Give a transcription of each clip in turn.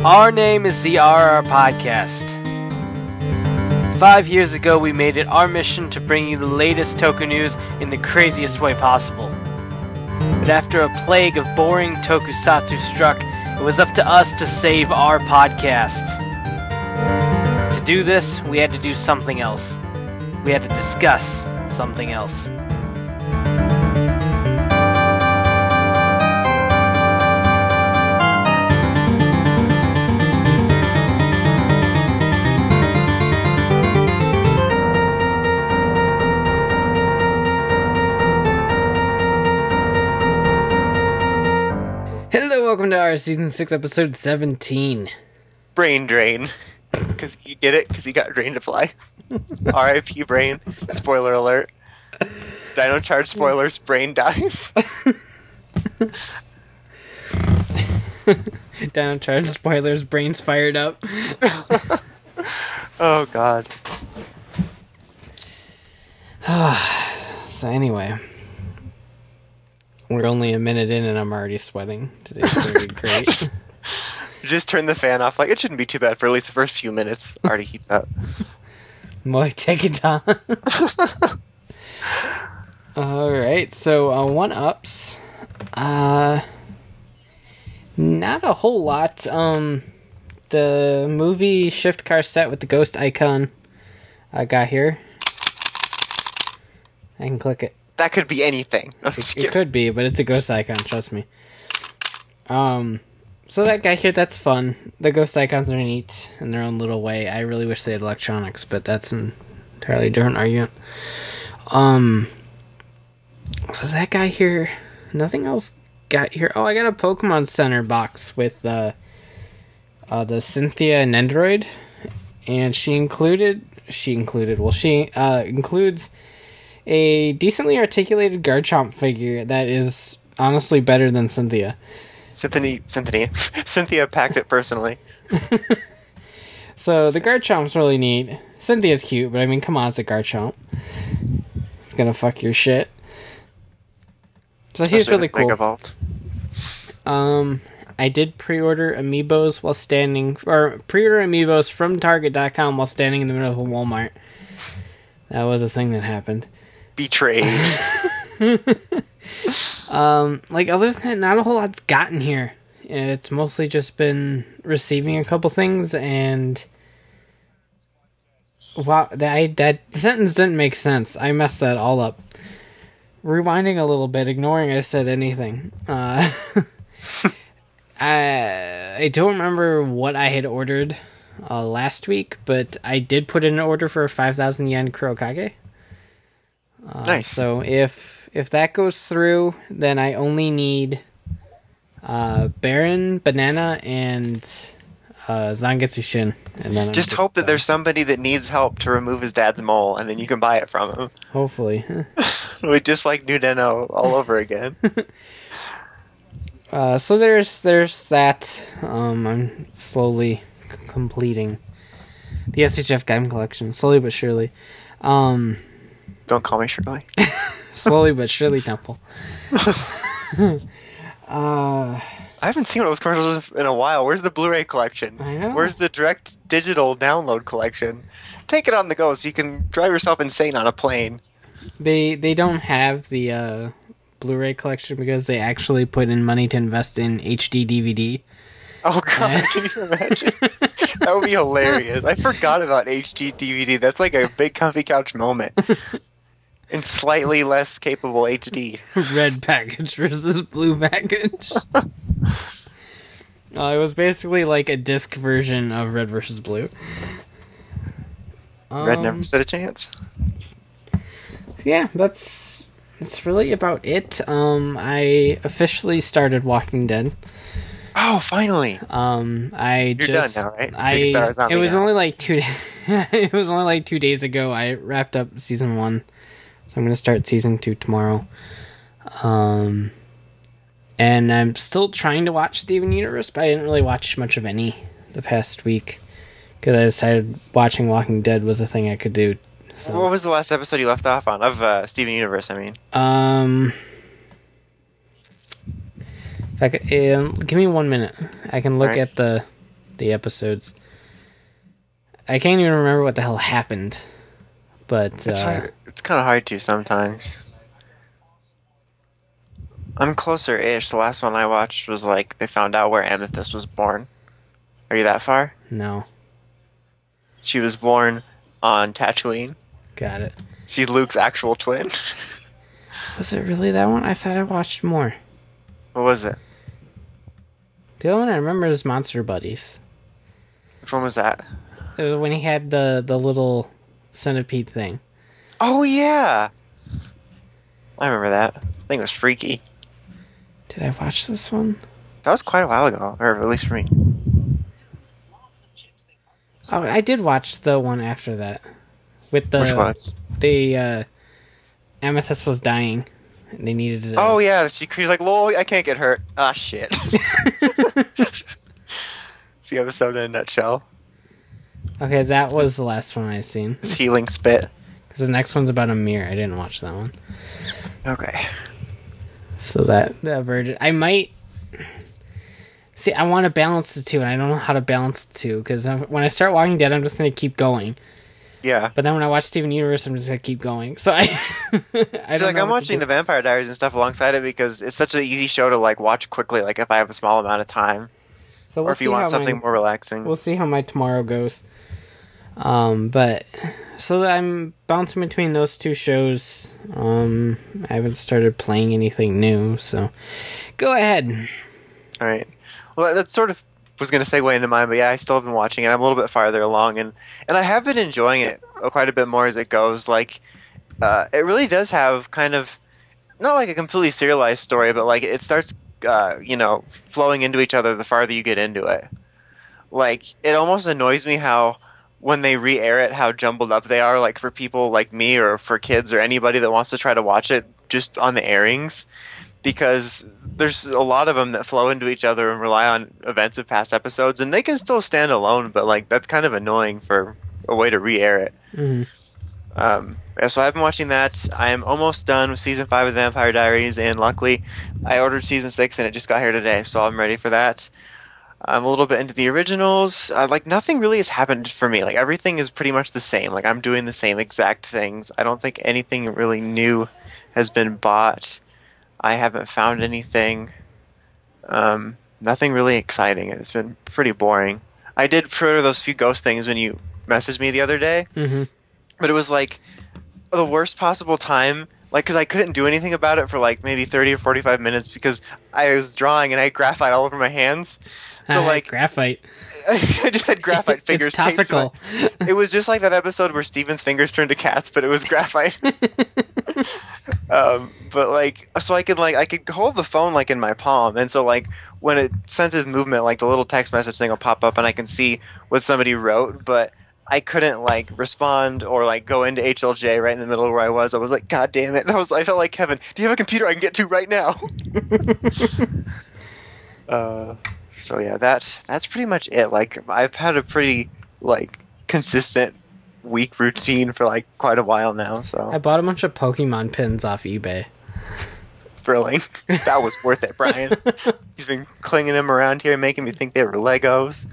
Our name is the RR Podcast. 5 years ago, we made it our mission to bring you the latest toku news in the craziest way possible. But after a plague of boring tokusatsu struck, it was up to us to save our podcast. To do this, we had to do something else. We had to discuss something else. Hello, welcome to our Season 6, Episode 17. Brain drain. Because you get it? Because he got drained to fly. R.I.P. Brain. Spoiler alert. Dino Charge spoilers. Brain dies. Dino Charge spoilers. Brains fired up. Oh, God. So anyway, we're only a minute in and I'm already sweating. Today's going to be great. Just turn the fan off. Like, it shouldn't be too bad for at least the first few minutes. Already heats up. Boy, take it on. Alright, so one-ups. Not a whole lot. The movie Shift Car set with the ghost icon I got here. I can click it. That could be anything. It could be, but it's a ghost icon, trust me. So that guy here, that's fun. The ghost icons are neat in their own little way. I really wish they had electronics, but that's an entirely different argument. So that guy here, nothing else got here. Oh, I got a Pokemon Center box with the Cynthia and Nendoroid, and she includes a decently articulated Garchomp figure that is honestly better than Cynthia. Cynthia packed it personally. So the Garchomp's really neat. Cynthia's cute, but I mean, come on, it's a Garchomp. It's gonna fuck your shit. So he's really cool. I did pre-order amiibos from Target.com while standing in the middle of a Walmart. That was a thing that happened. Betrayed. Other than that, not a whole lot's gotten here. It's mostly just been receiving a couple things, and wow, that sentence didn't make sense. I messed that all up. Rewinding a little bit, ignoring I said anything. I don't remember what I had ordered last week, but I did put in an order for a 5,000 yen Kurokage. Nice. So if that goes through, then I only need Baron, Banana, and Zangetsu Shin. And then just hope that there's somebody that needs help to remove his dad's mole, and then you can buy it from him. Hopefully. We just like New Den-O all over again. So there's that. I'm slowly completing the SHF Gaim collection, slowly but surely. Don't call me Shirley. Slowly but surely, Temple. I haven't seen one of those commercials in a while. Where's the Blu-ray collection? I know. Where's the direct digital download collection? Take it on the go so you can drive yourself insane on a plane. They don't have the Blu-ray collection because they actually put in money to invest in HD DVD. Oh god, can you imagine? That would be hilarious. I forgot about HD DVD. That's like a big comfy couch moment. In slightly less capable HD. Red package versus blue package. It was basically like a disc version of Red versus Blue. Red never stood a chance. Yeah, that's really about it. I officially started Walking Dead. Oh, finally! You're done now, right? It was only like 2 days. It was only like 2 days ago. I wrapped up season 1, so I'm gonna start season 2 tomorrow. And I'm still trying to watch Steven Universe, but I didn't really watch much of any the past week because I decided watching Walking Dead was a thing I could do. So. What was the last episode you left off on of Steven Universe? I mean, If I could, give me 1 minute. I can look at the the episodes. I can't even remember what the hell happened, but It's hard. It's kind of hard to sometimes. I'm closer-ish. The last one I watched was like they found out where Amethyst was born. Are you that far? No. She was born on Tatooine. Got it. She's Luke's actual twin. Was it really that one? I thought I watched more. What was it? The only one I remember is Monster Buddies. Which one was that? It was when he had the little centipede thing. Oh, yeah! I remember that. I think it was freaky. Did I watch this one? That was quite a while ago, or at least for me. Oh, I did watch the one after that. With the... Which one? The, Amethyst was dying. And they needed to... Oh, yeah, she's like, lol, I can't get hurt. Ah, shit. It's the episode in a nutshell. Okay, that was the last one I've seen. His healing spit. Because the next one's about a mirror. I didn't watch that one. Okay. So that version... I might... See, I want to balance the two, and I don't know how to balance the two, because when I start Walking Dead, I'm just going to keep going. Yeah. But then when I watch Steven Universe, I'm just going to keep going. So I don't know I'm watching the Vampire Diaries and stuff alongside it because it's such an easy show to like watch quickly, like if I have a small amount of time. So we'll or if you want something more relaxing. We'll see how my tomorrow goes. But so I'm bouncing between those two shows. I haven't started playing anything new, so go ahead. All right. Well, that sort of was going to segue into mine, but yeah, I still have been watching it. I'm a little bit farther along, and I have been enjoying it quite a bit more as it goes. Like, it really does have kind of not like a completely serialized story, but like it starts, flowing into each other the farther you get into it. Like, it almost annoys me how when they re-air it, how jumbled up they are. Like for people like me or for kids or anybody that wants to try to watch it just on the airings. Because there's a lot of them that flow into each other and rely on events of past episodes, and they can still stand alone, but like that's kind of annoying for a way to re-air it. Mm-hmm. So I've been watching that. I am almost done with season 5 of the Vampire Diaries, and luckily I ordered season 6 and it just got here today, so I'm ready for that. I'm a little bit into the originals. Like nothing really has happened for me. Like everything is pretty much the same. Like I'm doing the same exact things. I don't think anything really new has been bought. I haven't found anything. Nothing really exciting. It's been pretty boring. I did pre-order those few ghost things when you messaged me the other day. Mm-hmm. But it was like the worst possible time. Like, because I couldn't do anything about it for like maybe 30 or 45 minutes because I was drawing and I had graphite all over my hands. So like graphite. I just had graphite fingers. It's topical. It was just like that episode where Steven's fingers turned to cats, but it was graphite. But like, so I could hold the phone like in my palm, and so like when it senses movement, like the little text message thing will pop up, and I can see what somebody wrote, but I couldn't like respond or like go into HLJ right in the middle of where I was. I was like, God damn it! And I felt like Kevin. Do you have a computer I can get to right now? So yeah, that's pretty much it. Like I've had a pretty like consistent week routine for like quite a while now. So I bought a bunch of Pokemon pins off eBay. Thrilling. That was worth it, Brian. He's been clinging them around here, making me think they were Legos.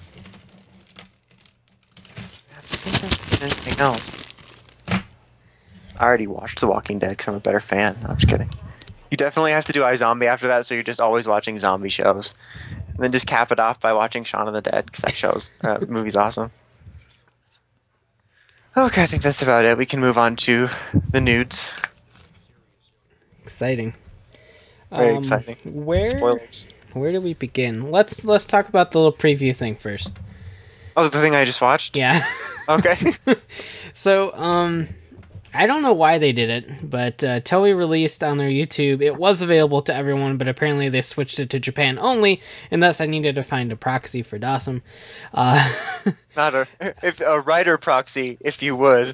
I think there's anything else. I already watched The Walking Dead because I'm a better fan. No, I'm just kidding. You definitely have to do iZombie after that, so you're just always watching zombie shows. And then just cap it off by watching Shaun of the Dead, because that movie's awesome. Okay, I think that's about it. We can move on to the nudes. Exciting. Very exciting. Spoilers. Where do we begin? Let's talk about the little preview thing first. Oh, the thing I just watched? Yeah. Okay. So, I don't know why they did it, but Toei released on their YouTube, it was available to everyone, but apparently they switched it to Japan only, and thus I needed to find a proxy for Dawson. Not a writer proxy, if you would.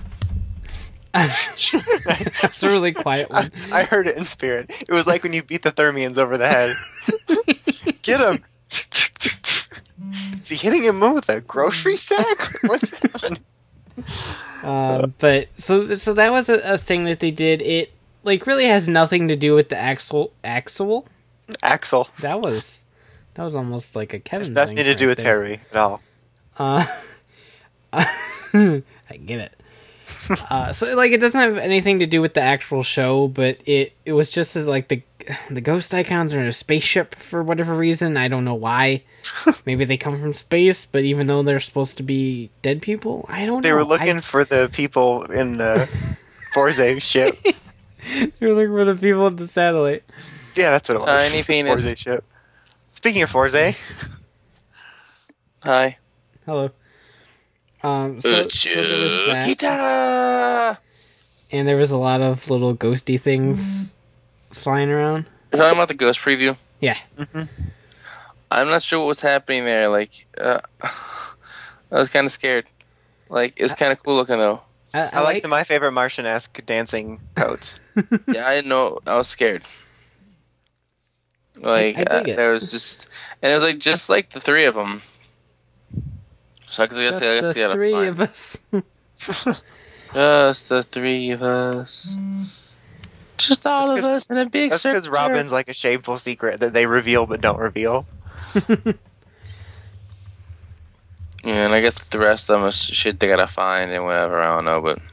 It's a really quiet one. I heard it in spirit. It was like when you beat the Thermians over the head. Get him! Is he hitting him with a grocery sack? What's happening? But so that was a thing that they did. It like really has nothing to do with the Axel. Axel. That was That was almost like a Kevin. It's nothing to do with Terry at all. I get it. So like, it doesn't have anything to do with the actual show, but it was just as like the ghost icons are in a spaceship for whatever reason. I don't know why. Maybe they come from space, but even though they're supposed to be dead people, I don't know. They were looking for the people in the Forze ship. They were looking for the people in the satellite. Yeah, that's what it was. Tiny penis. Forze ship. Speaking of Forze. Hi. Hello. So there was that. Kita! And there was a lot of little ghosty things flying around. You're talking about the ghost preview? Yeah. Mm-hmm. I'm not sure what was happening there. Like, I was kind of scared. Like, it was kind of cool looking, though. I like the My Favorite Martian-esque dancing coats. Yeah, I didn't know. I was scared. Like, I dig it. there was just... And it was, like, just like the three of them. So I guess Just the three of us. Just the three of us. Just all of us in a big That's because circle. Robin's like a shameful secret that they reveal but don't reveal. Yeah, and I guess the rest of them is shit they gotta find and whatever, I don't know, but...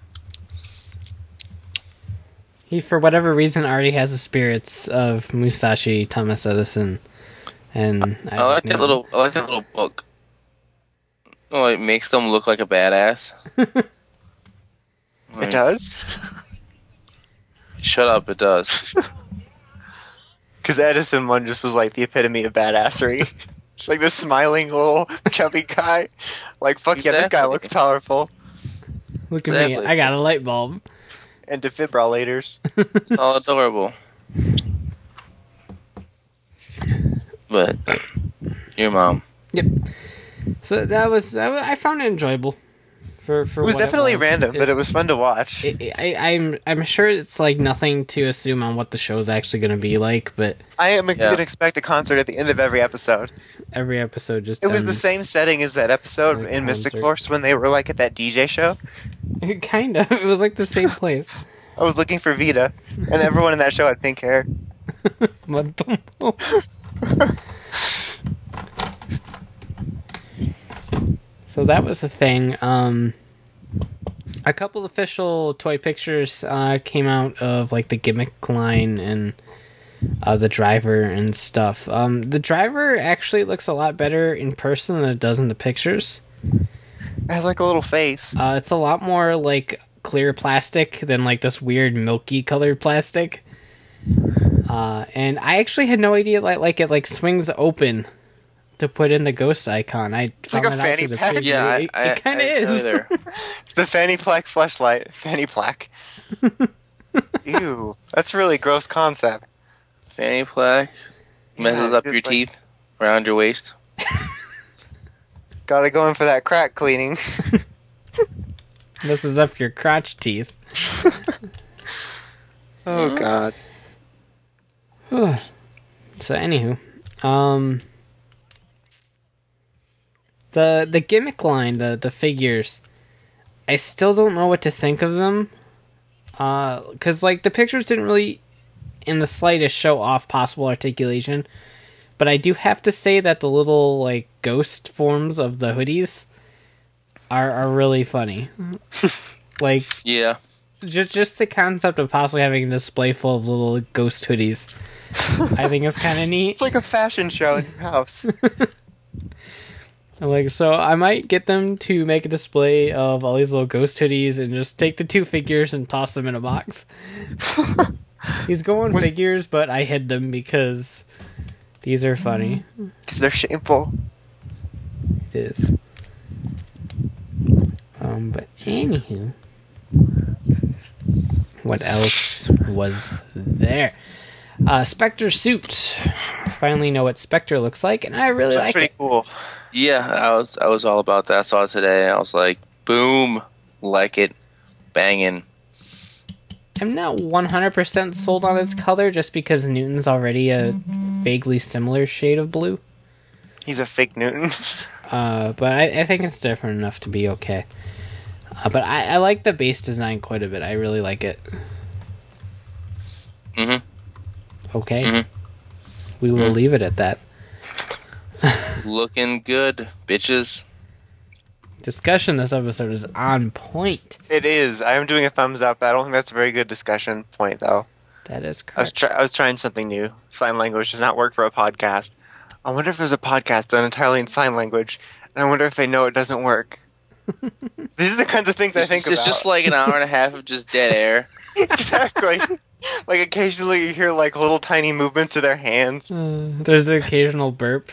He, for whatever reason, already has the spirits of Musashi, Thomas Edison, and I like that little book. Oh, it makes them look like a badass. It does? Shut up, it does. Because Edison one just was like the epitome of badassery. Just like this smiling little chubby guy. Like, fuck yeah, this guy looks powerful. Look at me, I got a light bulb. And defibrillators. It's all adorable. But, your mom. Yep. So that was I found it enjoyable. For it was definitely random, but it was fun to watch. I'm sure it's like nothing to assume on what the show's actually going to be like, but I am going to expect a concert at the end of every episode. Every episode just It was the same setting as that episode like in Mystic concert. Force when they were like at that DJ show. Kind of. It was like the same place. I was looking for Vita, and everyone in that show had pink hair. So that was the thing. A couple official toy pictures came out of like the gimmick line and the driver and stuff. The driver actually looks a lot better in person than it does in the pictures. It has like a little face. It's a lot more like clear plastic than like this weird milky colored plastic. And I actually had no idea like it like swings open to put in the ghost icon. It's like a fanny pack. Yeah, it kind of is. It's the fanny pack fleshlight. Fanny pack. Ew, that's a really gross concept. Fanny pack messes up your teeth around your waist. Gotta go in for that crack cleaning. Messes up your crotch teeth. Oh god. So anywho, the gimmick line, the figures, I still don't know what to think of them. Because like the pictures didn't really, in the slightest, show off possible articulation. But I do have to say that the little like ghost forms of the hoodies are really funny. Like, yeah, just the concept of possibly having a display full of little ghost hoodies, I think is kind of neat. It's like a fashion show in your house. Like, so I might get them to make a display of all these little ghost hoodies and just take the two figures and toss them in a box. These go on figures, but I hid them because these are funny. Because they're shameful. It is. But anywho, what else was there? Spectre suit. Finally know what Spectre looks like, and I really like it. That's pretty cool. Yeah, I was all about that. I saw it today. I was like, boom, like it, banging. I'm not 100% sold on his color just because Newton's already a vaguely similar shade of blue. He's a fake Newton. But I think it's different enough to be okay. But I like the base design quite a bit. I really like it. Mm-hmm. Okay. Mm-hmm. We will leave it at that. Looking good, bitches. Discussion this episode is on point. It is. I am doing a thumbs up. I don't think that's a very good discussion point, though. That is correct. I was trying something new. Sign language does not work for a podcast. I wonder if there's a podcast done entirely in sign language, and I wonder if they know it doesn't work. These are the kinds of things I think It's about. just like an hour and a half of just dead air. Exactly. Like occasionally you hear like little tiny movements of their hands. There's an occasional burp.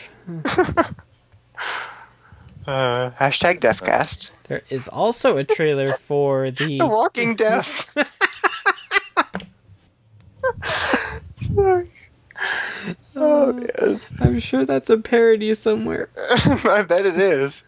Hashtag Deafcast. There is also a trailer for The Walking Deaf. Sorry. Oh man. I'm sure that's a parody somewhere. I bet it is.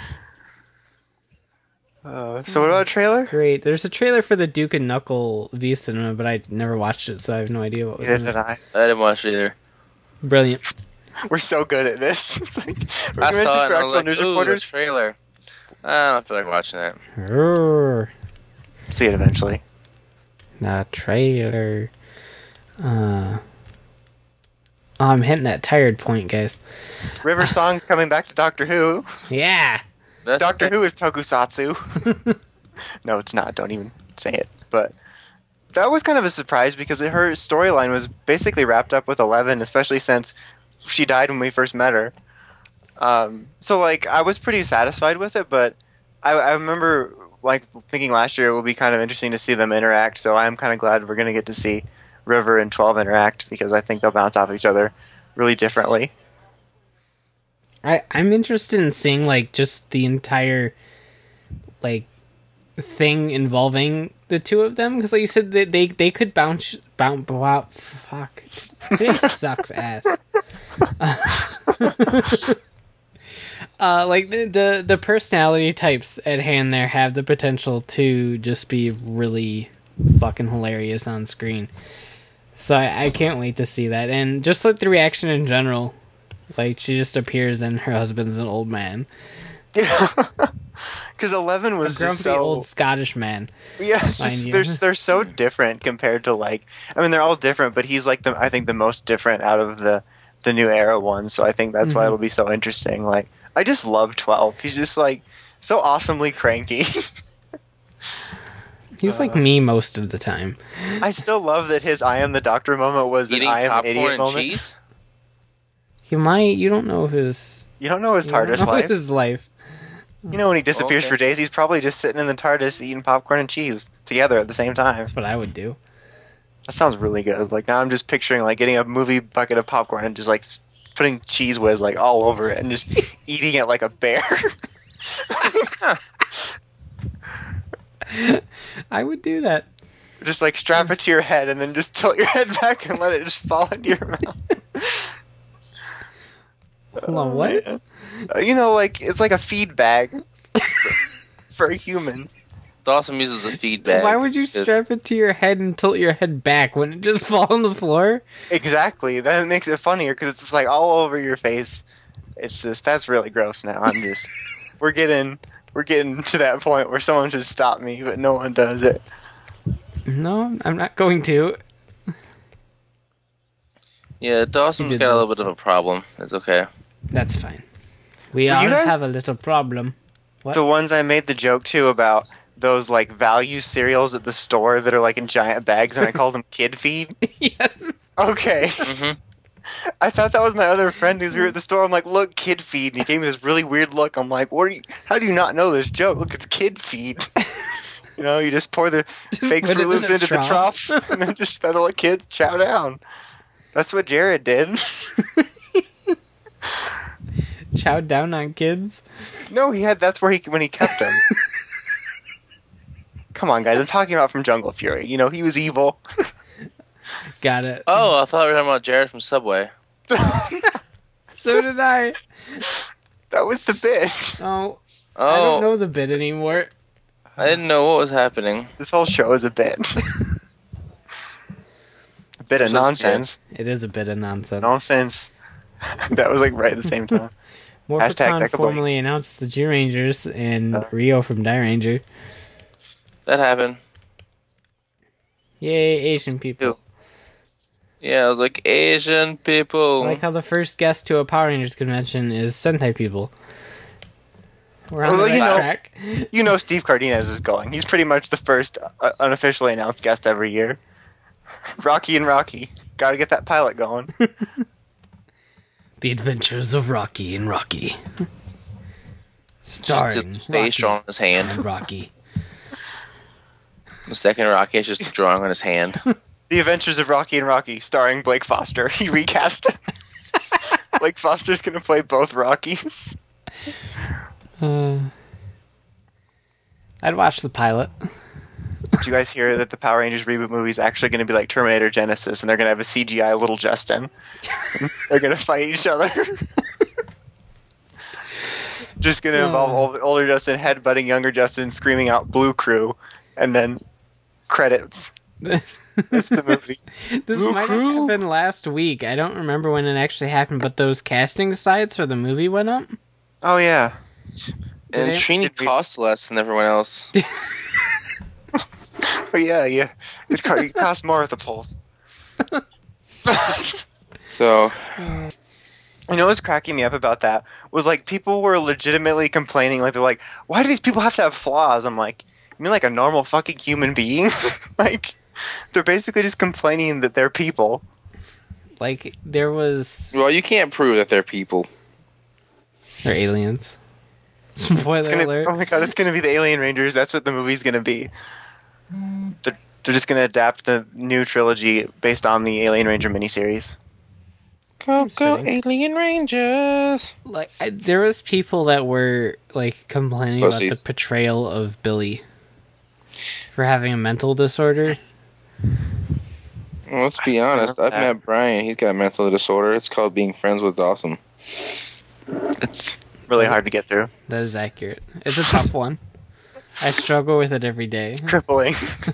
So what about a trailer? Great. There's a trailer for the Duke and Knuckle V Cinema, but I never watched it, so I have no idea what was Neither in did it. I. I didn't watch it either. Brilliant. We're so good at this. It's like, we're I convinced saw it for and I was actual like, news ooh, the reporters. trailer. I don't feel like watching that. Roar. See it eventually. The trailer. Oh, I'm hitting that tired point, guys. River Song's coming back to Doctor Who. Yeah. Doctor Who is tokusatsu. No, it's not. Don't even say it. But that was kind of a surprise because her storyline was basically wrapped up with 11, especially since she died when we first met her. So, like, I was pretty satisfied with it, but I remember, like, thinking last year it would be kind of interesting to see them interact, so I'm kind of glad we're going to get to see River and 12 interact because I think they'll bounce off each other really differently. I'm interested in seeing, like, just the entire, like, thing involving the two of them, because like you said, they could bounce fuck. Today sucks ass. Like the personality types at hand there have the potential to just be really fucking hilarious on screen. So I can't wait to see that, and just like the reaction in general. Like, she just appears and her husband's an old man. Yeah. Because 11 was A grumpy just so... old Scottish man. Yeah, it's mind just, you. they're so different compared to, like... I mean, they're all different, but he's, like, I think the most different out of the new era ones, so I think that's why it'll be so interesting. Like, I just love 12. He's just, like, so awesomely cranky. He's like me most of the time. I still love that his I am the doctor moment was Eating an I am an popcorn idiot and moment. cheese? You don't know his... You don't know his you don't TARDIS know life. his life. You know when he disappears Okay. for days, he's probably just sitting in the TARDIS eating popcorn and cheese together at the same time. That's what I would do. That sounds really good. Like, now I'm just picturing, like, getting a movie bucket of popcorn and just, like, putting Cheese Whiz, like, all over it and just eating it like a bear. I would do that. Just, like, strap it to your head and then just tilt your head back and let it just fall into your mouth. Hold on, what? Man. You know, like, it's like a feed bag for humans. Dawson uses a feedback. Why would you strap it to your head and tilt your head back? Wouldn't it just fall on the floor? Exactly. That makes it funnier because it's just, like, all over your face. It's just, that's really gross now. I'm just, we're getting to that point where someone should stop me, but no one does it. No, I'm not going to. Yeah, Dawson's did got a little that. bit of a problem. It's okay. That's fine. We Well, all you guys- have a little problem. What? The ones I made the joke to about those, like, value cereals at the store that are, like, in giant bags, and I called them kid feed. Yes. Okay. hmm I thought that was my other friend because we were at the store. I'm like, look, kid feed. And he gave me this really weird look. I'm like, how do you not know this joke? Look, it's kid feed. You know, you just pour the Just fake put it Fruit in Loops a into the trough. trough and then just let the little kids chow down. That's what Jared did. Chow down on kids. No, that's where when he kept them. Come on, guys. I'm talking about from Jungle Fury. You know, he was evil. Got it. Oh, I thought we were talking about Jared from Subway. So did I. That was the bit. Oh, Oh, I don't know the bit anymore. I didn't know what was happening. This whole show is a bit. A bit of nonsense. It is a bit of nonsense. Nonsense. That was like right at the same time. Hashtag Morphicon Decablade. formally announced the G Rangers and Rio from Die Ranger. That happened. Yay, Asian people. Yeah, I was like, Asian people. I like how the first guest to a Power Rangers convention is Sentai people. We're on the right track. You know Steve Cardenas is going. He's pretty much the first unofficially announced guest every year. Rocky and Rocky. Gotta get that pilot going. The Adventures of Rocky and Rocky. Starring Just his face Rocky on his hand. and Rocky. The second Rocky is just drawing on his hand. The Adventures of Rocky and Rocky, starring Blake Foster. He recast it. Blake Foster's gonna play both Rockies. I'd watch the pilot. Did you guys hear that the Power Rangers reboot movie is actually going to be like Terminator Genesis, and they're going to have a CGI Little Justin? They're going to fight each other. Just going to involve older Justin headbutting younger Justin, screaming out "Blue Crew," and then credits. That's the movie. This might have happened last week. I don't remember when it actually happened, but those casting sites for the movie went up. Oh yeah. And Did Trini costs less than everyone else. Oh yeah. It costs more with the pulse. So, You know what's cracking me up about that was like people were legitimately complaining, like they're like, why do these people have to have flaws? I'm like, you mean like a normal fucking human being? Like, they're basically just complaining that they're people. Like, there was... well, you can't prove that they're people. They're aliens. Spoiler alert. Oh my god, it's gonna be the Alien Rangers. That's what the movie's gonna be. They're just gonna adapt the new trilogy based on the Alien Ranger miniseries. Go fitting. Alien Rangers! Like, there was people that were, like, complaining about Pussies. the portrayal of Billy for having a mental disorder. Well, let's be honest. I've met Brian. He's got a mental disorder. It's called being friends with Dawson. It's really hard to get through. That is accurate. It's a tough one. I struggle with it every day. It's crippling.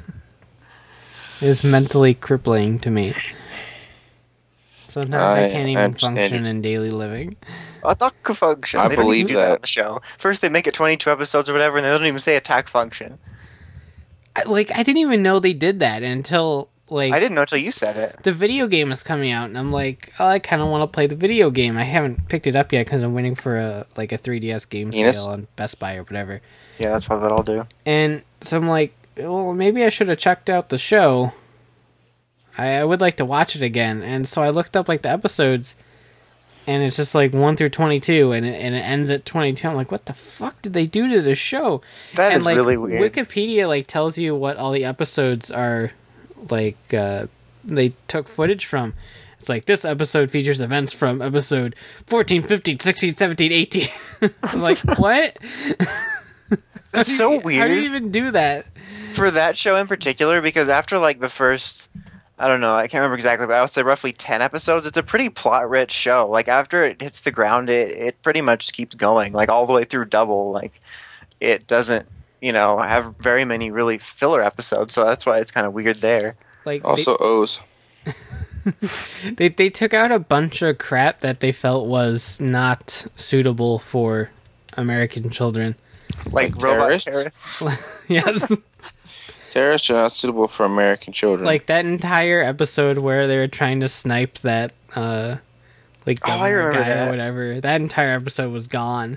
It's mentally crippling to me. Sometimes I can't I even understand function you. in daily living. Attack function. I They don't believe even do that on that. the show. First they make it 22 episodes or whatever, and they don't even say attack function. I didn't even know they did that until, I didn't know until you said it. the video game is coming out, and I'm like, oh, I kind of want to play the video game. I haven't picked it up yet because I'm waiting for a 3DS game Yes. sale on Best Buy or whatever. Yeah, that's probably what I'll do. And so I'm like, well, maybe I should have checked out the show. I would like to watch it again. And so I looked up, the episodes, and it's just, 1 through 22, and it ends at 22. I'm like, what the fuck did they do to this show? That And is really weird. Wikipedia, tells you what all the episodes are, they took footage from. It's like, this episode features events from episode 14, 15, 16, 17, 18. I'm like, what? That's so How do you weird even do that? for that show in particular, because after the first, I don't know, I can't remember exactly, but I would say roughly 10 episodes, it's a pretty plot-rich show. After it hits the ground, it pretty much keeps going, all the way through Double. It doesn't, have very many really filler episodes, so that's why it's kind of weird there. Also, O's. They took out a bunch of crap that they felt was not suitable for American children. Like Robot terrorists? Terrorists. Yes. Terrorists are not suitable for American children. That entire episode where they were trying to snipe that I governor remember guy that. or whatever. That entire episode was gone.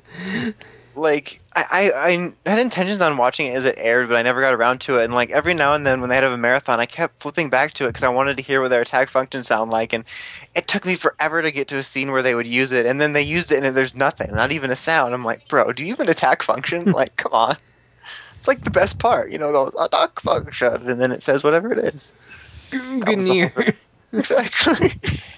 I had intentions on watching it as it aired, but I never got around to it. And every now and then when they had a marathon, I kept flipping back to it because I wanted to hear what their attack functions sound like. And it took me forever to get to a scene where they would use it. And then they used it and there's nothing, not even a sound. I'm like, bro, do you even attack function? Come on. It's the best part, goes attack function, and then it says whatever it is. Gungnir. Exactly.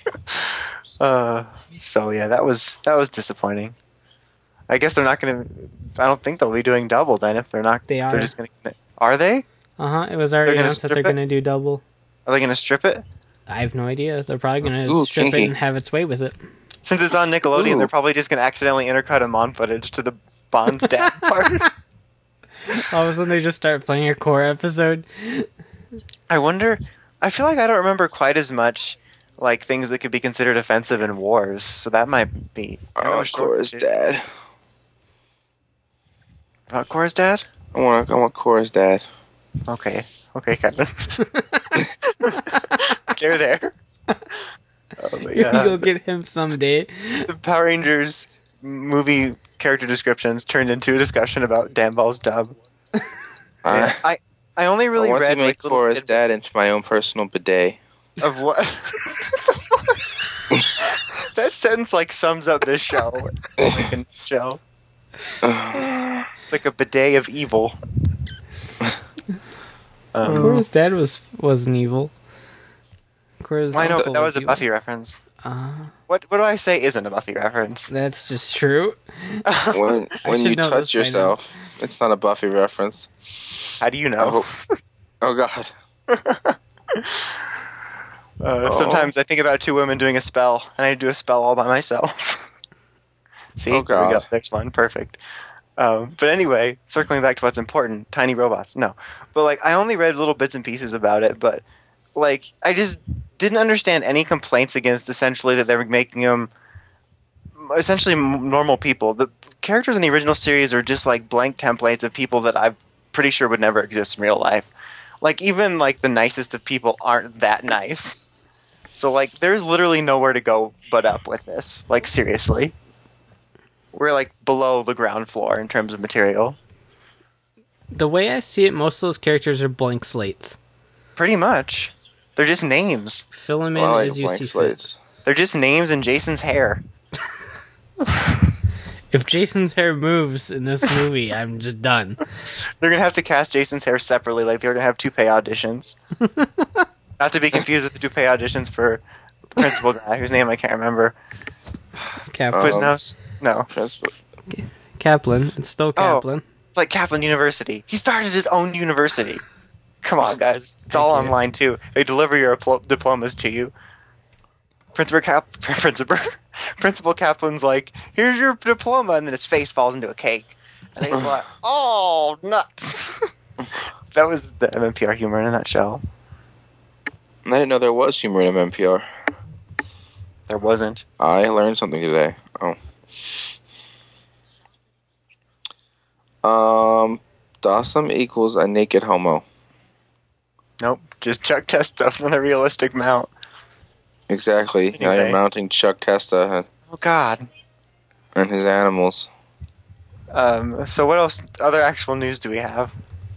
So yeah, that was disappointing. I guess they're not going to. I don't think they'll be doing Double then. If they're not, They are. They're just going to. Are they? It was already They're gonna announced that strip they're it? going to do Double. Are they going to strip it? I have no idea. They're probably going Ooh, to strip kinky. it and have its way with it. Since it's on Nickelodeon, Ooh. they're probably just going to accidentally intercut a Mon footage to the Bond's dad part. All of a sudden they just start playing a core episode. I wonder. I feel like I don't remember quite as much things that could be considered offensive in wars. So that might be. Cora's dad. About Cora's dad? I want Cora's dad. Okay, Kevin. You're there. But You yeah, go get him someday. the Power Rangers movie character descriptions turned into a discussion about Danball's dub. I, I only really I want read to make like little Cora's bit dad into my own personal bidet. of what. That sentence like sums up this show. Like a show. It's like a bidet of evil. Cora's dad wasn't evil. Cora's I know, uncle but that was a evil. Buffy reference. Uh, What do I say isn't a Buffy reference? that's just true. When should you know touch this by now. yourself, it's not a Buffy reference. How do you I know? hope- Oh God. Sometimes I think about two women doing a spell, and I do a spell all by myself. See, Oh, There we go. God. There's one, perfect. But anyway, circling back to what's important, tiny robots. No, but like I only read little bits and pieces about it, but like I just didn't understand any complaints against essentially that they were making them essentially normal people. The characters in the original series are just like blank templates of people that I'm pretty sure would never exist in real life. Like even like the nicest of people aren't that nice. So like there's literally nowhere to go but up with this. Like seriously. We're like below the ground floor in terms of material. The way I see it, most of those characters are blank slates. Pretty much. They're just names. Fill them in Well, I like as you blank see fit. slates. They're just names in Jason's hair. If Jason's hair moves in this movie, I'm just done. They're gonna have to cast Jason's hair separately, like they're gonna have toupee auditions. Not to be confused with the toupee auditions for the principal guy, whose name I can't remember. Kaplan. Quiznos? No. Kaplan. It's still Kaplan. It's like Kaplan University. He started his own university. Come on, guys. It's all Thank you. online, too. They deliver your diplomas to you. Principal Kaplan's like, here's your diploma, and then his face falls into a cake. And he's like, oh, nuts. That was the MMPR humor in a nutshell. I didn't know there was humor in MMPR. There wasn't. I learned something today. Dawson equals a naked homo. Nope. Just Chuck Testa from the realistic mount. Exactly. Now Anyway. you're mounting Chuck Testa Oh, God. and his animals. So what else? Other actual news do we have?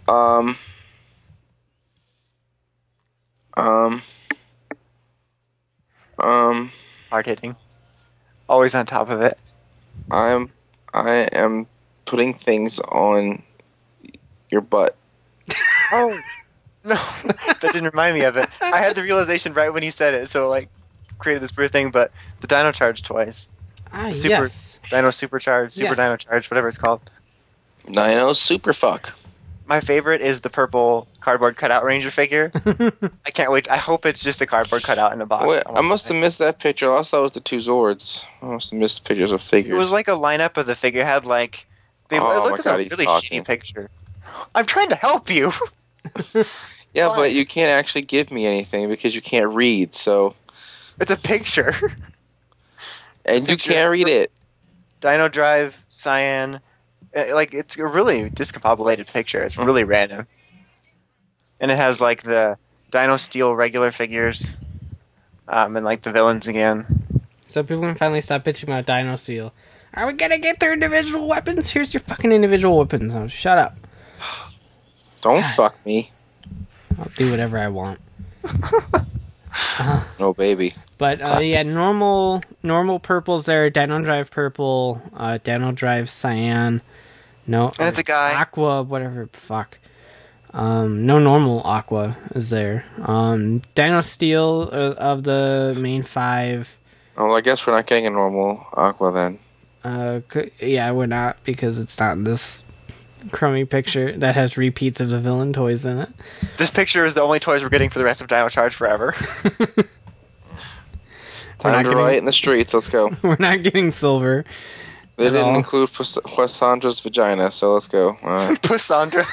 Hard hitting. Always on top of it. I am putting things on your butt. Oh no, that didn't remind me of it. I had the realization right when he said it, so like created this weird thing. But the Dino Charge toys, Yes. Dino Supercharge, Super Yes. Dino Charge, whatever it's called. Dino Superfuck. My favorite is the purple cardboard cutout Ranger figure. I can't wait. I hope it's just a cardboard cutout in a box. Wait, I must have missed that picture. I thought it was the two Zords. I must have missed pictures of figures. It was like a lineup of the figure. It had like it Oh my looked God, like a he's really talking. shitty picture. I'm trying to help you. yeah, Why? but you can't actually give me anything because you can't read. So, It's a picture. and you Picture. can't read it. Dino Drive, Cyan. Like it's a really discombobulated picture. It's really random. And it has like the Dino Steel regular figures, and like the villains again. So people can finally stop bitching about Dino Steel. Are we gonna get their individual weapons? Here's your fucking individual weapons. Oh, shut up. Don't God. fuck me. I'll do whatever I want. Oh, baby. But yeah, normal purples there. Dino Drive purple, Dino Drive cyan. No, And it's a guy. aqua, whatever. Fuck. No normal aqua is there. Dino Steel of the main five. Well, I guess we're not getting a normal Aqua then. Yeah, we're not because it's not in this crummy picture that has repeats of the villain toys in it. This picture is the only toys we're getting for the rest of Dino Charge forever. Time not to getting- riot in the streets. Let's go. We're not getting silver. They At didn't all. include Cassandra's vagina, so let's go. Cassandra.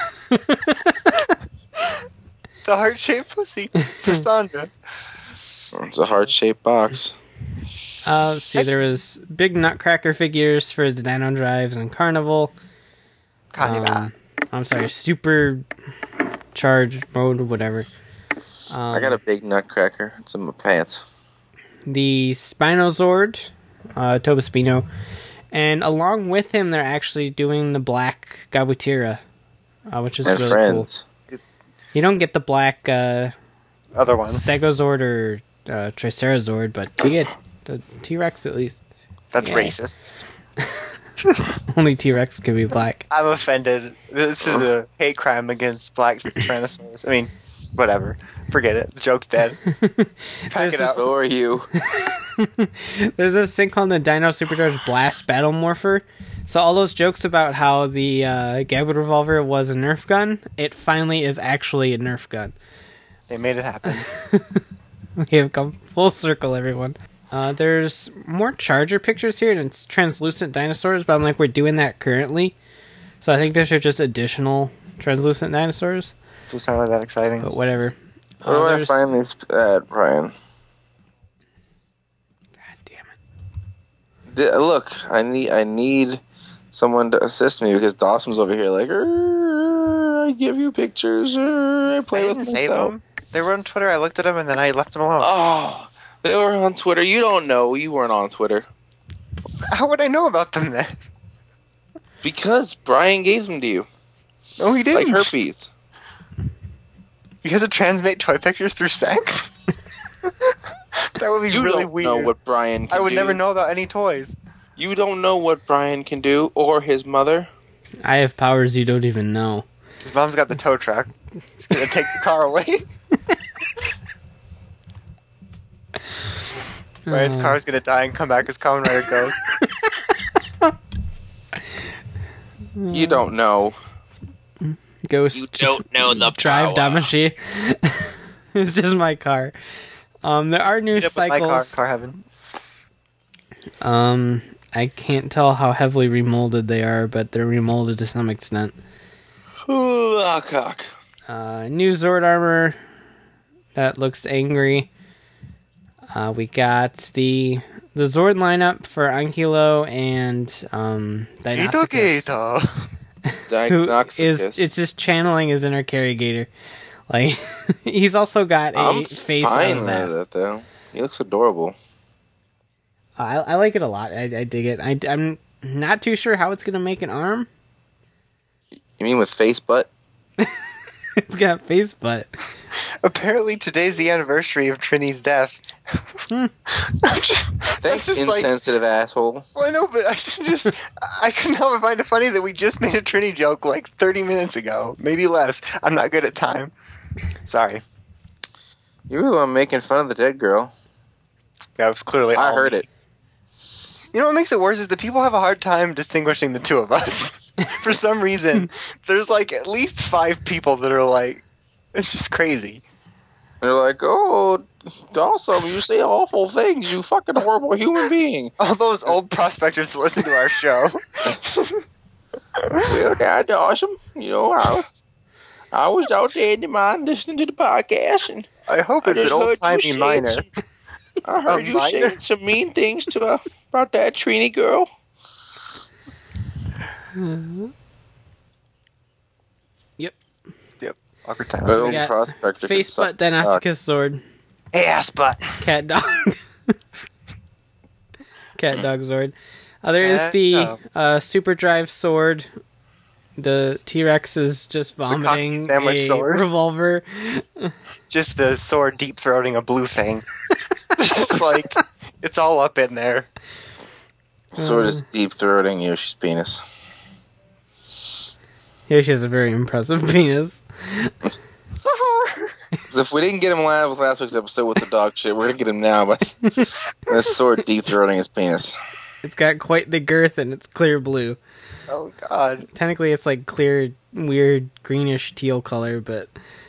The heart-shaped pussy. Cassandra. It's a heart-shaped box. See, there was big Nutcracker figures for the Dino Drives and Carnival. Carnival. I'm sorry, Super Charge mode, whatever. I got a big nutcracker. It's in my pants. the Spinozord, Tobaspino, and along with him, they're actually doing the black Gabutira, which is And really friends. cool. You don't get the black Other ones. Stegozord or Tricerazord, but you get the T-Rex at least. That's Yeah. racist. Only T-Rex can be black. I'm offended. This is a hate crime against black Tyrannosaurus. I mean, whatever. Forget it. The joke's dead. Pack it out. So are you. There's this thing called the Dino Supercharged Blast Battle Morpher. So all those jokes about how the Gabba Revolver was a Nerf gun, it finally is actually a Nerf gun. They made it happen. We have come full circle, everyone. There's more Charger pictures here, and it's translucent dinosaurs, but I'm like, we're doing that currently. So I think these are just additional translucent dinosaurs, Just not really that exciting. but whatever. Where do I there's- find these at, Brian? God damn it. Look, I need someone to assist me because Dawson's over here like, I give you pictures, I I play with didn't save myself. them. They were on Twitter. I looked at them and then I left them alone. Oh, they were on Twitter. You don't know. You weren't on Twitter. How would I know about them then? Because Brian gave them to you. No, he Like didn't. herpes. You have to transmit toy pictures through sex? That would be You really don't weird. know what Brian can I would do. never know about any toys. You don't know what Brian can do, or his mother. I have powers you don't even know. His mom's got the tow truck. He's gonna take the car away. Ryan's car's gonna die and come back as Kamen Rider goes. You don't know. Ghost You don't know the Drive power. Damashi. It's just my car. There are new Meet up with my car, cycles. car heaven. I can't tell how heavily remolded they are, but they're remolded to some extent. Ah, cock. New Zord armor that looks angry. We got the Zord lineup for Ankylo and Dinosuchus, who is it's just channeling his inner Carrigator. Like he's also got a I'm face on fine his with ass. it, though. He looks adorable. I like it a lot. I dig it. I'm not too sure how it's gonna make an arm. You mean with face butt? It's got face butt. Apparently today's the anniversary of Trini's death. Thanks, insensitive asshole. Well, I know, but I couldn't help but find it funny that we just made a Trini joke like 30 minutes ago. Maybe less. I'm not good at time. Sorry. You were the one making fun of the dead girl. That was clearly I all heard me. it. You know what makes it worse is that people have a hard time distinguishing the two of us. For some reason, there's like at least 5 people that are like, it's just crazy. They're like, oh, Dawson, you say awful things, you fucking horrible human being. All those old prospectors that listen to our show. Well, now, Dawson, you know, I was out there in the mine listening to the podcast, and I hope I it's just an heard you old-timey saying miner. I heard you minor? saying some mean things about that Trini girl. Awkward time. That we old got prospector could Face suck butt Dinosuchus Zord. Hey, ass butt. Cat dog. Cat dog Zord. There is the Super Drive Sword. The T-Rex is just vomiting cocky sandwich a sword. revolver. Just the sword deep throating a blue thing. Just like, it's all up in there. Sword is deep throating Yoshi's penis. Yeah, she has a very impressive penis. Because if we didn't get him live with last week's episode with the dog shit, we're gonna get him now by this sword deep throating his penis. It's got quite the girth and it's clear blue. Oh, God. Technically, it's like clear, weird greenish teal color, but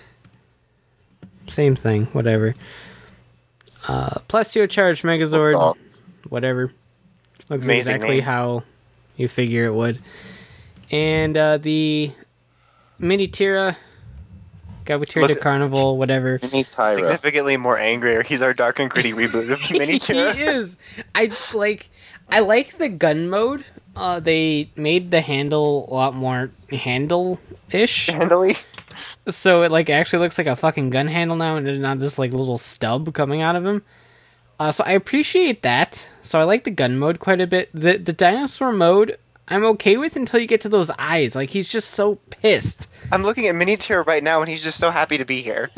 same thing. Whatever. Plestio Charged Megazord. Oh. Whatever. Looks Amazing exactly names. how you figure it would. And the Mini Tira, Gabutira de Look- Carnival, whatever. Mini Tyra. Significantly more angrier. He's our dark and gritty reboot of Mini He Tira. is. I like the gun mode. They made the handle a lot more handle-ish. Handily. So it like actually looks like a fucking gun handle now, and it's not just like a little stub coming out of him. So I appreciate that. So I like the gun mode quite a bit. The dinosaur mode, I'm okay with until you get to those eyes. Like, he's just so pissed. I'm looking at Mini Tier right now, and he's just so happy to be here.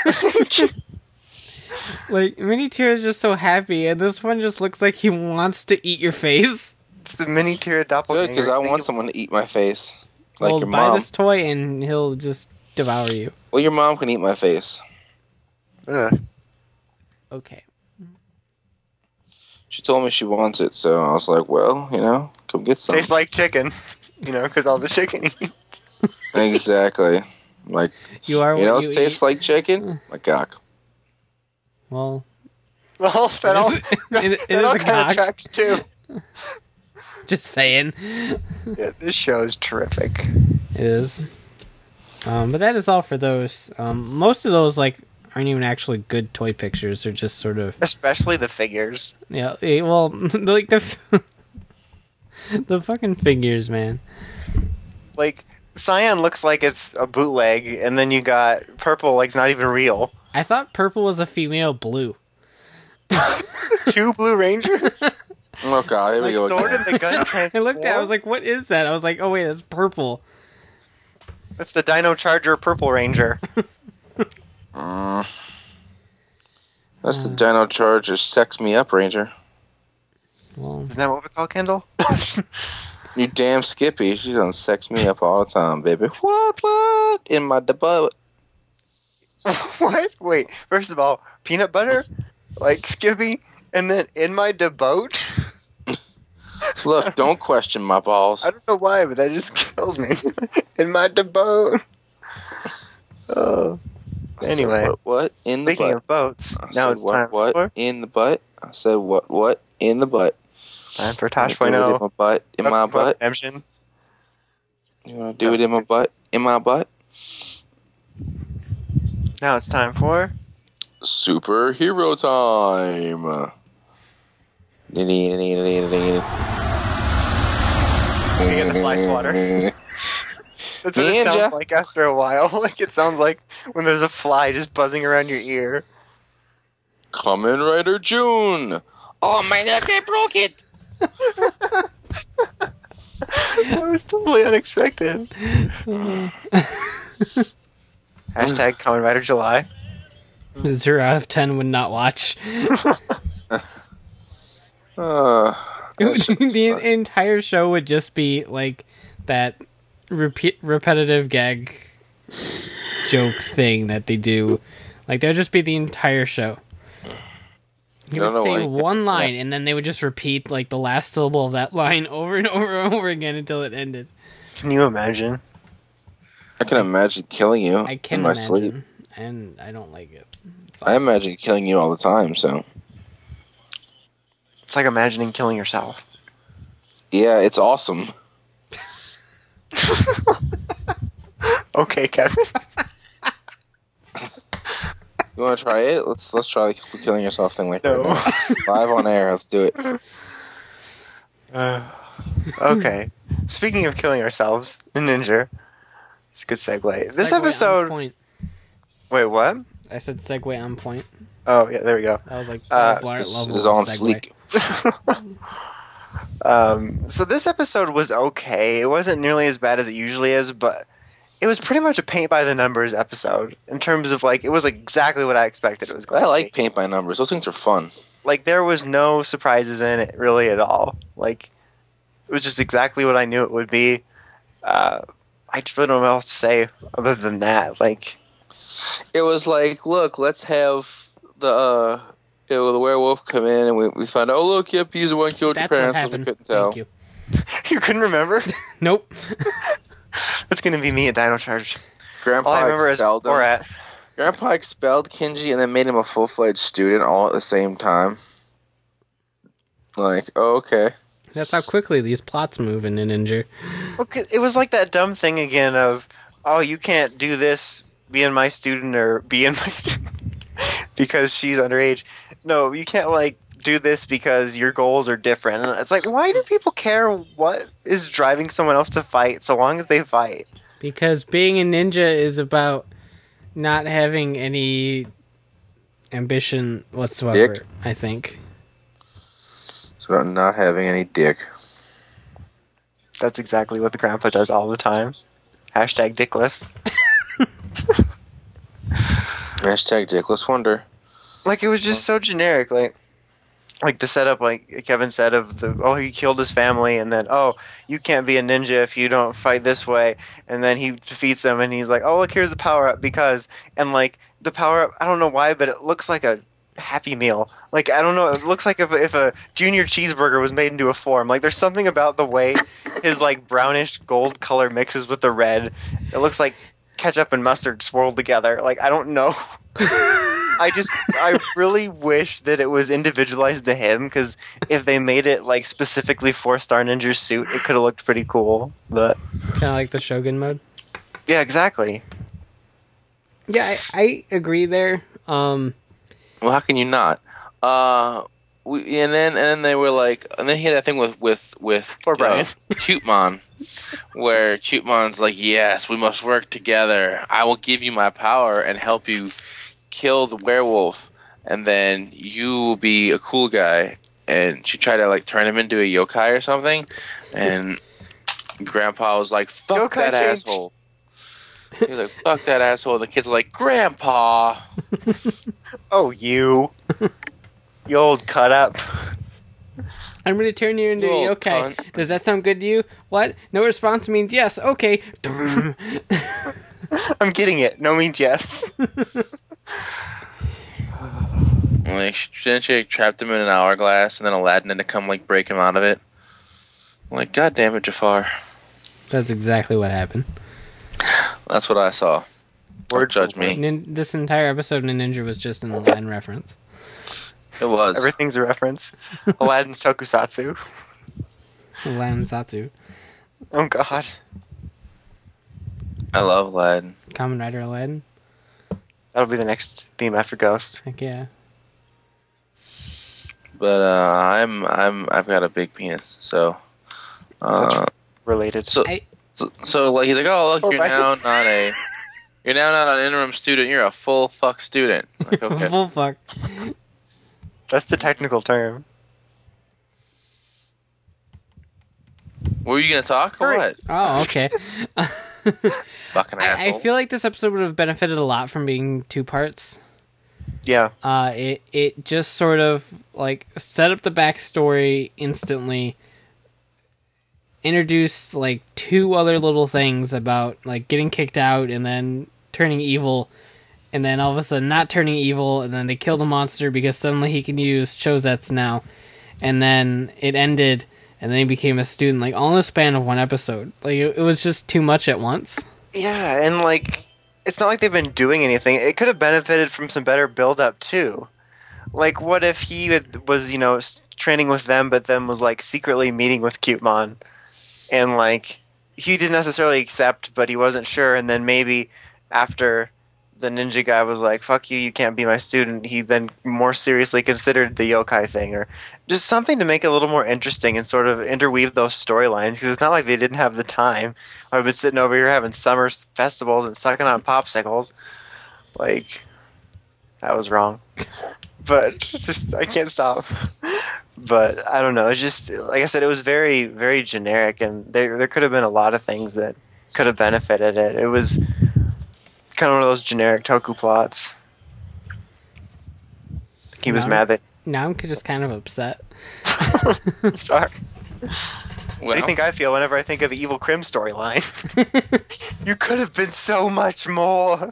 Like, Mini Tier is just so happy, and this one just looks like he wants to eat your face. It's the Mini Tier Good, doppelganger. because I want someone to eat my face. Like Well, your buy mom. this toy, and he'll just devour you. Well, your mom can eat my face. Ugh. Okay. She told me she wants it, so I was like, well, come get some. Tastes like chicken, because all the chicken eats. Exactly. Like, You are you know what what you tastes eat. like chicken? My cock. Well, Well, that all, it that all is a kind cock. of tracks too. Just saying. Yeah, this show is terrific. It is. But that is all for those. Most of those, like, aren't even actually good toy pictures. They're just sort of... Especially the figures. Yeah, well, like, the fucking figures, man. Like, Cyan looks like it's a bootleg, and then you got Purple like it's not even real. I thought purple was a female blue. 2 Blue Rangers? Oh, God, here we The go sword again. and the gun I transform? looked at it, I was like, what is that? I was like, oh, wait, that's purple. That's the Dino Charger Purple Ranger. That's the Dino Charger Sex Me Up Ranger. Well, Isn't that what we call Kendall? You damn Skippy. She done sex me up all the time, baby. What? In my butt. What? Wait, first of all, peanut butter? Like Skippy? And then in my boat? Look, don't question my balls. I don't know why, but that just kills me. In my boat. Oh. Anyway, I said, what? In the speaking butt. of boats, I now said, it's time what? for In the butt? I said, what? In the butt. time for You wanna do it Tosh.0. In my butt? In my butt? Redemption. You want to do it in my butt? In my butt? Now it's time for Superhero time. You get the fly swatter. That's what it Ninja. sounds like after a while. Like it sounds like when there's a fly just buzzing around your ear. Kamen Rider June. Oh, my neck, I broke it. That was totally unexpected. Hashtag Kamen Rider July. 0 out of 10 would not watch. The entire show would just be like that repetitive gag joke thing that they do. Like, that would just be the entire show. He I don't would know why say he kept one it line, and then they would just repeat like the last syllable of that line over and over and over again until it ended. Can you imagine? I can imagine killing you I can in my imagine, sleep. and I don't like it. I imagine killing you all the time, so. It's like imagining killing yourself. Yeah, it's awesome. Okay, Kevin. You want to try it? Let's try the killing yourself thing like No. right now. Live on air. Let's do it. Okay. Speaking of killing ourselves, Ninja. It's a good segue. This Segue on episode. point. Wait, what? I said segue on point. Oh, yeah, there we go. That was like Blart This level is on segue. fleek. So this episode was okay. It wasn't nearly as bad as it usually is, but it was pretty much a paint by the numbers episode in terms of like it was like exactly what I expected it was going I to like be. paint by numbers. Those things are fun. Like there was no surprises in it really at all. Like it was just exactly what I knew it would be. I just really don't know what else to say other than that. Like It was like, look, let's have the werewolf come in, and we find out, oh, look, yep, he's the one who killed That's your what parents, happened. we couldn't tell. Thank you. you couldn't remember? Nope. That's gonna be me at Dino Charge. Grandpa All I remember is expelled him. Borat. Grandpa expelled Kinji and then made him a full-fledged student all at the same time. Like, oh, okay. That's how quickly these plots move in Ninja. Okay, it was like that dumb thing again of, oh, you can't do this, be in my student or be in my student because she's underage. No, you can't like do this because your goals are different. And it's like, why do people care what is driving someone else to fight so long as they fight? Because being a ninja is about not having any ambition whatsoever, Dick? I think. It's about not having any dick. That's exactly what the grandpa does all the time. Hashtag dickless. Hashtag dickless wonder. Like, it was just so generic. Like the setup, like Kevin said, of he killed his family, and then, you can't be a ninja if you don't fight this way, and then he defeats them, and he's like, look, here's the power-up, because, and like, the power-up, I don't know why, but it looks like a Happy Meal. Like, I don't know, it looks like if a junior cheeseburger was made into a form. Like, there's something about the way his, like, brownish gold color mixes with the red. It looks like ketchup and mustard swirled together. Like, I don't know. I really wish that it was individualized to him, because if they made it like specifically for Star Ninja's suit, it could have looked pretty cool. But Kind of like the Shogun mode. yeah, exactly. Yeah, I agree there. Well, how can you not? And then they were like, and then he had that thing with Poor Brian. Cutemon, where Cutemon's like, yes, we must work together. I will give you my power and help you kill the werewolf, and then you will be a cool guy. And she tried to like turn him into a yokai or something, and Grandpa was like, fuck Yokai that change. asshole. He was like, fuck that asshole. And the kid's like, Grandpa. Oh, you old cut up. I'm going to turn you into You a old yokai. cunt. Does that sound good to you? What? No response means yes. Okay. I'm getting it. No means yes. Like, then she like, trapped him in an hourglass, and then Aladdin had to come like break him out of it. I'm like, God damn it, Jafar. That's exactly what happened. That's what I saw. Don't Word judge for me. This entire episode of Ninja was just an Aladdin reference. It was. Everything's a reference. Aladdin's tokusatsu. Aladdin Satsu. Oh God. I love Aladdin. Kamen Rider Aladdin. That'll be the next theme after Ghost. Heck yeah. But I've got a big penis, so Related. so like he's like, oh look, Oh, you're right. now not an interim student, you're a full fuck student. Like, okay. Full fuck. That's the technical term. Were you gonna talk or Hurry. what? Oh, okay. Fucking asshole. I feel like this episode would have benefited a lot from being two parts. Yeah. It just sort of like set up the backstory instantly, introduced like two other little things about like getting kicked out and then turning evil, and then all of a sudden not turning evil, and then they killed a monster because suddenly he can use Chosets now, and then it ended, and then he became a student, like all in the span of one episode. Like it was just too much at once. Yeah, and like, it's not like they've been doing anything. It could have benefited from some better build-up too. Like, what if he was, training with them, but then was like secretly meeting with Cutemon, and like he didn't necessarily accept, but he wasn't sure, and then maybe after the ninja guy was like, fuck you can't be my student, he then more seriously considered the yokai thing, or just something to make it a little more interesting and sort of interweave those storylines, because it's not like they didn't have the time. I've been sitting over here having summer festivals and sucking on popsicles. Like, that was wrong. But it's just, I can't stop. But I don't know, it's just, like I said, it was very, very generic, and there could have been a lot of things that could have benefited it. It was kind of one of those generic Toku plots. He was No. mad that... Now I'm just kind of upset. Sorry. Well, What do you think I feel whenever I think of the Evil Krim storyline? You could have been so much more.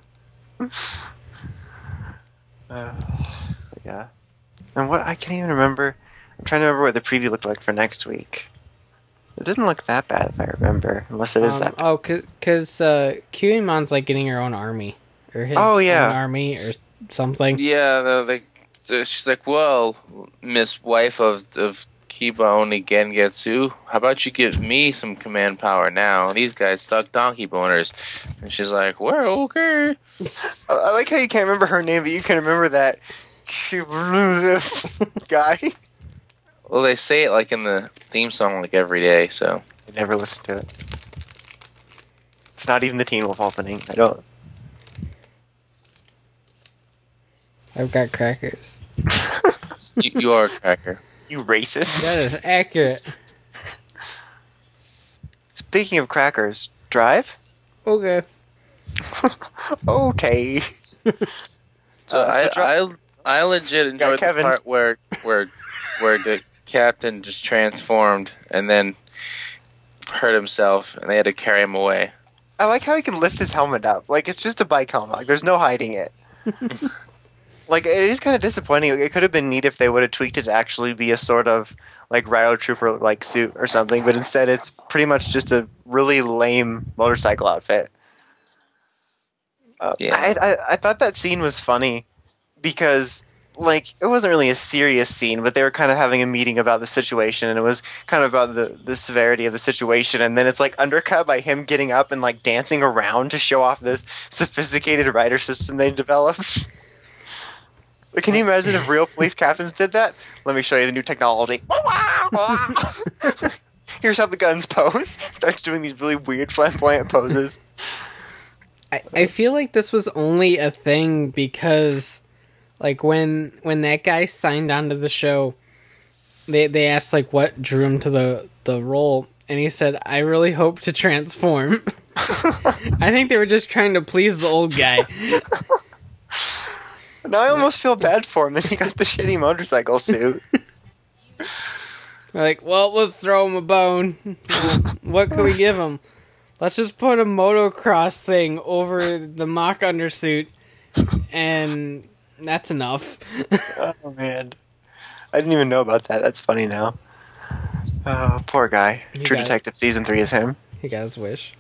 Yeah. And what, I can't even remember. I'm trying to remember what the preview looked like for next week. It didn't look that bad, if I remember, unless it is that bad. Oh, because Cuemon's like getting her own army, or his Oh, yeah. own army, or something. Yeah, she's like, well, Miss Wife of Kiba Oni Gengetsu, how about you give me some command power now? These guys suck donkey boners. And she's like, well, okay. I like how you can't remember her name, but you can remember that guy. Well, they say it like in the theme song like every day, so. I never listened to it. It's not even the Teen Wolf opening. I don't. I've got crackers. You are a cracker. You racist. That is accurate. Speaking of crackers, drive? Okay. Okay. I legit enjoyed the Kevin. part where the captain just transformed and then hurt himself, and they had to carry him away. I like how he can lift his helmet up. Like, it's just a bike helmet. Like, there's no hiding it. Like, it is kind of disappointing. It could have been neat if they would have tweaked it to actually be a sort of, like, Rhino Trooper-like suit or something, but instead it's pretty much just a really lame motorcycle outfit. I thought that scene was funny because, like, it wasn't really a serious scene, but they were kind of having a meeting about the situation, and it was kind of about the severity of the situation, and then it's, like, undercut by him getting up and, like, dancing around to show off this sophisticated rider system they developed. Like, can you imagine if real police captains did that? Let me show you the new technology. Here's how the guns pose. Starts doing these really weird flamboyant poses. I feel like this was only a thing because, like, when that guy signed onto the show, they asked, like, what drew him to the role, and he said, I really hope to transform. I think they were just trying to please the old guy. Now I almost feel bad for him that he got the shitty motorcycle suit. They're like, well, let's throw him a bone. What can we give him? Let's just put a motocross thing over the mock undersuit, and that's enough. Oh, man. I didn't even know about that. That's funny now. Oh, poor guy. True Detective Season 3 is him. He got his wish.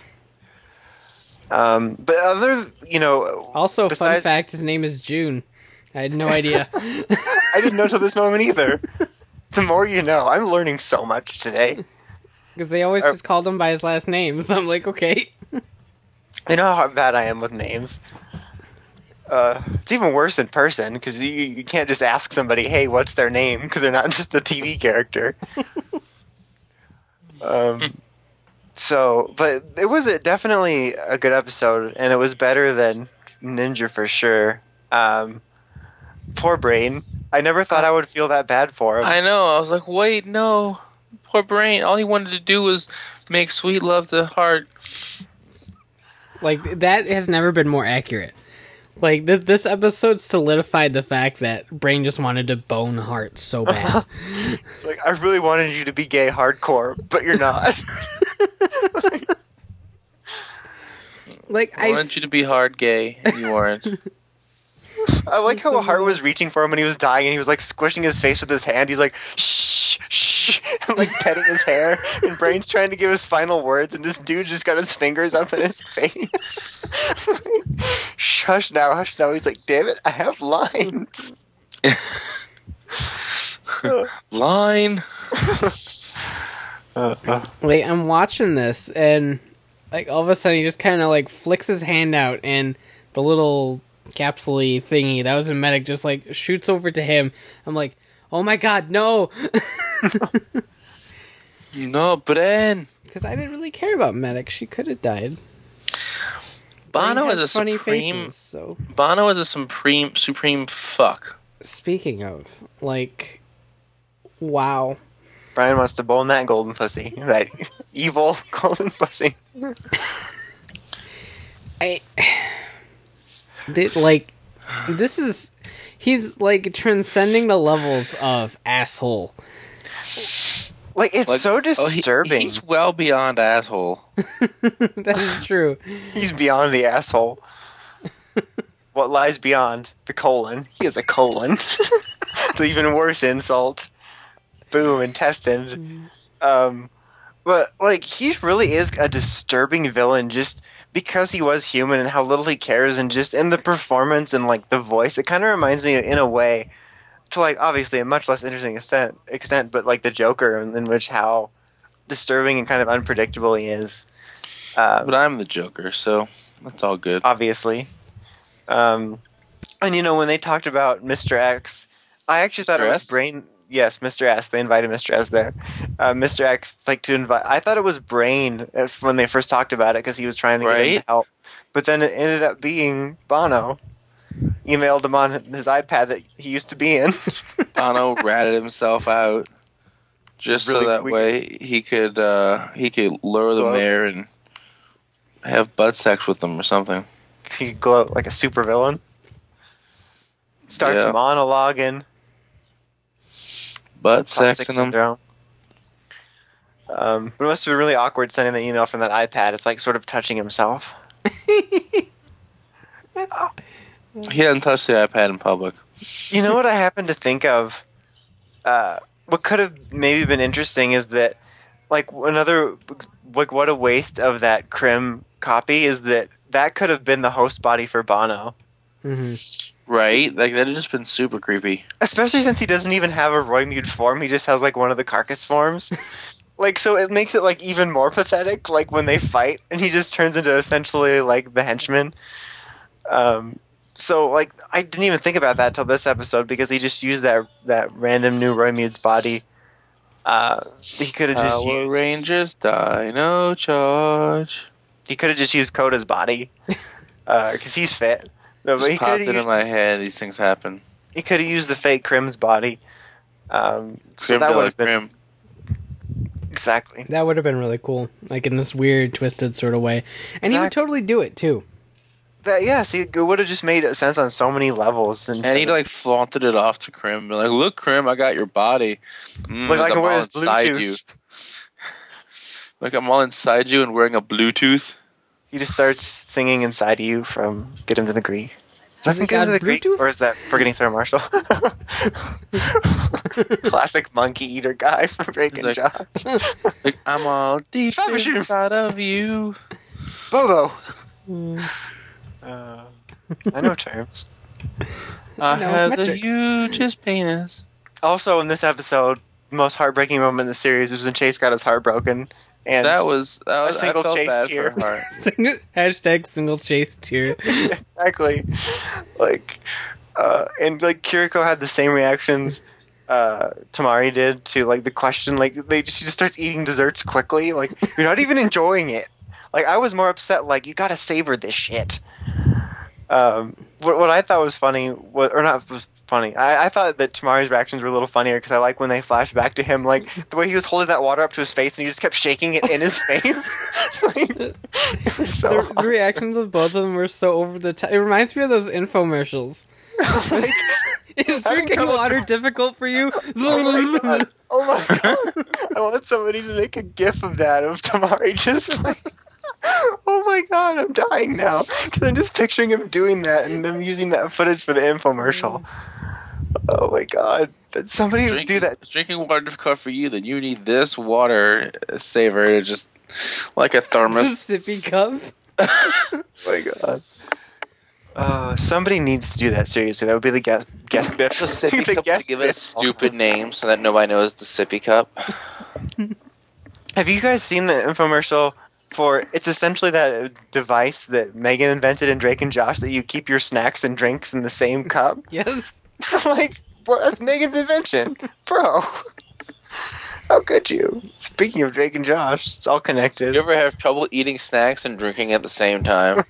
But other, Also, besides, fun fact, his name is June. I had no idea. I didn't know till this moment either. The more you know. I'm learning so much today. Because they always just called him by his last name, so I'm like, okay. You know how bad I am with names? It's even worse in person, because you can't just ask somebody, hey, what's their name? Because they're not just a TV character. But it was definitely a good episode, and it was better than Ninja for sure. Poor Brain. I never thought I would feel that bad for him. I know. I was like, wait, no. Poor Brain. All he wanted to do was make sweet love to Heart. Like, that has never been more accurate. Like, this episode solidified the fact that Brain just wanted to bone Heart so bad. It's like, I really wanted you to be gay hardcore, but you're not. Like, I wanted you to be hard gay, and you weren't. I like how Hart was reaching for him when he was dying, and he was like squishing his face with his hand. He's like, shh, shh, and like petting his hair. And Brain's trying to give his final words, and this dude just got his fingers up in his face. Hush now, hush now. He's like, damn it, I have lines. Line. Like, I'm watching this, and like all of a sudden he just kind of like flicks his hand out, and the little capsule-y thingy that was in Medic just like shoots over to him. I'm like, oh my god, no! No, Brain. Because I didn't really care about Medic. She could have died. Bono is a funny supreme. faces, so. Bono is a supreme fuck. Speaking of, like, wow. Brian wants to bone that golden pussy. That evil golden pussy. He's like transcending the levels of asshole. Like, it's so disturbing. He's well beyond asshole. That is true. He's beyond the asshole. What lies beyond the colon? He has a colon. It's an even worse insult. Boom, intestines. But, like, he really is a disturbing villain just because he was human and how little he cares, and just in the performance and, like, the voice. It kind of reminds me, in a way, to, like, obviously a much less interesting extent, but, like, the Joker, in which how disturbing and kind of unpredictable he is. But I'm the Joker, so that's all good. Obviously. And, when they talked about Mr. X, I actually thought it was Brain... Yes, Mr. S. They invited Mr. S there. Mr. X, to invite... I thought it was Brain when they first talked about it, because he was trying to get him to help. But then it ended up being Bono. emailed him on his iPad that he used to be in. Bono ratted himself out just Really so that weird. way he could lure the Glow. mayor and have butt sex with them or something. He could glow like a supervillain. Starts Yeah. monologuing. Butt Toxic sex in them. syndrome. But it must have been really awkward sending the email from that iPad. It's like sort of touching himself. He hadn't touched the iPad in public. You know what I happen to think of? What could have maybe been interesting is that, like, what a waste of that Krim copy is that could have been the host body for Bono. Hmm. Right? Like, that had just been super creepy. Especially since he doesn't even have a Roymute form, he just has, like, one of the carcass forms. Like, so it makes it, like, even more pathetic, like, when they fight, and he just turns into essentially, like, the henchman. So, like, I didn't even think about that till this episode, because he just used that random new Roymute's body. He could have just Power used... Rangers Dino Charge. He could have just used Koda's body, because he's fit. No, but Just he could popped have into used, my head. These things happen. he could have used the fake Krim's body. So Grim that de would la have been Grim. exactly. That would have been really cool, like in this weird, twisted sort of way, and he would Exactly. totally do it too. That see, it would have just made sense on so many levels. And he like flaunted it off to Krim. Be like, look, Krim, I got your body. Look, I can I'm wear all this inside you. Bluetooth. Like, I'm all inside you and wearing a Bluetooth. He just starts singing inside you from Get Him to the Greek. Is that Has from it Get Him to got the Greek? Bluetooth? Or is that Forgetting Sarah Marshall? Classic monkey eater guy from Drake and Like- Josh. Like, I'm all deep Fabersham. inside of you. Bobo! Mm. I know terms. I No, have the metrics. hugest penis. Also, in this episode, the most heartbreaking moment in the series was when Chase got his heart broken. And That was A single I felt Chase bad tear. for Hart. Hashtag single chase tier. exactly. Like, and like Kiriko had the same reactions Tamari did to like the question. Like, she just starts eating desserts quickly. Like, you're not even enjoying it. Like, I was more upset. Like, you gotta savor this shit. What I thought was funny, was funny. I thought that Tamari's reactions were a little funnier because I like when they flash back to him, like the way he was holding that water up to his face and he just kept shaking it in his face. Like, it was so The reactions of both of them were so over the top. It reminds me of those infomercials. like, Is Having drinking trouble- water difficult for you? oh my god! Oh my god! I want somebody to make a GIF of that of Tamari just like. Oh my god, I'm dying now. Because I'm just picturing him doing that and them using that footage for the infomercial. Oh my god. That somebody would do that. Drinking water difficult for you, then you need this water saver to just like a The thermos. sippy cup. Oh my god. Somebody needs to do that seriously. That would be the guest bit. The sippy The cup, guest give it a bit. stupid name so that nobody knows the sippy cup. Have you guys seen the infomercial for? It's essentially that device that Megan invented in Drake and Josh that you keep your snacks and drinks in the same cup. Yes. I'm like, well, that's Megan's invention, bro. How could you? Speaking of Drake and Josh, it's all connected. You ever have trouble eating snacks and drinking at the same time?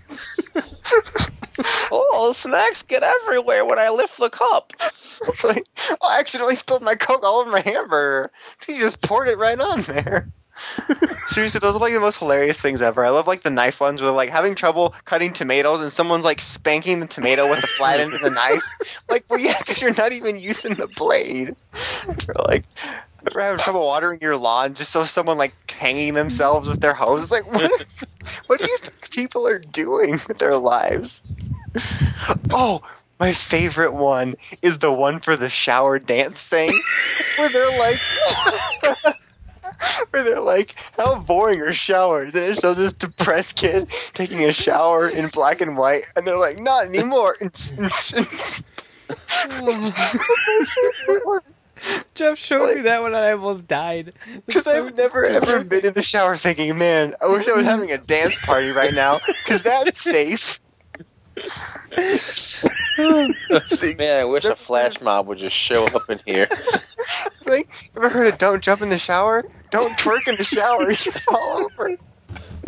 Oh, the snacks get everywhere when I lift the cup. It's like, oh, I accidentally spilled my Coke all over my hamburger. So you just poured it right on there. Seriously, those are like the most hilarious things ever. I love like the knife ones where like having trouble cutting tomatoes and someone's like spanking the tomato with the flat end of the knife. Like, well, yeah, because you're not even using the blade. Or like, ever having trouble watering your lawn just so someone like hanging themselves with their hose? It's like, what do you think people are doing with their lives? Oh, my favorite one is the one for the shower dance thing, where they're like, how boring are showers? And it shows this depressed kid taking a shower in black and white, and they're like, not anymore. Jeff showed me that when I almost died. Because I've never ever been in the shower thinking, man, I wish I was having a dance party right now, because that's safe. Man, I wish a flash mob would just show up in here. It's like, ever heard of don't jump in the shower? Don't twerk in the shower, you fall over.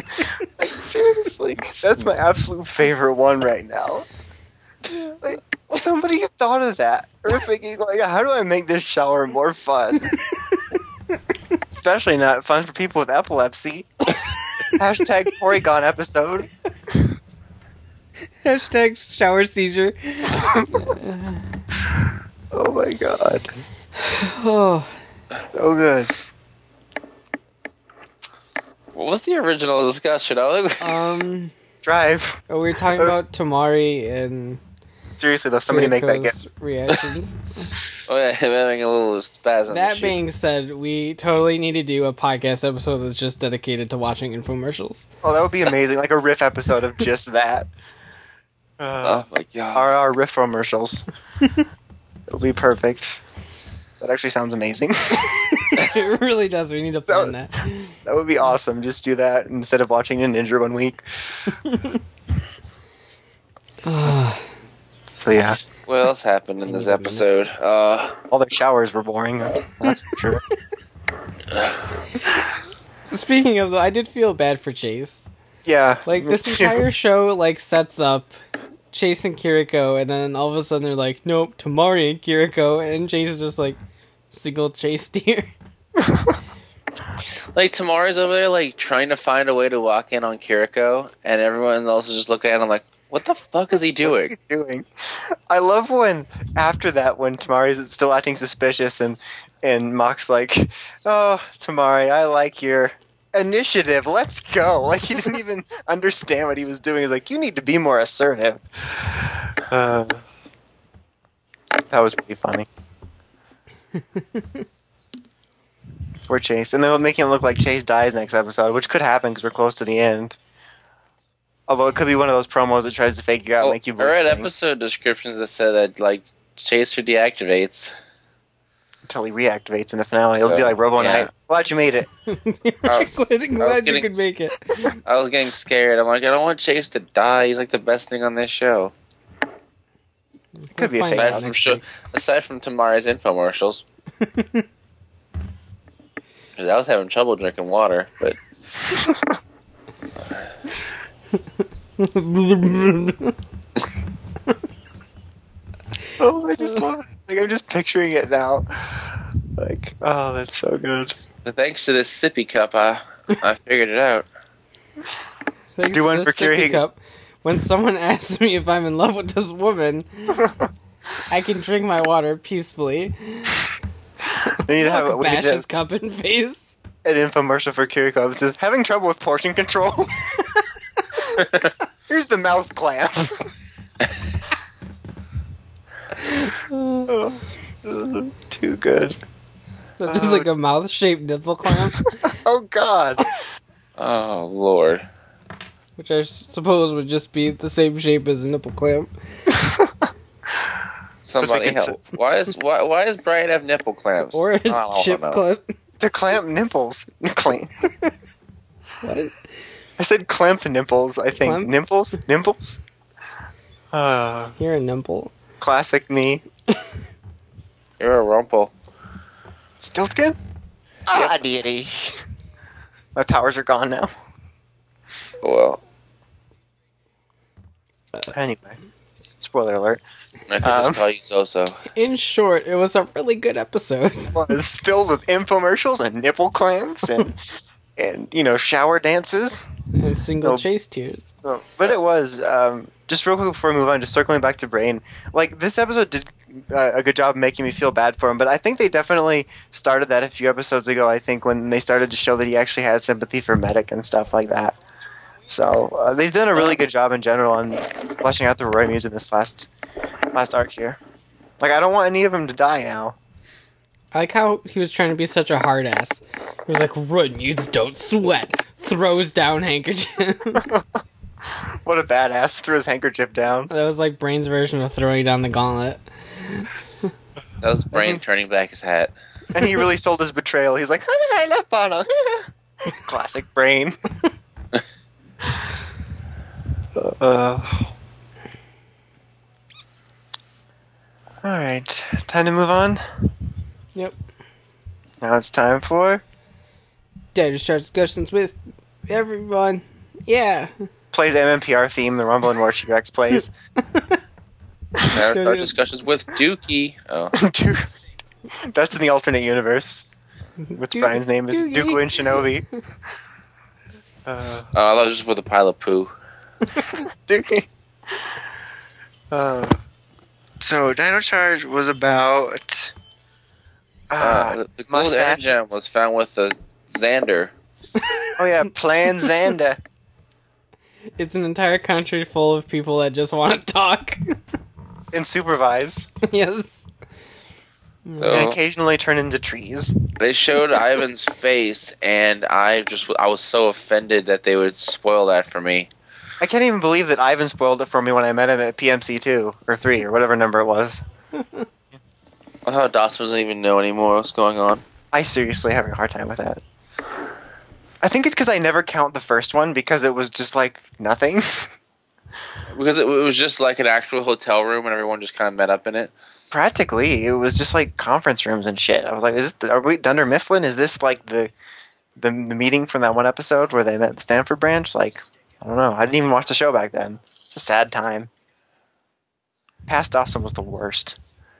Like, seriously, that's my absolute favorite one right now. Like, Somebody thought of that. Or thinking, like, how do I make this shower more fun? Especially not fun for people with epilepsy. Hashtag Porygon episode. Hashtag shower seizure. Oh my god. Oh. So good. What was the original discussion? Drive. We were talking about Tamari and Seriously though, somebody make that Kiriko's gift. reactions. Oh yeah, him having a little spasm. That being said, we totally need to do a podcast episode that's just dedicated to watching infomercials. Oh, that would be amazing. Like a riff episode of just that. Oh my god. Our riff commercials. It'll be perfect. That actually sounds amazing. It really does. We need to plan that. That would be awesome. Just do that instead of watching a Ninja 1 week. So yeah. What else happened in this episode? All their showers were boring. That's for sure. Speaking of, though, I did feel bad for Chase. Yeah. Like, this entire show, like, sets up Chase and Kiriko, and then all of a sudden they're like, nope, Tamari and Kiriko, and Chase is just like, single Chase deer. Like, Tamara's over there, like, trying to find a way to walk in on Kiriko, and everyone else is just looking at him like, what the fuck is he doing? What are you doing? I love when, after that, when Tamari's still acting suspicious, and Mock's like, oh, Tamari, I like your initiative, let's go. Like, he didn't even understand what he was doing. He's like, you need to be more assertive. That was pretty funny. Poor Chase. And they're making it look like Chase dies next episode, which could happen because we're close to the end. Although it could be one of those promos that tries to fake you out and make you I believe read things episode descriptions that said that, like, Chaser deactivates. until he reactivates in the finale. It'll be like Robo yeah. Knight. Glad you made it. Glad you could make it. I was getting scared. I'm like, I don't want Chase to die. He's like the best thing on this show. Could be a find fake out out. next week. Aside from Tamara's infomercials. Because I was having trouble drinking water, but Oh, I just love it. Like, I'm just picturing it now. Like, oh, that's so good. but thanks to this sippy cup, I figured it out. Thanks Do to one this for sippy Kiriko. cup. When someone asks me if I'm in love with this woman, I can drink my water peacefully. We need to have we need Bash to his cup in face. an infomercial for Kiriko that says, having trouble with portion control? Here's the mouth clamp. Oh, this is too good. That's just like a mouth-shaped nipple clamp, Oh, God. Oh, Lord. which I suppose would just be the same shape as a nipple clamp. Somebody But they can help. Why does Brian have nipple clamps? Or a I don't chip know. clip. To clamp nipples. Clamp. What? I said clamp nipples, I think. Clamp? Nipples? Nimples? You're a nimple. Classic me. You're a rumple. Stiltskin? Ah, deity. My powers are gone now. Well, Anyway. Spoiler alert. I could just call you So-So. In short, it was a really good episode. Was filled with infomercials and nipple clamps and shower dances. And single Oh. chase tears. But it was just real quick before we move on, just circling back to Brain. Like, this episode did a good job of making me feel bad for him, but I think they definitely started that a few episodes ago. I think when they started to show that he actually had sympathy for Medic and stuff like that. So they've done a really good job in general on fleshing out the Roy Muse in this last arc here. Like, I don't want any of them to die now. I like how he was trying to be such a hard ass. He was like, run, youths don't sweat. Throws down handkerchief. What a badass. Threw his handkerchief down. That was like Brain's version of throwing down the gauntlet. That was Brain turning back his hat. And he really sold his betrayal. He's like, I left Bono. Classic Brain. Alright, time to move on. Yep. Now it's time for Dad to start discussions with everyone. Yeah. plays MMPR theme, the Rumble and War T-Rex plays. Our discussions with Dookie. Oh. Duke. That's in the alternate universe. Which Brian's name is Doogie. Dooku and Shinobi. I thought it was just with a pile of poo. Dookie. So Dino Charge was about The gold mustaches. gem was found with the Xander. Oh yeah, Plan Xander. It's an entire country full of people that just want to talk. And supervise. Yes. And So occasionally turn into trees. they showed Ivan's face, and I was so offended that they would spoil that for me. I can't even believe that Ivan spoiled it for me when I met him at PMC 2 or 3 or whatever number it was. I thought Dots doesn't even know anymore what's going on. I seriously having a hard time with that. I think it's because I never count the first one because it was just like nothing. Because it was just like an actual hotel room, and everyone just kind of met up in it. Practically, it was just like conference rooms and shit. I was like, are we Dunder Mifflin? Is this like the meeting from that one episode where they met at the Stanford branch? Like, I don't know. I didn't even watch the show back then. It's a sad time. Past Dawson was the worst.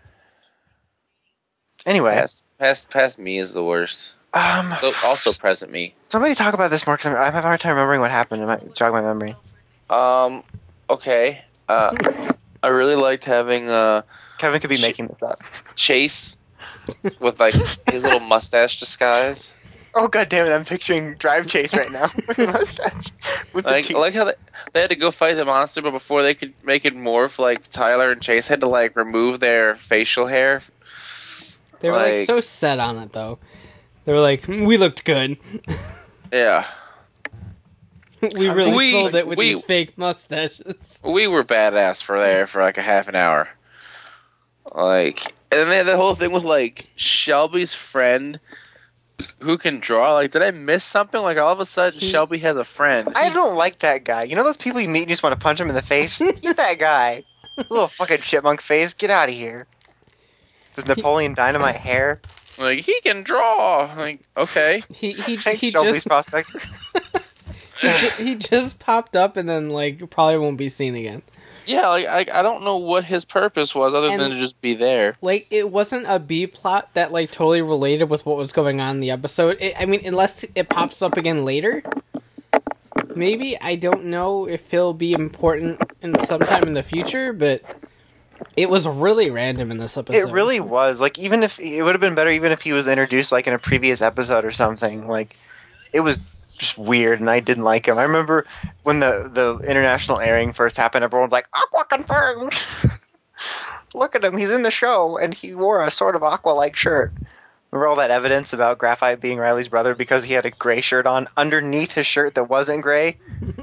Anyway. Past me is the worst. So also present me. Somebody talk about this more because I'm having a hard time remembering what happened. It might jog my memory. Okay. I really liked having Kevin could be making this up. Chase with like his little mustache disguise. Oh god damn it! I'm picturing Drive Chase right now with a mustache. With the Like, teeth. I like how they had to go fight the monster, but before they could make it morph, like Tyler and Chase had to like remove their facial hair. They were like so set on it, though. They were like, we looked good. Yeah. We really sold it with these fake mustaches. We were badass for there for like a half an hour. Like, and they had the whole thing with like Shelby's friend who can draw. Like, did I miss something? Like, all of a sudden, Shelby has a friend. I don't like that guy. You know those people you meet and you just want to punch him in the face? He's that guy. Little fucking chipmunk face. Get out of here. Does Napoleon Dynamite hair? Like, he can draw. Like, okay. He Shelby's just prospect. he just popped up and then like probably won't be seen again. Yeah, like I don't know what his purpose was other than to just be there. Like, it wasn't a B plot that like totally related with what was going on in the episode. I mean, unless it pops up again later. Maybe. I don't know if he'll be important in sometime in the future, but it was really random in this episode. It really was. Like, even if it would have been better even if he was introduced like in a previous episode or something. Like, it was just weird, and I didn't like him. I remember when the international airing first happened, everyone's like, Aqua confirmed! Look at him, he's in the show, and he wore a sort of Aqua-like shirt. Remember all that evidence about Graphite being Riley's brother because he had a gray shirt on underneath his shirt that wasn't gray?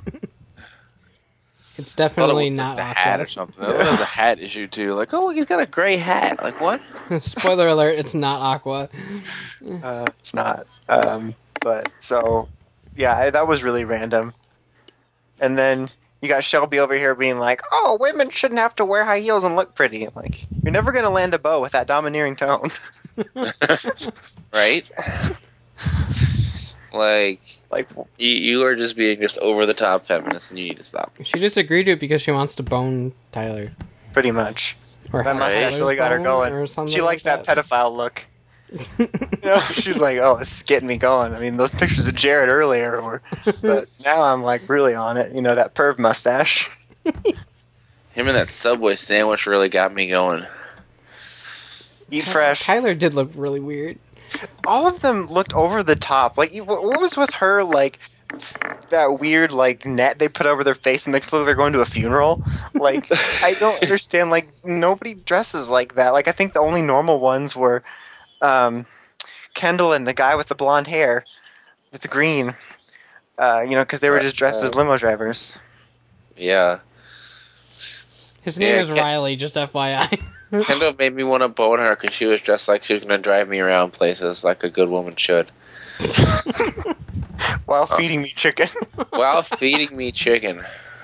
It's definitely not the Aqua. hat or something. That was a hat issue too. Like, oh, he's got a gray hat. Like, what? Spoiler alert, it's not Aqua. It's not. But, so, yeah, that was really random. And then you got Shelby over here being like, oh, women shouldn't have to wear high heels and look pretty. Like, you're never going to land a bow with that domineering tone. Right? Like you are just being just over the top feminist, and you need to stop. She just agreed to it because she wants to bone Tyler. Pretty much. Or That mustache really got her going. or something She likes like that pedophile look. You know, she's like, oh, this is getting me going. I mean, those pictures of Jared earlier but now I'm like really on it. You know, that perv mustache. Him and that Subway sandwich really got me going. Eat fresh. Tyler did look really weird. All of them looked over the top. Like, what was with her, like, that weird, like, net they put over their face and makes it look like they're going to a funeral? Like, I don't understand. Like, nobody dresses like that. Like, I think the only normal ones were Kendall and the guy with the blonde hair with the green. You know, because they were just dressed as limo drivers. Yeah. His name is Riley, just FYI. Kendall made me want to bone her because she was dressed like she was going to drive me around places like a good woman should. While feeding me chicken. While feeding me chicken.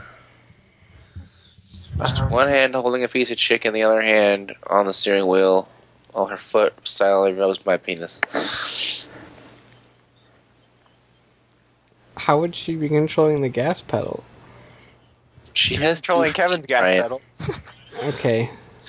Just one hand holding a piece of chicken, the other hand on the steering wheel, while her foot silently rubs my penis. How would she be controlling the gas pedal? She She's has controlling two Kevin's feet, gas Brian. pedal. Okay.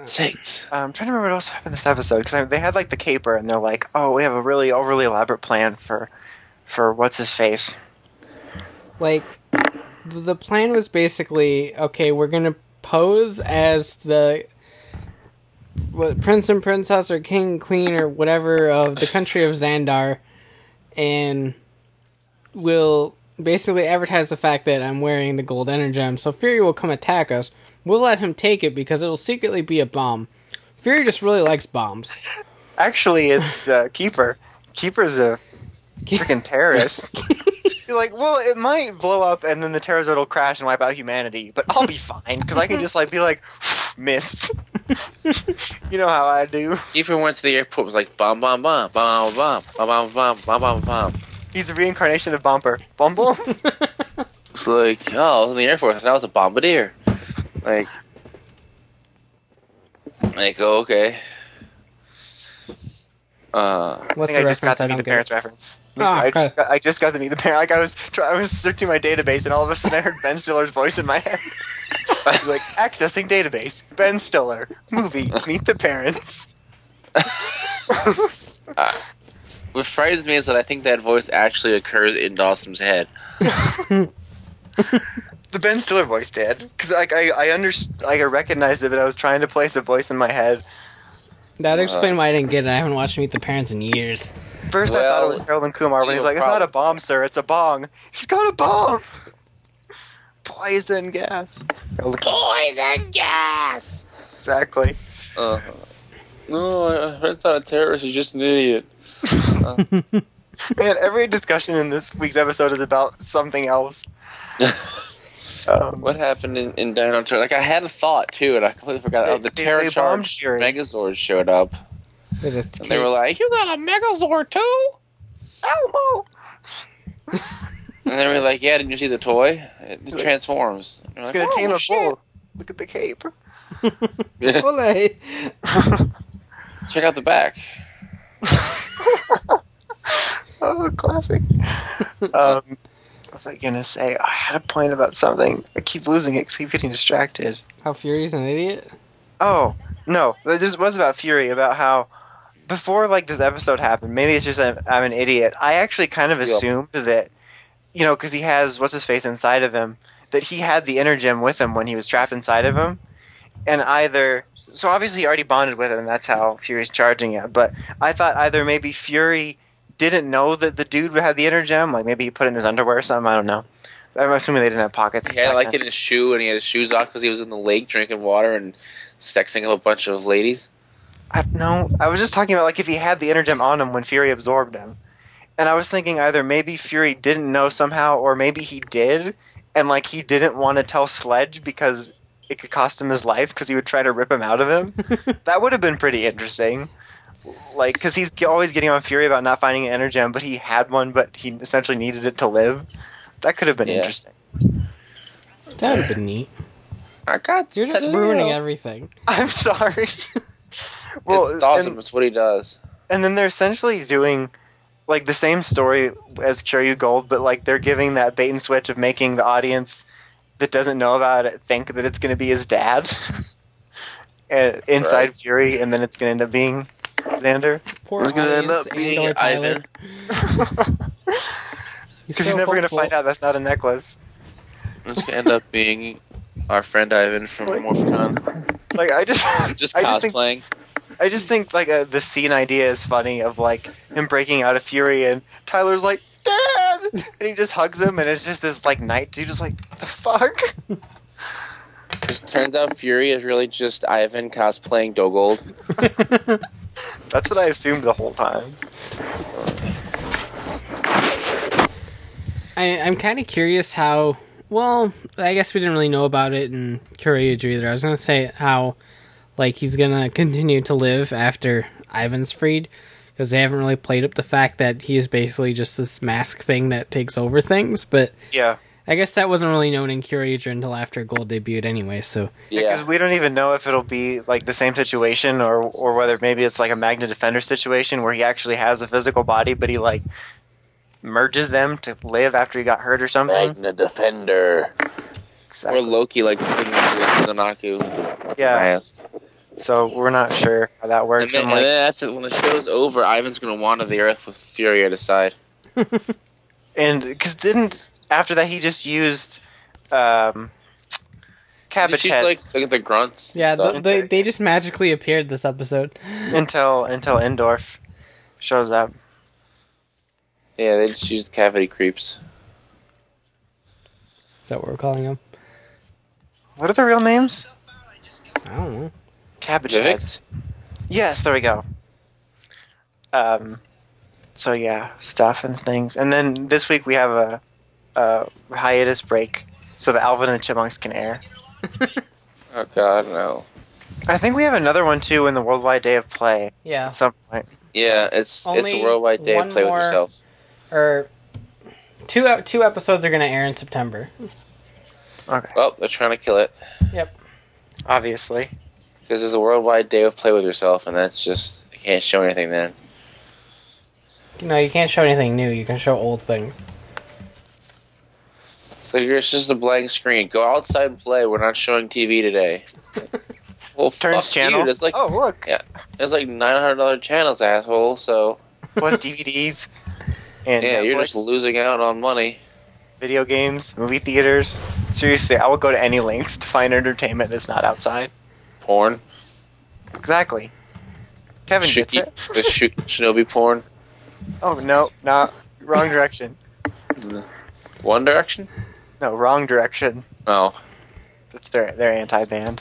Sakes. I'm trying to remember what else happened in this episode because they had like the caper and they're like, oh, we have a really overly elaborate plan for what's his face. Like, the plan was basically, okay, we're gonna pose as the prince and princess or king and queen or whatever of the country of Xandar, and we'll basically advertise the fact that I'm wearing the gold energem, so Fury will come attack us. We'll let him take it because it'll secretly be a bomb. Fury just really likes bombs. Actually, it's Keeper. Keeper's a freaking terrorist. You're like, well, it might blow up and then the Terrazord will crash and wipe out humanity, but I'll be fine because I can just like be like, missed. You know how I do. Keeper went to the airport, was like, bomb, bomb, bomb, bomb, bomb, bomb, bomb, bomb, bomb, bomb. He's the reincarnation of Bumper. Bumble? It's like, oh, I was in the Air Force, now it's a bombardier. Like, oh, okay. What's I the just got reference? to I meet don't the get parents it. reference. Oh, I okay. just got to meet the parent. Like I was searching my database, and all of a sudden I heard Ben Stiller's voice in my head. Like accessing database. Ben Stiller movie. Meet the parents. What frightens me is that I think that voice actually occurs in Dawson's head. The Ben Stiller voice did because like I recognized it, but I was trying to place a voice in my head. That explained why I didn't get it. I haven't watched Meet the Parents in years. First, I thought it was Harold and Kumar when he's like, "It's not a bomb, sir. It's a bong." He's got a bomb. Poison gas. Poison gas! Exactly. No, my friend's not a terrorist, he's just an idiot. Man, every discussion in this week's episode is about something else. What happened in Dino Charge? Like, I had a thought, too, and I completely forgot. The Terror Charge Megazord showed up. And they were like, you got a Megazord, too? Elmo! And they were like, yeah, didn't you see the toy? It transforms. It's going to tame a bull. Look at the cape. Check out the back. Oh, classic. What was I going to say? I had a point about something. I keep losing it because I keep getting distracted. How Fury's an idiot? Oh, no. This was about Fury, about how before like this episode happened, maybe it's just that I'm an idiot. I actually kind of assumed that, you know, because he has what's-his-face inside of him, that he had the Energem with him when he was trapped inside of him. And so obviously he already bonded with him, and that's how Fury's charging it. But I thought either maybe Fury didn't know that the dude had the Energem, like maybe he put it in his underwear or something, I don't know. I'm assuming they didn't have pockets. He had like in his shoe, and he had his shoes off because he was in the lake drinking water and sexing a bunch of ladies. I don't know. I was just talking about like if he had the Energem on him when Fury absorbed him. And I was thinking either maybe Fury didn't know somehow, or maybe he did, and like he didn't want to tell Sledge because it could cost him his life because he would try to rip him out of him. That would have been pretty interesting. Like, because he's always getting on Fury about not finding an Energem, but he had one, but he essentially needed it to live. That could have been interesting. That would have been neat. I got You're just ruining everything. I'm sorry. Well, it's awesome. It's what he does. And then they're essentially doing like the same story as Kiryu Gold, but like they're giving that bait and switch of making the audience that doesn't know about it think that it's going to be his dad inside Fury, and then it's going to end up being Xander. Poor it's going to end up being Ivan. Because he's never going to find out that's not a necklace. It's going to end up being our friend Ivan from Morphicon. Like I just cosplaying. I just think like the scene idea is funny of like him breaking out of Fury and Tyler's like, Dad! And he just hugs him and it's just this like night dude just like, what the fuck? It turns out Fury is really just Ivan cosplaying Dogold. That's what I assumed the whole time. I'm kind of curious how. Well, I guess we didn't really know about it in Kyoryuger either. I was gonna say how, like, he's gonna continue to live after Ivan's freed, because they haven't really played up the fact that he is basically just this mask thing that takes over things. But yeah, I guess that wasn't really known in Kyoryuger until after Gold debuted anyway. So because we don't even know if it'll be like the same situation or whether maybe it's like a Magna Defender situation where he actually has a physical body, but he like merges them to live after he got hurt or something. Magna Defender. Exactly. Or Loki, like the Nanaku with the mask. So we're not sure how that And works. then, I'm like, that's it. When the show's over, Ivan's gonna wander the earth with Fury at his side. and because after that he just used cabbage She's heads like the grunts. And Yeah, stuff. they just magically appeared this episode. until Endorf shows up. Yeah, they just used cavity creeps. Is that what we're calling them? What are the real names? I don't know. Cabbage Vivix? heads. Yes, there we go. So yeah, stuff and things, and then this week we have a hiatus break so that Alvin and the Chipmunks can air. Oh God, no. I think we have another one too in the Worldwide Day of Play Yeah. at some point. Yeah, it's Only a worldwide day one of play with more- yourself. Or two episodes are going to air in September. Okay, Well, they're trying to kill it Yep. obviously. because there's a worldwide day of play with yourself, and that's just you can't show anything then. No, you can't show anything new. You can show old things. So it's just a blank screen. Go outside and play. We're not showing TV today. Well, Turns fuck channel. you. There's like Oh look, there's like $900 channels, asshole. So plus DVDs and yeah, Netflix, you're just losing out on money. video games, movie theaters. Seriously, I would go to any lengths to find entertainment that's not outside. Porn. Exactly. Kevin gets it. The Shinobi porn. Oh no, wrong direction. One Direction. No, wrong direction. Oh, That's their anti-band.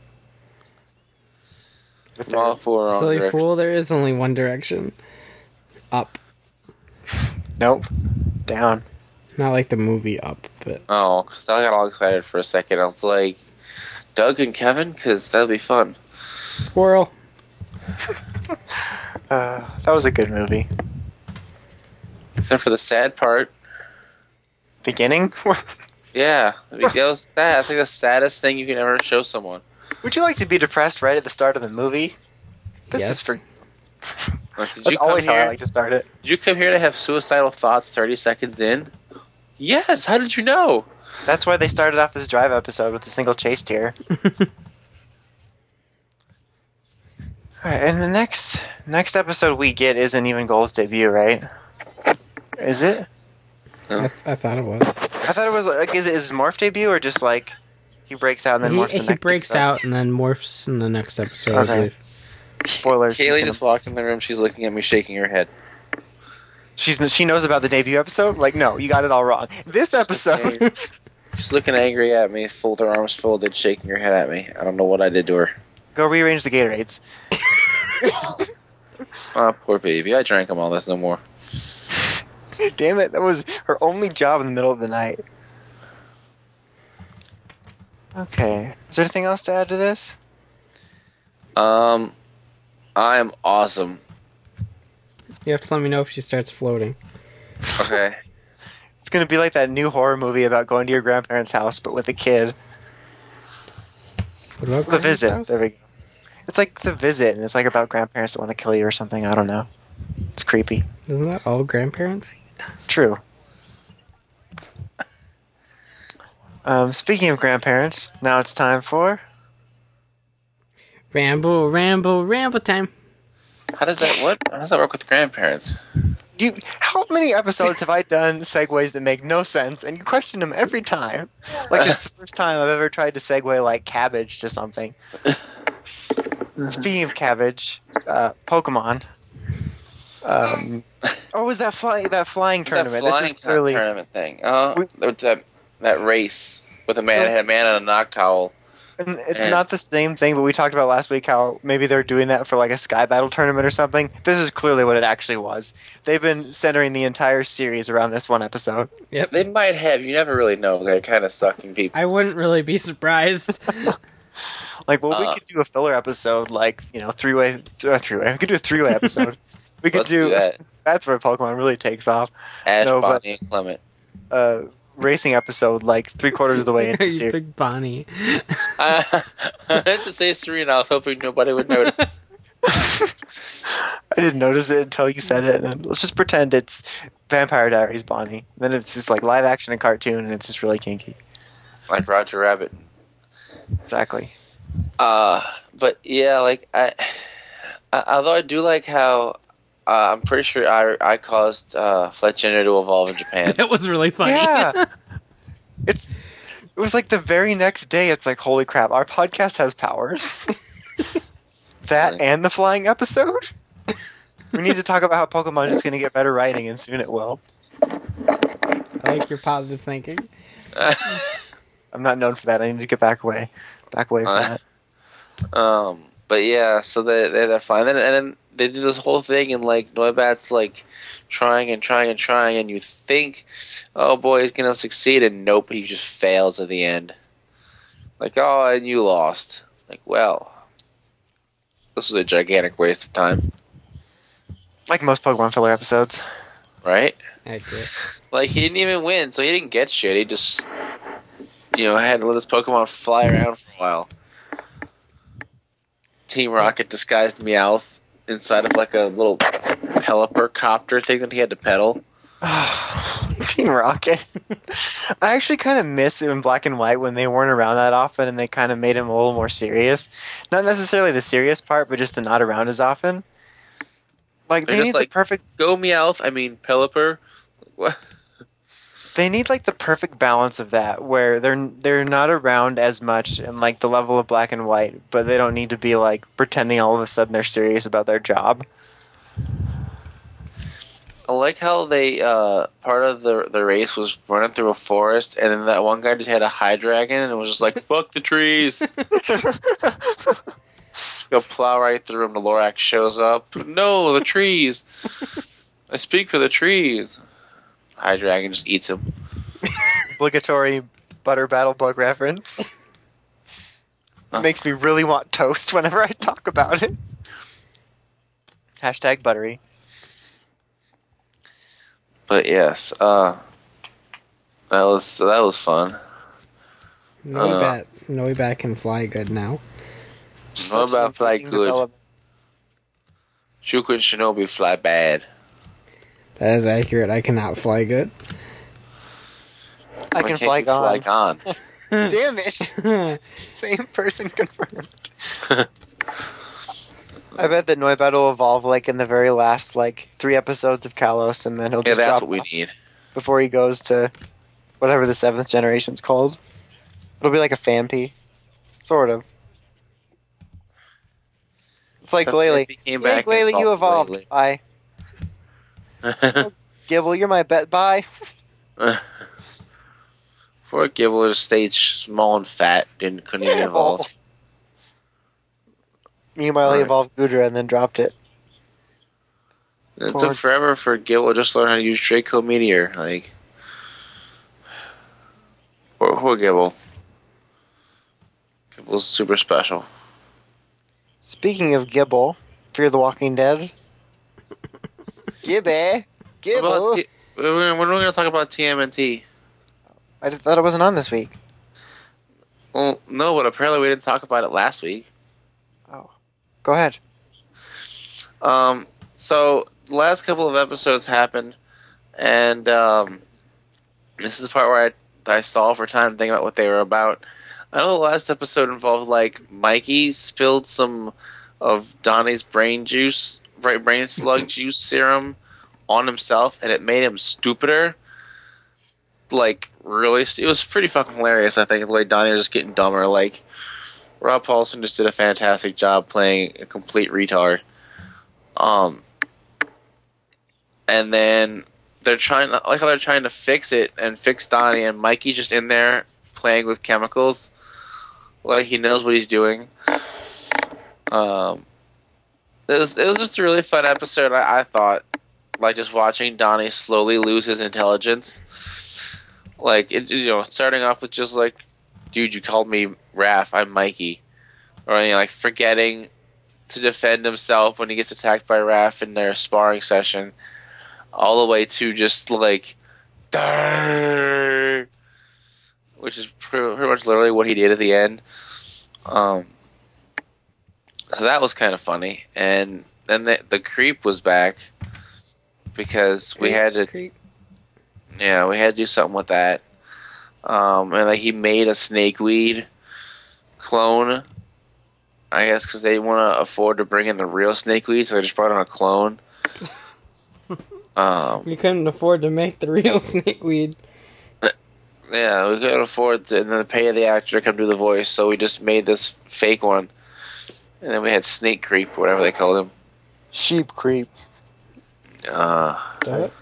With I'm all for Wrong Silly Direction. fool, there is only one direction. Up. Nope, down. Not like the movie Up, but... Oh, because I got all excited for a second. I was like, Doug and Kevin, because that'll be fun. Squirrel. That was a good movie. Except for the sad part. Beginning? Yeah, that was sad. I think the saddest thing you can ever show someone. Would you like to be depressed right at the start of the movie? This Yes. is for. Like, did That's you come always how I here? like to start it. Did you come here to have suicidal thoughts 30 seconds in? Yes. How did you know? That's why they started off this drive episode with a single chase tier. Alright, and the next episode we get isn't even Gold's debut, right? Is it? I thought it was. I thought it was like, is it his morph debut or just like he breaks out and then morphs the He next breaks episode? out and then morphs in the next episode, Okay. I believe. Spoilers. Kaylee just walked in the room. She's looking at me, shaking her head. She knows about the debut episode? Like, no, you got it all wrong. This episode. She's looking angry at me, her arms folded, shaking her head at me. I don't know what I did to her. Go rearrange the Gatorades. Oh, poor baby. I drank them all. That's no more. Damn it, that was her only job in the middle of the night. Okay. Is there anything else to add to this? I am awesome. You have to let me know if she starts floating. Okay. It's gonna be like that new horror movie about going to your grandparents' house, but with a kid. What about The Grandma's Visit. house? There we go. It's like The Visit, and it's like about grandparents that want to kill you or something. I don't know. It's creepy. Isn't that all grandparents? True. Speaking of grandparents, now it's time for... Ramble, ramble, ramble time. How does that work with grandparents? How many episodes have I done segues that make no sense, and you question them every time? Like, it's the first time I've ever tried to segue, like, cabbage to something. Speaking of cabbage, Pokemon. Was that flying tournament? That flying This is clearly... tournament thing. It's that race with a man, had a man in a knock towel. And it's not the same thing, but we talked about last week how maybe they're doing that for like a Sky Battle tournament or something. This is clearly what it actually was. They've been centering the entire series around this one episode. Yep. They might have. You never really know. They're kind of sucking people. I wouldn't really be surprised. Like, well, we could do a filler episode, like, three-way. We could do a three-way episode. We could Let's do that. That's where Pokemon really takes off. Ash, No, but- Bonnie, and Clement. Racing episode, like, 3/4 of the way into the You series. big Bonnie. I meant to say Serena. I was hoping nobody would notice. I didn't notice it until you said it. And then let's just pretend it's Vampire Diaries Bonnie. Then it's just like live action and cartoon, and it's just really kinky. Like Roger Rabbit. Exactly. But yeah, like although I do like how I'm pretty sure I caused Fletchender to evolve in Japan. That was really funny. Yeah. It was like the very next day, it's like, holy crap, our podcast has powers. That and the flying episode? We need to talk about how Pokemon is going to get better writing, and soon it will. I like your positive thinking. I'm not known for that. I need to get back away from that. But yeah, so they're fine. And then they do this whole thing, and like Noibat's like trying, and you think, oh boy, he's gonna succeed, and nope, he just fails at the end. Like, oh, and you lost. Like, well, this was a gigantic waste of time. Like most Pokemon filler episodes. Right? Accurate. Like, he didn't even win, so he didn't get shit. He just, had to let his Pokemon fly around for a while. Team Rocket disguised Meowth inside of, like, a little Pelipper copter thing that he had to pedal. Team Rocket. I actually kind of miss it in Black and White when they weren't around that often, and they kind of made him a little more serious. Not necessarily the serious part, but just the not around as often. Like, they need the perfect... Go Meowth, Pelipper. What? They need, like, the perfect balance of that, where they're not around as much in, like, the level of Black and White, but they don't need to be, like, pretending all of a sudden they're serious about their job. I like how they, part of the race was running through a forest, and then that one guy just had a Hydreigon, and was just like, fuck the trees! Go plow right through him, the Lorax shows up. No, the trees! I speak for the trees! Hydreigon just eats him. Obligatory butter battle bug reference. It makes me really want toast whenever I talk about it. Hashtag buttery. But yes, that was fun. Noibat can fly good now. Noibat fly good. Shuko and Shinobi fly bad. That is accurate. I cannot fly good. I can fly gone. Gone. Damn it! Same person confirmed. I bet that Noibat will evolve like in the very last 3 episodes of Kalos, and then he'll just that's drop what we need before he goes to whatever the 7th generation's called. It'll be like a Phanpy, sort of. It's like Glalie. Hey, Glalie, you evolved. Glalie. Bye. Gible, you're my bet. Bye. Poor Gible just stayed small and fat, couldn't even evolve. Meanwhile, he evolved Goodra and then dropped it. It took forever for Gible to just learn how to use Draco Meteor. Poor Gible. Gible's super special. Speaking of Gible, Fear the Walking Dead. Gibble. When are we going to talk about TMNT? I just thought it wasn't on this week. Well, no, but apparently we didn't talk about it last week. Oh. Go ahead. So, the last couple of episodes happened, and this is the part where I stall for time to think about what they were about. I know the last episode involved, Mikey spilled some of Donnie's brain slug juice serum on himself, and it made him stupider. Really, it was pretty fucking hilarious, I think, the way Donnie was just getting dumber. Rob Paulson just did a fantastic job playing a complete retard. And then they're trying to fix it and fix Donnie, and Mikey just in there playing with chemicals, like he knows what he's doing. It was just a really fun episode. I thought, just watching Donnie slowly lose his intelligence. Starting off with just dude, you called me Raph, I'm Mikey. Or, forgetting to defend himself when he gets attacked by Raph in their sparring session. All the way to just, Durr! Which is pretty much literally what he did at the end. So that was kind of funny. And then the creep was back. Because we had to... Yeah, we had to do something with that. And he made a snakeweed clone I guess because they want to afford to bring in the real snakeweed, so they just brought in a clone. We couldn't afford to make the real snakeweed. Yeah, we couldn't afford to, and then pay the actor to come do the voice, so we just made this fake one. And then we had Snake Creep, whatever they called him. Sheep creep. Is that it?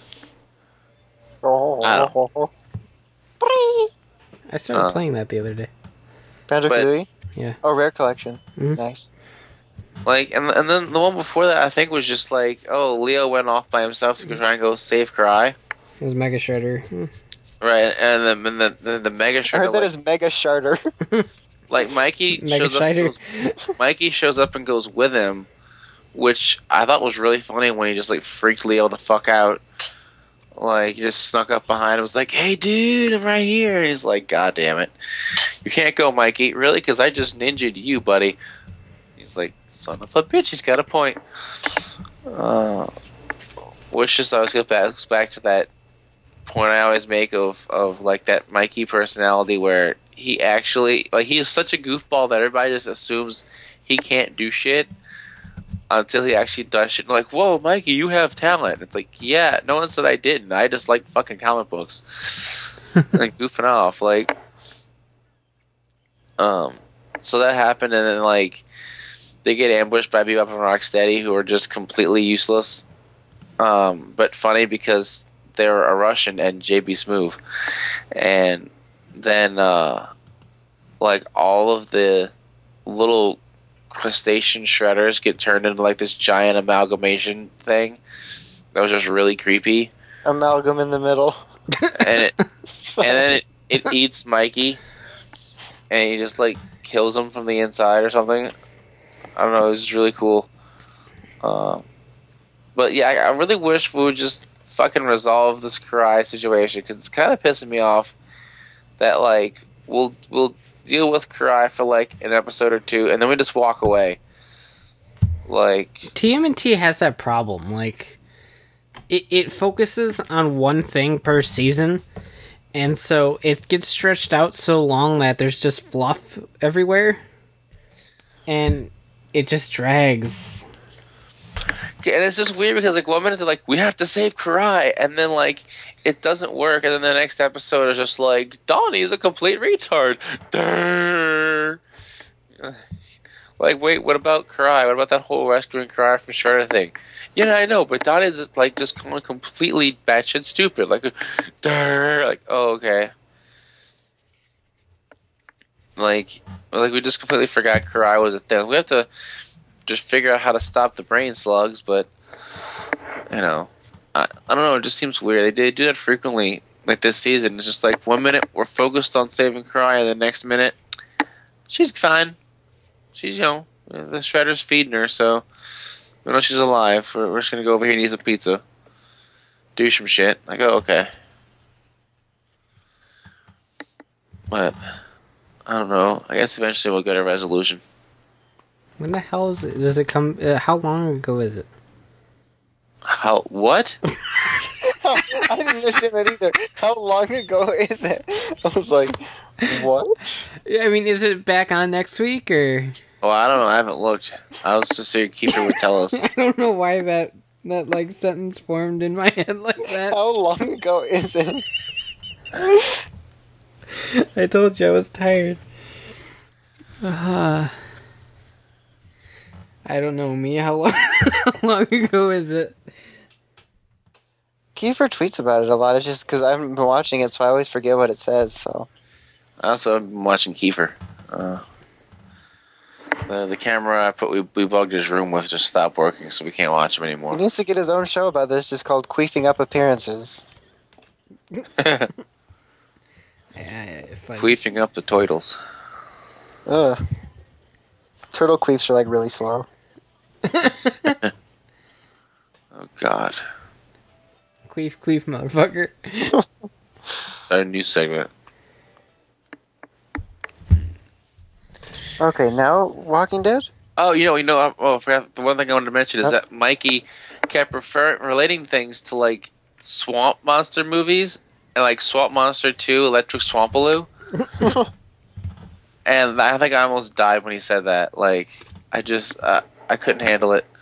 I started playing that the other day. Banjo-Kazooie? Yeah. Oh, Rare Collection. Mhm. Nice. Like, and then the one before that, I think, was just like, oh, Leo went off by himself to try and go save Cry. It was Mega Shredder. Right, and then the Mega Shredder. I heard that as Mega Sharder. Like Mikey Mega shows up, Shredder. Mikey shows up and goes with him, which I thought was really funny when he just like freaked Leo the fuck out. Like he just snuck up behind him, was like, "Hey, dude, I'm right here." And he's like, "God damn it, you can't go, Mikey." Really? Because I just ninja'd you, buddy. He's like, "Son of a bitch." He's got a point. Which just always goes back to that point I always make of like that Mikey personality where he actually, like, he is such a goofball that everybody just assumes he can't do shit until he actually does shit. Like, whoa, Mikey, you have talent. It's like, yeah, no one said I didn't. I just like fucking comic books. Like, goofing off. Like, so that happened, and then, like, they get ambushed by Bebop and Rocksteady, who are just completely useless. But funny because they're a Russian and JB Smoove. And then, like, all of the little crustacean shredders get turned into, like, this giant amalgamation thing. That was just really creepy. Amalgam in the middle. And then it eats Mikey. And he just, like, kills him from the inside or something. I don't know, it was just really cool. But yeah, I really wish we would just fucking resolve this Karai situation, because it's kind of pissing me off that, like, we'll deal with Karai for like an episode or two, and then we just walk away. Like, TMNT has that problem. Like, it focuses on one thing per season, and so it gets stretched out so long that there's just fluff everywhere, and it just drags. and it's just weird because, like, 1 minute they're like, we have to save Karai, and then, like, it doesn't work, and then the next episode is just like, Donnie's a complete retard. Durr. Like, wait, what about Karai? What about that whole rescuing Karai from Shredder thing? Yeah, I know, but Donnie's, like, just going completely batshit stupid. Like, durr. Like, oh, okay. Like we just completely forgot Karai was a thing. We have to just figure out how to stop the brain slugs, but, you know, I don't know, it just seems weird. They do that frequently, like this season. It's just like 1 minute we're focused on saving Karai, and the next minute she's fine. She's, you know, the Shredder's feeding her, so we know she's alive. We're just gonna go over here and eat some pizza, do some shit. Like, oh, okay. But I don't know. I guess eventually we'll get a resolution. When the hell is it? Does it come? How long ago is it? How? What? I didn't understand that either. How long ago is it? I was like, what? Yeah, I mean, is it back on next week or? Oh, I don't know. I haven't looked. I was just figuring Kiefer would tell us. I don't know why that like sentence formed in my head like that. How long ago is it? I told you I was tired. I don't know, me. How long ago is it? Kiefer tweets about it a lot. It's just because I haven't been watching it, so I always forget what it says. So I also have been watching Kiefer. The camera we bugged his room with just stopped working, so we can't watch him anymore. he needs to get his own show about this, just called Queefing Up Appearances. Queefing up the toidles. Ugh. Turtle queefs are like really slow. Oh God. Queef, queef, motherfucker. It's our new segment. Okay, now Walking Dead? Oh, I forgot the one thing I wanted to mention is that Mikey kept relating things to, like, Swamp Monster movies, and, like, Swamp Monster 2, Electric Swampaloo. And I think I almost died when he said that. Like, I couldn't handle it.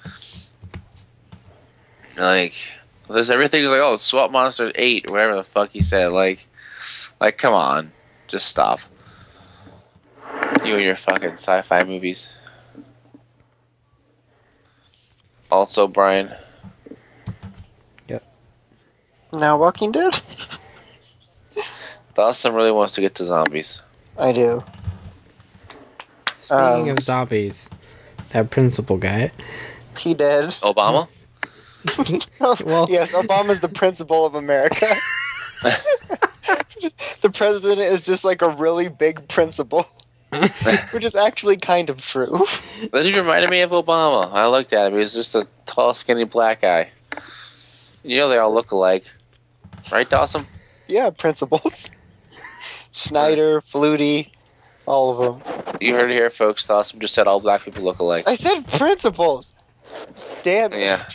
Like, there's everything was like, oh, Swamp Monster 8, or whatever the fuck he said. Like, come on. Just stop. You and your fucking sci-fi movies. Also, Brian. Now Walking Dead? Dawson really wants to get to zombies. I do. Speaking of zombies, that principal guy. He dead. Obama? Well- Yes, Obama's the principal of America. The president is just like a really big principal. Which is actually kind of true. That just reminded me of Obama. I looked at him. He was just a tall, skinny black guy. You know they all look alike. Right, Dawson? Yeah, principals. Snyder, Flutie, all of them. You heard it here, folks. Dawson just said all black people look alike. I said principals. Damn it. Yeah.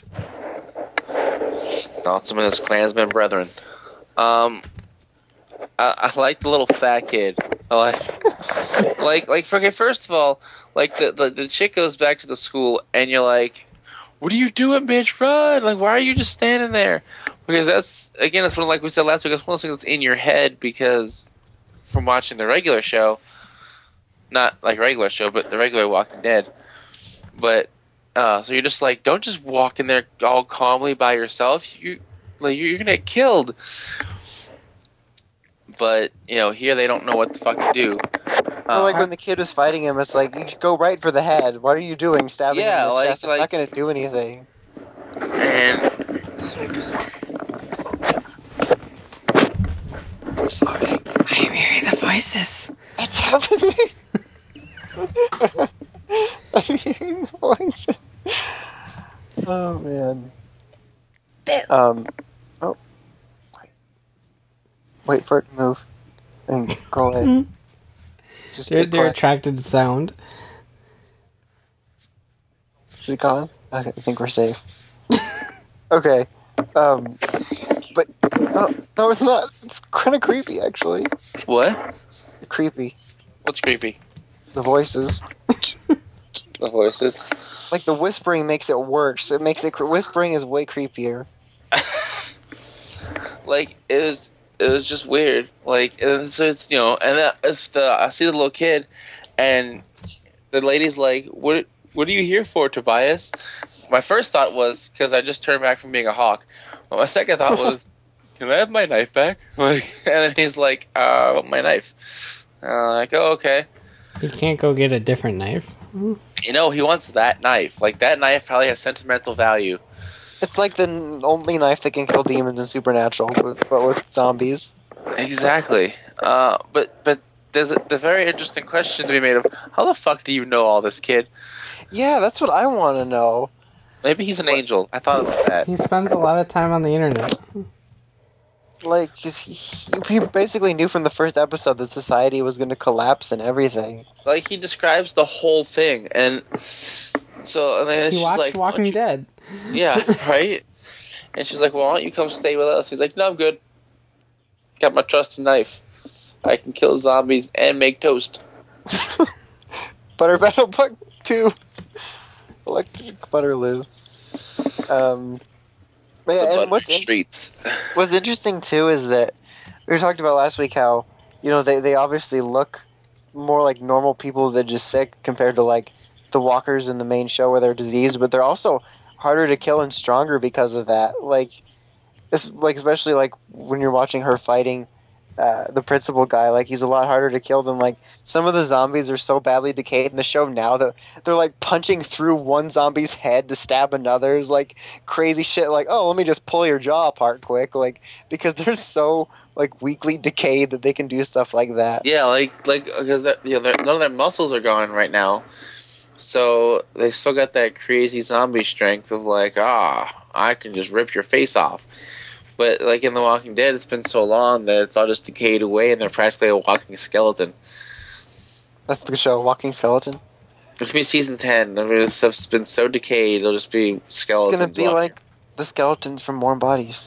Dawson and his Klansmen brethren. I like the little fat kid. I like okay, first of all, like the chick goes back to the school and you're like, what are you doing, bitch? Run! Like, why are you just standing there? Because that's one, like we said last week, that's one of those things that's in your head because from watching the regular show, not like regular show, but the regular Walking Dead. But so you're just like, don't just walk in there all calmly by yourself. You're gonna get killed. But here they don't know what the fuck to do. Well, like when the kid was fighting him, it's like, you just go right for the head. What are you doing? Stabbing him in the chest? It's not going to do anything. And It's farting. I'm hearing the voices. It's happening. I'm hearing the voices. Oh, man. Oh. Wait for it to move. And go ahead. Just They're get quiet. attracted to sound. Is it gone? Okay, I think we're safe. Okay. But no, it's not. It's kind of creepy, actually. what? Creepy. What's creepy? The voices. The voices. Like the whispering makes it worse. It makes it whispering is way creepier. Like it was just weird. Like, and so it's I see the little kid, and the lady's like, "What are you here for, Tobias?" My first thought was because I just turned back from being a hawk. But my second thought was, "Can I have my knife back?" Like, and then he's like, "My knife." Like, oh, okay. You can't go get a different knife. He wants that knife. Like that knife probably has sentimental value. It's like the only knife that can kill demons in Supernatural, but with zombies. Exactly. But there's the very interesting question to be made of how the fuck do you know all this, kid? Yeah, that's what I want to know. Maybe he's an angel. I thought about that. He spends a lot of time on the internet. Like, 'cause he basically knew from the first episode that society was going to collapse and everything. Like he describes the whole thing, and then He she's watched like, Walking Dead. Yeah, right. And she's like, "Well, why don't you come stay with us?" He's like, "No, I'm good. Got my trusty knife. I can kill zombies and make toast." Butter Battle Buck 2. Electric Butterloo. The And streets. what's interesting too is that we talked about last week how they obviously look more like normal people that just sick compared to like the walkers in the main show where they're diseased, but they're also harder to kill and stronger because of that. Like especially like when you're watching her fighting the principal guy, like he's a lot harder to kill than like some of the zombies are so badly decayed in the show now that they're like punching through one zombie's head to stab another's, like crazy shit, like, oh, let me just pull your jaw apart quick, like because they're so like weakly decayed that they can do stuff like that. Yeah, like because none of their muscles are gone right now, so they still got that crazy zombie strength of like, I can just rip your face off. But like in The Walking Dead, it's been so long that it's all just decayed away, and they're practically a walking skeleton. That's the show, Walking Skeleton. It's gonna be season 10. The stuff's been so decayed, it'll just be skeletons. It's gonna be like the skeletons from Warm Bodies.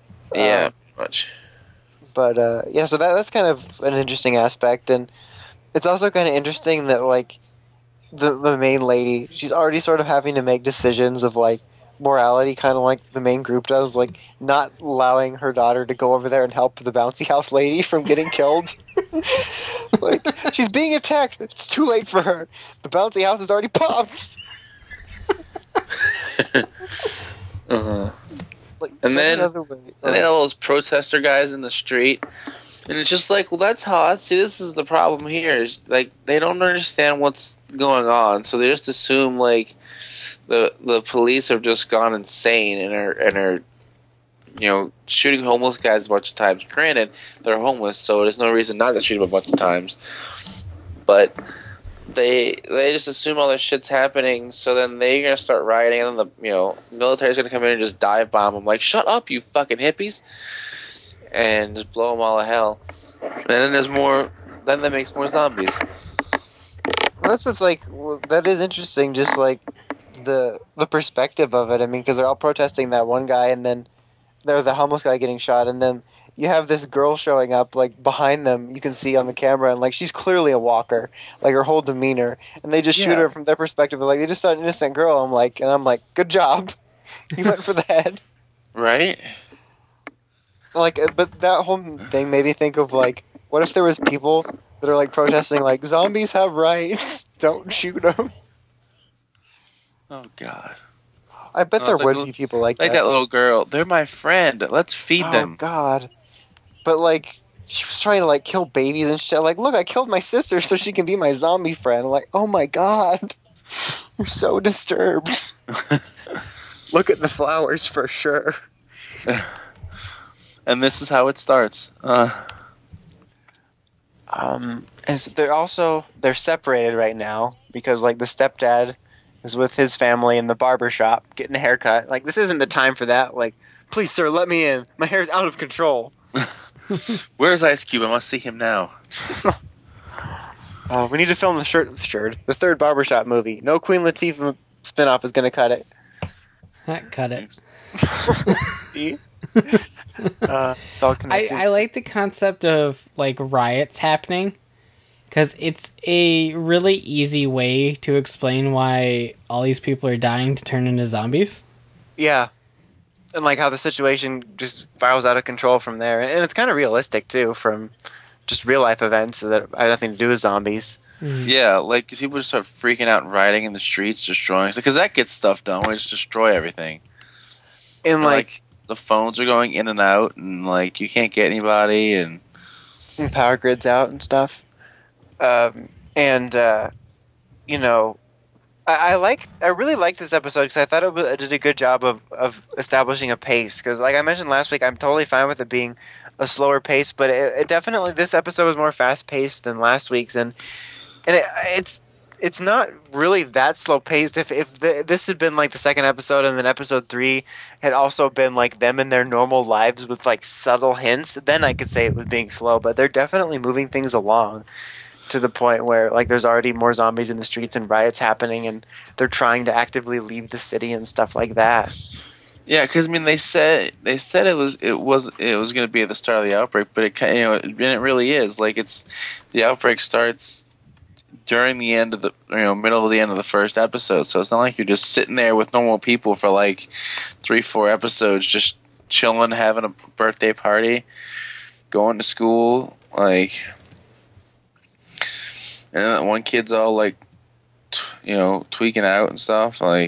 Yeah, pretty much. But yeah, so that's kind of an interesting aspect, and it's also kind of interesting that like the main lady, she's already sort of having to make decisions of like morality, kind of like the main group does, like not allowing her daughter to go over there and help the bouncy house lady from getting killed. Like, she's being attacked. It's too late for her. The bouncy house is already popped. Uh-huh. Like, And then- another way. And then all those protester guys in the street. And it's just like, well, that's how, see, this is the problem here. Is like, they don't understand what's going on, so they just assume, like, the police have just gone insane and are you know, shooting homeless guys a bunch of times. Granted, they're homeless, so there's no reason not to shoot them a bunch of times. But they just assume all this shit's happening, so then they're gonna start rioting, and then the military's gonna come in and just dive bomb them. Like, shut up, you fucking hippies, and just blow them all to hell. And then there's more. Then that makes more zombies. Well, that's what's like. Well, that is interesting. Just like the perspective of it. I mean, because they're all protesting that one guy, and then there's the homeless guy getting shot, and then you have this girl showing up like behind them. You can see on the camera, and like she's clearly a walker, like her whole demeanor, and they just shoot Yeah. her from their perspective. Like they just saw an innocent girl. I'm like, good job, you went for the head. Right? Like, but that whole thing made me think of like, what if there was people that are like protesting like zombies have rights, don't shoot them. Oh god. I bet No, there it's would like be people like Like that. that little girl. They're my friend. Let's feed Oh them. God! But like, she was trying to like kill babies and shit. Like, look, I killed my sister so she can be my zombie friend. Like, oh my God, you're so disturbed. Look at the flowers for sure. And this is how it starts. And so they're separated right now because like the stepdad is with his family in the barber shop getting a haircut. Like, this isn't the time for that. Like, please, sir, let me in. My hair's out of control. Where's Ice Cube? I must see him now. We need to film the third barbershop movie. No Queen Latifah spinoff is going to cut it. Cut it. See? It's all connected. I like the concept of like riots happening because it's a really easy way to explain why all these people are dying to turn into zombies. Yeah. And like how the situation just spirals out of control from there. And it's kind of realistic too, from just real life events that have nothing to do with zombies. Yeah, like if people just start freaking out and rioting in the streets, destroying, because that gets stuff done. We just destroy everything. And like The phones are going in and out, and like you can't get anybody, and power grids out and stuff. I really liked this episode because I thought it did a good job of establishing a pace. Because like I mentioned last week, I'm totally fine with it being a slower pace, but it definitely, this episode was more fast paced than last week's, and it's not really that slow paced. If this had been like the second episode, and then episode 3 had also been like them in their normal lives with like subtle hints, then I could say it was being slow. But they're definitely moving things along to the point where like there's already more zombies in the streets and riots happening, and they're trying to actively leave the city and stuff like that. yeah, because I mean they said it was going to be at the start of the outbreak, but it really is. Like the outbreak starts during the end of the middle of the end of the first episode, so it's not like you're just sitting there with normal people for like 3-4 episodes just chilling, having a birthday party, going to school, like, and that one kid's all like tweaking out and stuff, like.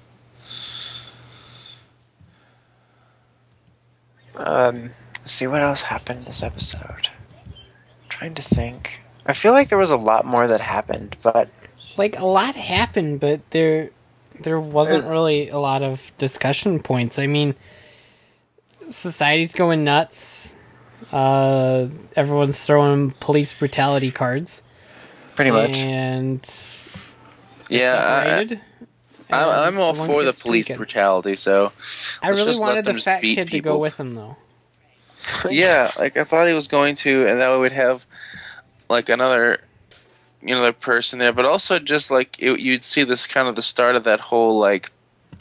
See what else happened in this episode. Trying to think. I feel like there was a lot more that happened, but Like a lot happened, but there wasn't really a lot of discussion points. I mean, society's going nuts. Everyone's throwing police brutality cards. pretty much. And Yeah, separated, I'm all and one for the kid's police tweaking. brutality, so I let's really just let wanted them the just fat beat kid to people. go with him, though. Yeah, like I thought he was going to, and that way we'd have like another person there, but also just like you'd see this kind of the start of that whole like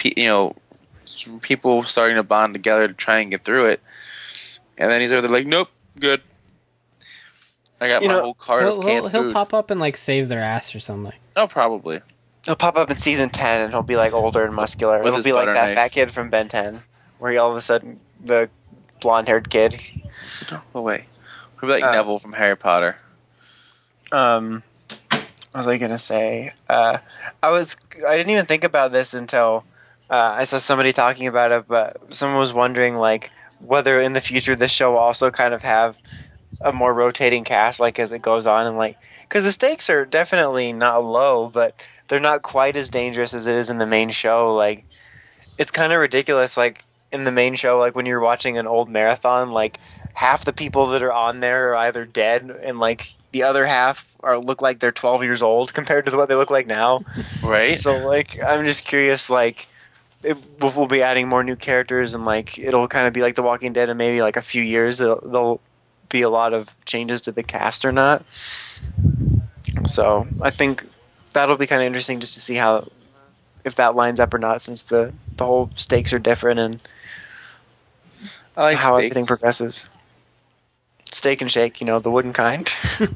people starting to bond together to try and get through it, and then he's either like, nope, good, I got You my know, whole cart of canned He'll food. pop up and like save their ass or something. Oh, probably. He'll pop up in season 10 and he'll be like older and muscular. With It'll his be like butter that knife. fat kid from Ben 10, where he all of a sudden the blonde-haired kid. So don't go away. We're like Uh, Neville from Harry Potter. What was I gonna say? I didn't even think about this until I saw somebody talking about it, but someone was wondering like whether in the future this show will also kind of have a more rotating cast, like as it goes on, and like because the stakes are definitely not low, but they're not quite as dangerous as it is in the main show. Like it's kind of ridiculous, like in the main show, like when you're watching an old marathon, like half the people that are on there are either dead and like the other half look like they're 12 years old compared to what they look like now. Right? So like I'm just curious, like we'll be adding more new characters and like it'll kind of be like The Walking Dead, and maybe like a few years there'll be a lot of changes to the cast or not. So I think that'll be kind of interesting just to see how if that lines up or not, since the whole stakes are different and I like how steaks. everything progresses. Steak and Shake, the wooden kind.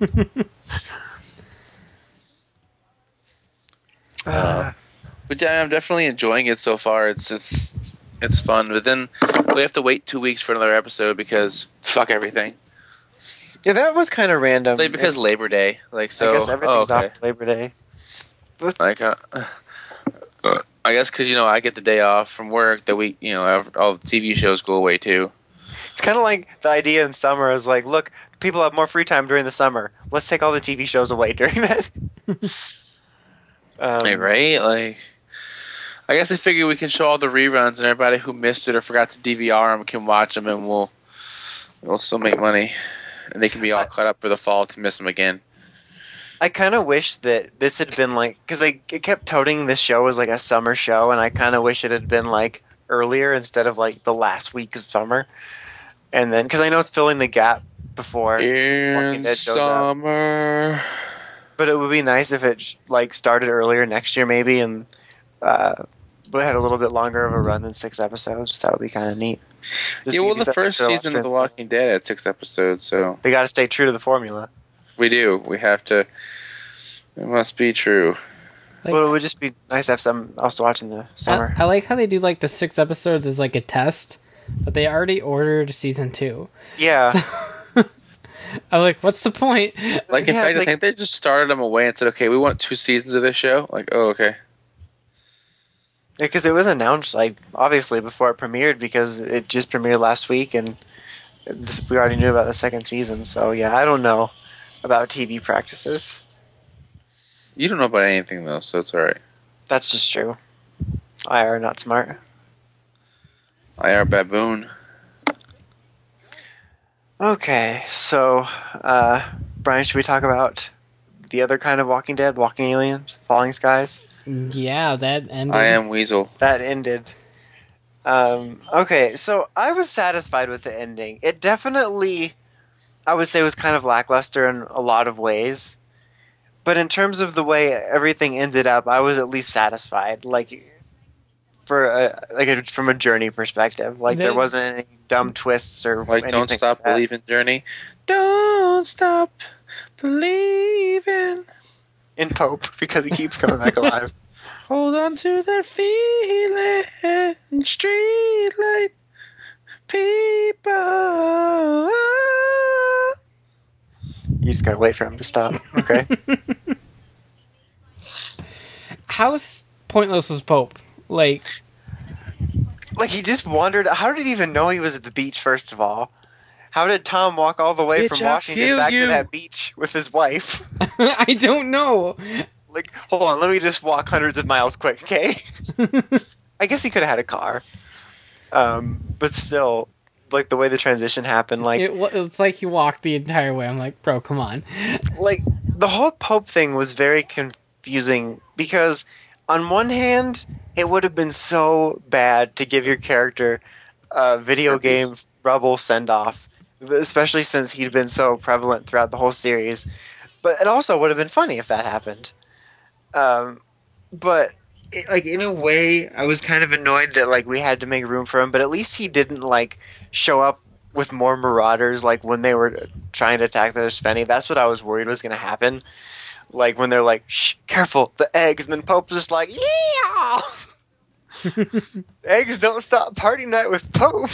But yeah, I'm definitely enjoying it so far. It's fun. But then we have to wait 2 weeks for another episode because fuck everything. Yeah, that was kind of random. Like because It's- Labor Day. Like so. I guess everything's okay. off Labor Day. But Like I guess because I get the day off from work. That week, all the TV shows go away too. it's kind of like the idea in summer is like, look, people have more free time during the summer. Let's take all the TV shows away during that. Like, right? Like, I guess I figure we can show all the reruns, and everybody who missed it or forgot to DVR them can watch them, and we'll still make money, and they can be all caught up for the fall to miss them again. I kind of wish that this had been like, because it kept touting this show as like a summer show, and I kind of wish it had been like earlier instead of like the last week of summer. And then, because I know it's filling the gap before Walking In Dead shows up. summer. But it would be nice if it like started earlier next year maybe, and but had a little bit longer of a run than 6 episodes. That would be kind of neat. Just Yeah, to well, give the you first something to season of watch The during Walking Dead had 6 episodes, so They got to stay true to the formula. we do. We have to. It must be true. Like, But it would just be nice to have something else to watch in the summer. I like how they do like the 6 episodes as like a test, but they already ordered season 2. Yeah. I'm like, what's the point? Like, in Yeah, fact, I like- think they just started them away and said, okay, we want 2 seasons of this show. Like, oh, okay. Because it was announced, like, obviously before it premiered, because it just premiered last week, and we already knew about the second season. So, yeah, I don't know about TV practices. You don't know about anything, though, so it's alright. That's just true. IR not smart. IR Baboon. Okay, so, Brian, should we talk about the other kind of Walking Dead, Walking Aliens, Falling Skies? Yeah, that ended. I am Weasel. That ended. Okay, so I was satisfied with the ending. It definitely, I would say, was kind of lackluster in a lot of ways. But in terms of the way everything ended up, I was at least satisfied. Like, from a journey perspective, like there wasn't any dumb twists or Like, anything Don't Stop like that. Believing Journey. Don't stop believing. In Pope, because he keeps coming back alive. Hold on to that feeling. Streetlight people. You just gotta wait for him to stop. Okay. How pointless was Pope? Like, Like, he just wandered. How did he even know he was at the beach, first of all? How did Tom walk all the way Bitch, from I'll Washington kill back you. to that beach with his wife? I don't know. Like, hold on, let me just walk hundreds of miles quick, okay? I guess he could have had a car. But still, like, the way the transition happened, like, It's like he walked the entire way. I'm like, bro, come on. like the whole Pope thing was very confusing because on one hand it would have been so bad to give your character a video game rebel send off, especially since he'd been so prevalent throughout the whole series, but it also would have been funny if that happened. But like, in a way, I was kind of annoyed that like we had to make room for him, but at least he didn't like show up with more Marauders, like when they were trying to attack the Ishveni. That's what I was worried was going to happen. Like when they're like, "Shh, careful, the eggs," and then Pope's just like, "Yeah, eggs don't stop party night with Pope."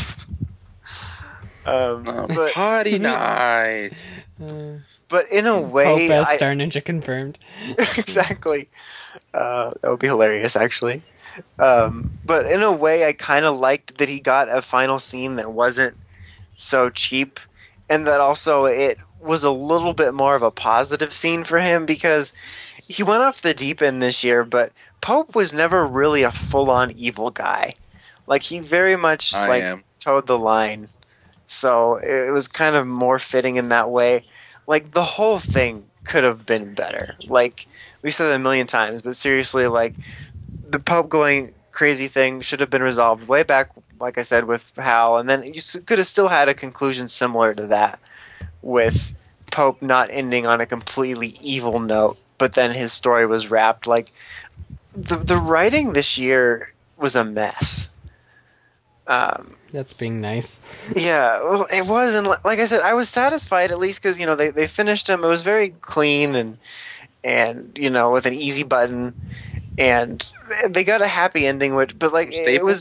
But Party night. but in a way, Pope as Star Ninja confirmed. exactly. That would be hilarious, actually. But in a way, I kind of liked that he got a final scene that wasn't so cheap, and that also it was a little bit more of a positive scene for him, because he went off the deep end this year, but Pope was never really a full-on evil guy. Like, he very much towed the line. So it was kind of more fitting in that way. Like, the whole thing could have been better. Like, we said that a million times, but seriously, like, the Pope going crazy thing should have been resolved way back, like I said, with Hal, and then you could have still had a conclusion similar to that, with Pope not ending on a completely evil note, but then his story was wrapped. Like, the writing this year was a mess. That's being nice. Yeah, well, it was, and like I said, I was satisfied at least because, you know, they finished him. It was very clean and you know, with an easy button, and they got a happy ending. But like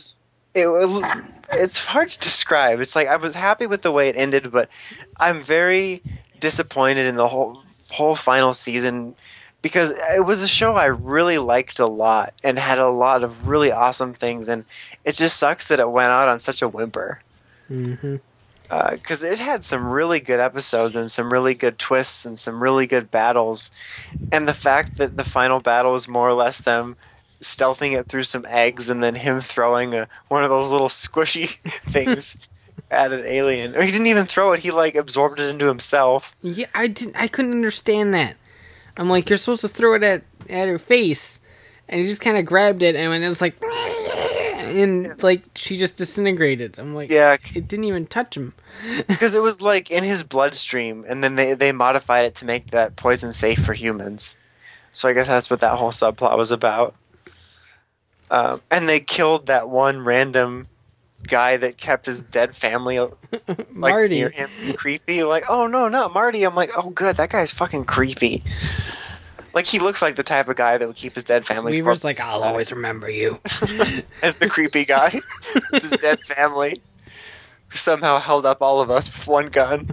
it's hard to describe. It's like I was happy with the way it ended, but I'm very disappointed in the whole final season, because it was a show I really liked a lot and had a lot of really awesome things, and it just sucks that it went out on such a whimper. Mm-hmm. Because it had some really good episodes and some really good twists and some really good battles, and the fact that the final battle was more or less them stealthing it through some eggs and then him throwing one of those little squishy things at an alien. Or he didn't even throw it; he like absorbed it into himself. Yeah, I couldn't understand that. I'm like, you're supposed to throw it at her face, and he just kind of grabbed it, and it was like, and like she just disintegrated. I'm like, yeah, it didn't even touch him. Because it was like in his bloodstream, and then they modified it to make that poison safe for humans. So I guess that's what that whole subplot was about. And they killed that one random guy that kept his dead family like Marty. near him, creepy. Like, oh no, not Marty. I'm like, oh good, that guy's fucking creepy. Like, he looks like the type of guy that would keep his dead family's Weaver's corpses like, I'll always remember you. as the creepy guy with his dead family, who somehow held up all of us with one gun.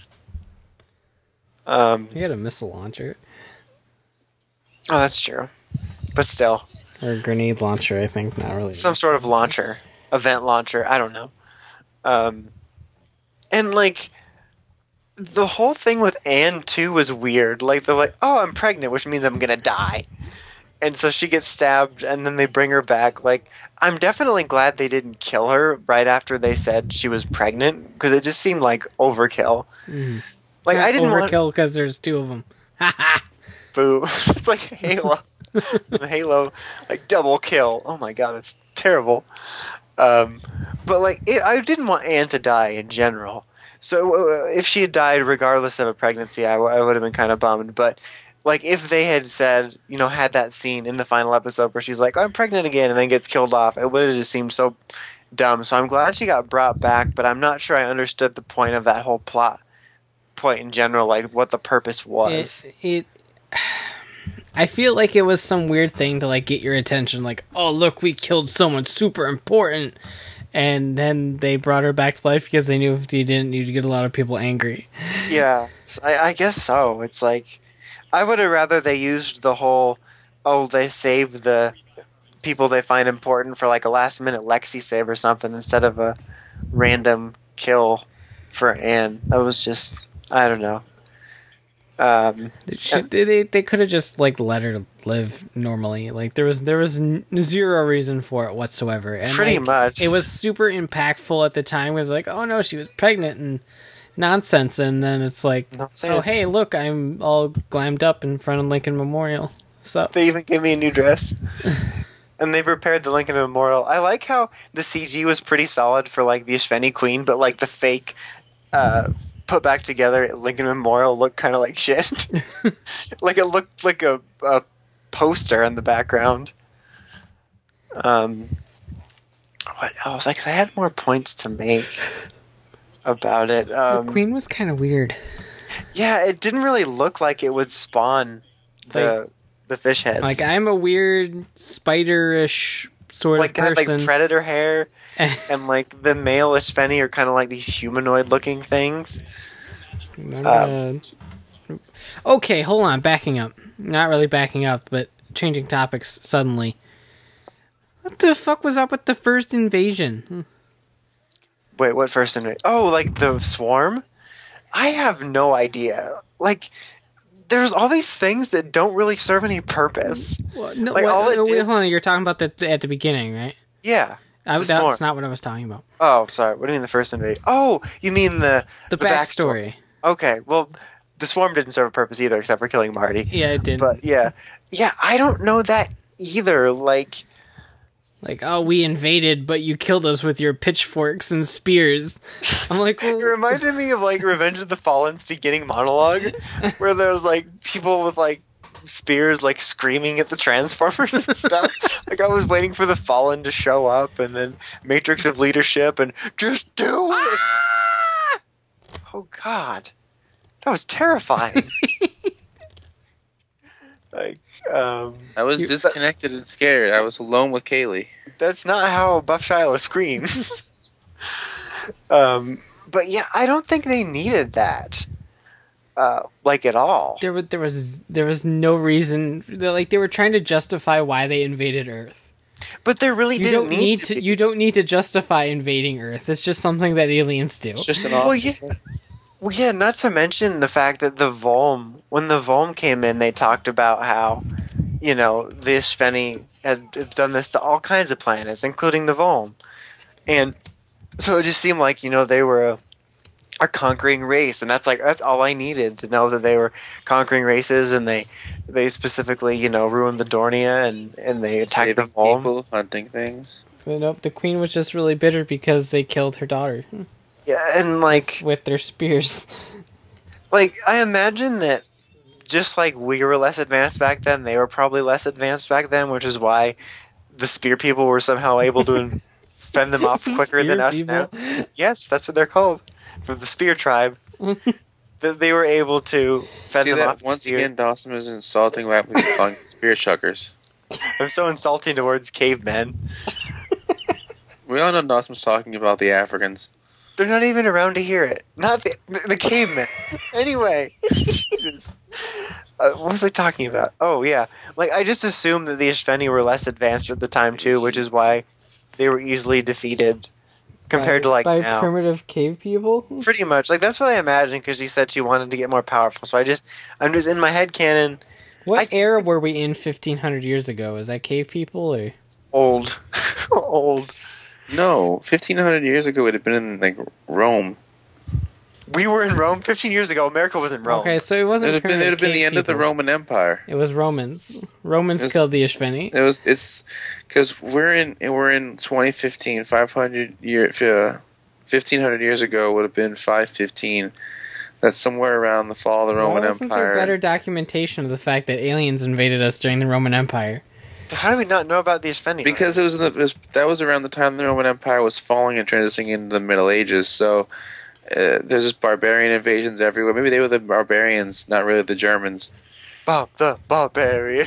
He had a missile launcher. Oh, that's true. But still. Or a grenade launcher, I think. Not really. Some sort of launcher. Event launcher. I don't know. And, like, the whole thing with Anne, too, was weird. Like, they're like, oh, I'm pregnant, which means I'm gonna die. And so she gets stabbed, and then they bring her back. Like, I'm definitely glad they didn't kill her right after they said she was pregnant, because it just seemed like overkill. Like, I didn't overkill because there's two of them. Boo. It's like Halo. Halo, like, double kill. Oh my god, that's terrible. But, like, I didn't want Anne to die in general. So if she had died regardless of a pregnancy, I would have been kind of bummed. But, like, if they had said, you know, had that scene in the final episode where she's like, I'm pregnant again, and then gets killed off, it would have just seemed so dumb. So I'm glad she got brought back, but I'm not sure I understood the point of that whole plot point in general, like, what the purpose was. I feel like it was some weird thing to, like, get your attention, like, oh, look, we killed someone super important, and then they brought her back to life because they knew if they didn't, you'd get a lot of people angry. Yeah, I guess so. It's like, I would have rather they used the whole, oh, they saved the people they find important for, like, a last-minute Lexi save or something instead of a random kill for Anne. That was just, I don't know. They could have just, like, let her live normally. Like, there was zero reason for it whatsoever. And, pretty like, much. It was super impactful at the time. It was like, oh no, she was pregnant and nonsense. And then it's like, oh hey, look, I'm all glammed up in front of Lincoln Memorial. So they even gave me a new dress. And they repaired the Lincoln Memorial. I like how the CG was pretty solid for, like, the Ishveni Queen, but, like, the fake put back together Lincoln Memorial looked kind of like shit. Like, it looked like a poster in the background. What else? Like, I had more points to make. about it. The queen was kind of weird. Yeah, it didn't really look like it would spawn the fish heads. Like, I'm a weird spider-ish sort like of kind of person. like predator hair, and like the male Ishveni are kind of like these humanoid-looking things. Okay, hold on, backing up. Not really backing up, but changing topics suddenly. What the fuck was up with the first invasion? Wait, what first invasion? Oh, like the swarm? I have no idea. Like, there's all these things that don't really serve any purpose. Well, no, like, all it wait, did... hold on, you're talking about that at the beginning, right? Yeah. That's not what I was talking about. Oh, sorry. What do you mean the first invasion? Oh, you mean the backstory. Okay, well, the swarm didn't serve a purpose either, except for killing Marty. Yeah, it did. But yeah, I don't know that either. Like, oh, we invaded, but you killed us with your pitchforks and spears. I'm like, well... It reminded me of like Revenge of the Fallen's beginning monologue, where there's like people with like spears like screaming at the Transformers and stuff. Like, I was waiting for the Fallen to show up, and then Matrix of Leadership, and just do it. Oh God, that was terrifying. Like, I was disconnected and scared. I was alone with Kaylee. That's not how Buff Shiloh screams. But yeah, I don't think they needed that. Like, at all. There was no reason. They were trying to justify why they invaded Earth. But there really didn't need to. You don't need to justify invading Earth. It's just something that aliens do. It's just an awesome. Well, yeah, not to mention the fact that when the Volm came in, they talked about how, the Ishveni had done this to all kinds of planets, including the Volm. And so it just seemed like, they were a conquering race, and that's all I needed to know, that they were conquering races, and they specifically, ruined the Dornia, and they attacked the Volm. People, hunting things. But nope, the queen was just really bitter because they killed her daughter. Yeah, and with their spears. Like, I imagine that just like we were less advanced back then, they were probably less advanced back then, which is why the spear people were somehow able to fend them off quicker than us now. Yes, that's what they're called. For the spear tribe. They were able to fend them off. Once again, Dawson is insulting what we calling spear chuckers. I'm so insulting towards cavemen. We all know Dawson's talking about the Africans. They're not even around to hear it. Not the cavemen. Anyway. Jesus. What was I talking about? Oh, yeah. Like, I just assumed that the Ishveni were less advanced at the time, too, which is why they were easily defeated compared to, like, by now. primitive cave people? Pretty much. Like, that's what I imagined, because she said she wanted to get more powerful. So I'm just in my head canon. What era were we in 1,500 years ago? Is that cave people, or...? Old. Old. No, 1,500 years ago it would have been in, like, Rome. We were in Rome 15 years ago. America was in Rome. Okay, so it wasn't. It would have been the end of the Roman Empire. It was Romans. Romans killed the Ishveni. It's because we're in 2015. 1,500 years ago would have been 515. That's somewhere around the fall of the Roman Wasn't Empire. there better documentation of the fact that aliens invaded us during the Roman Empire? How do we not know about the Ishveni? Because that was around the time the Roman Empire was falling and transitioning into the Middle Ages. So there's just barbarian invasions everywhere. Maybe they were the barbarians, not really the Germans. Bob the Barbarian.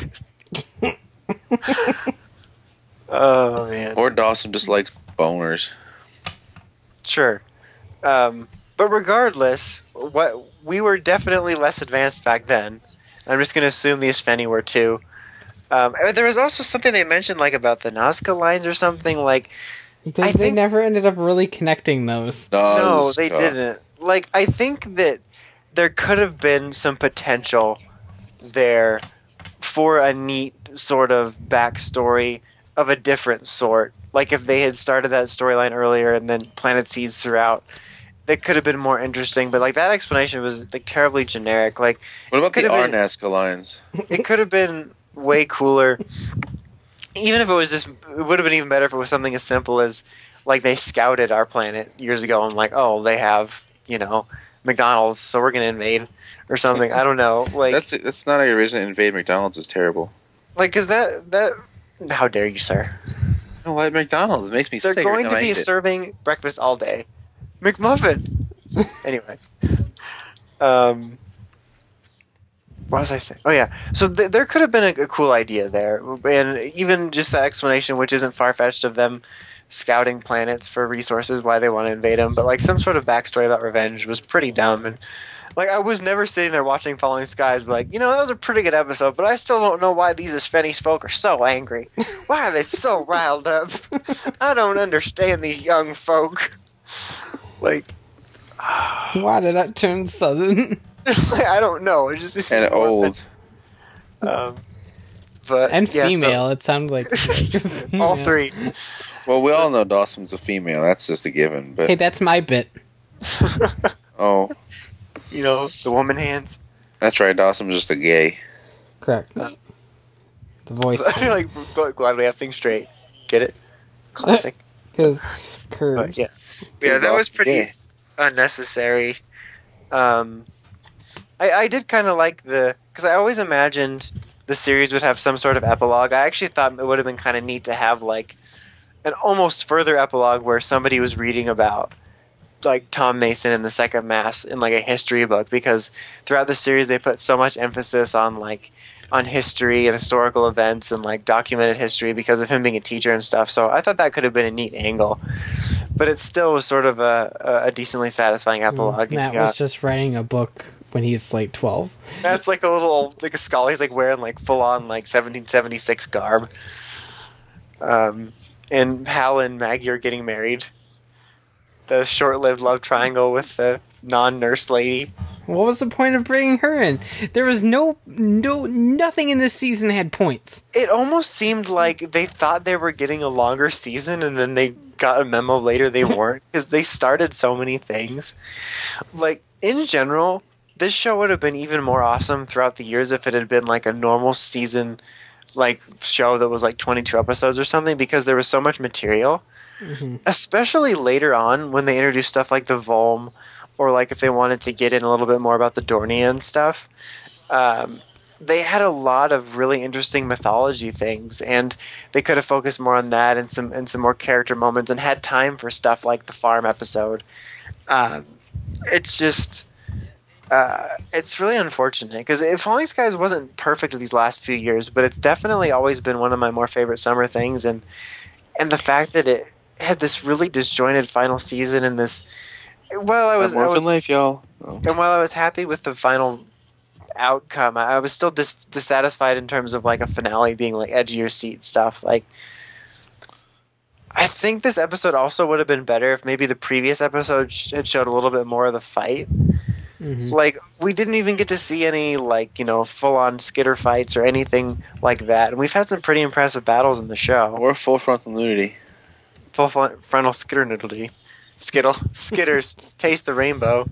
Oh, man. Or Dawson just likes boners. Sure. But regardless, we were definitely less advanced back then. I'm just going to assume the Ishveni were too. There was also something they mentioned, like, about the Nazca lines or something. Like, they never ended up really connecting those. No, they didn't. Like, I think that there could have been some potential there for a neat sort of backstory of a different sort. Like, if they had started that storyline earlier and then planted seeds throughout, that could have been more interesting. But, like, that explanation was, like, terribly generic. Like, what about the Nazca lines? It could have been way cooler. Even if it was just, it would have been even better if it was something as simple as, like, they scouted our planet years ago and, like, oh, they have, McDonald's, so we're gonna invade or something. I don't know. Like, that's not how you originally invade McDonald's. Is terrible. Like, cause that how dare you, sir? No, why McDonald's? It makes me sick. They're going to be serving breakfast all day. McMuffin. Anyway, what was I saying? Oh yeah, so there could have been a cool idea there, and even just that explanation, which isn't far fetched, of them scouting planets for resources, why they want to invade them, but like some sort of backstory about revenge was pretty dumb. And like I was never sitting there watching Falling Skies, but like, that was a pretty good episode, but I still don't know why these Spanish folk are so angry. Why are they so riled up? I don't understand these young folk. Like, Why did that turn southern? I don't know. It just And old. But And yeah, female. It sounded like so, all three. Well, we all know Dawson's a female. That's just a given. But Hey, that's my bit. oh, The woman hands. that's right. Dawson's just a gay. Correct. Uh, The voice. Like, glad we have things straight. Get it? Classic. Because But curves. yeah, that was pretty Yeah. unnecessary. I did kind of like because I always imagined the series would have some sort of epilogue. I actually thought it would have been kind of neat to have like an almost further epilogue where somebody was reading about like Tom Mason in the Second Mass in like a history book, because throughout the series they put so much emphasis on history and historical events and like documented history because of him being a teacher and stuff. So I thought that could have been a neat angle, but it still was sort of a decently satisfying epilogue. Matt Yeah. was just writing a book when he's like 12. That's like a little like a skull. He's like wearing like full on like 1776 garb. And Hal and Maggie are getting married. The short-lived love triangle with the non-nurse lady. What was the point of bringing her in? There was nothing in this season had points. It almost seemed like they thought they were getting a longer season, and then they got a memo later they weren't, because they started so many things. Like, in general, this show would have been even more awesome throughout the years if it had been like a normal season, like show that was like 22 episodes or something, because there was so much material. Mm-hmm. Especially later on when they introduced stuff like the Volm, or like if they wanted to get in a little bit more about the Dornier and stuff. They had a lot of really interesting mythology things, and they could have focused more on that and some more character moments, and had time for stuff like the farm episode. It's just it's really unfortunate, because Falling Skies wasn't perfect these last few years, but it's definitely always been one of my more favorite summer things, and the fact that it had this really disjointed final season, and this Life, y'all. Oh. and while I was happy with the final outcome, I was still dissatisfied in terms of like a finale being like edge of your seat stuff. Like, I think this episode also would have been better if maybe the previous episode had showed a little bit more of the fight. Mm-hmm. Like, we didn't even get to see any like full-on skitter fights or anything like that, and we've had some pretty impressive battles in the show. Or full frontal nudity. Full frontal skitter nudity. Skitters taste the rainbow.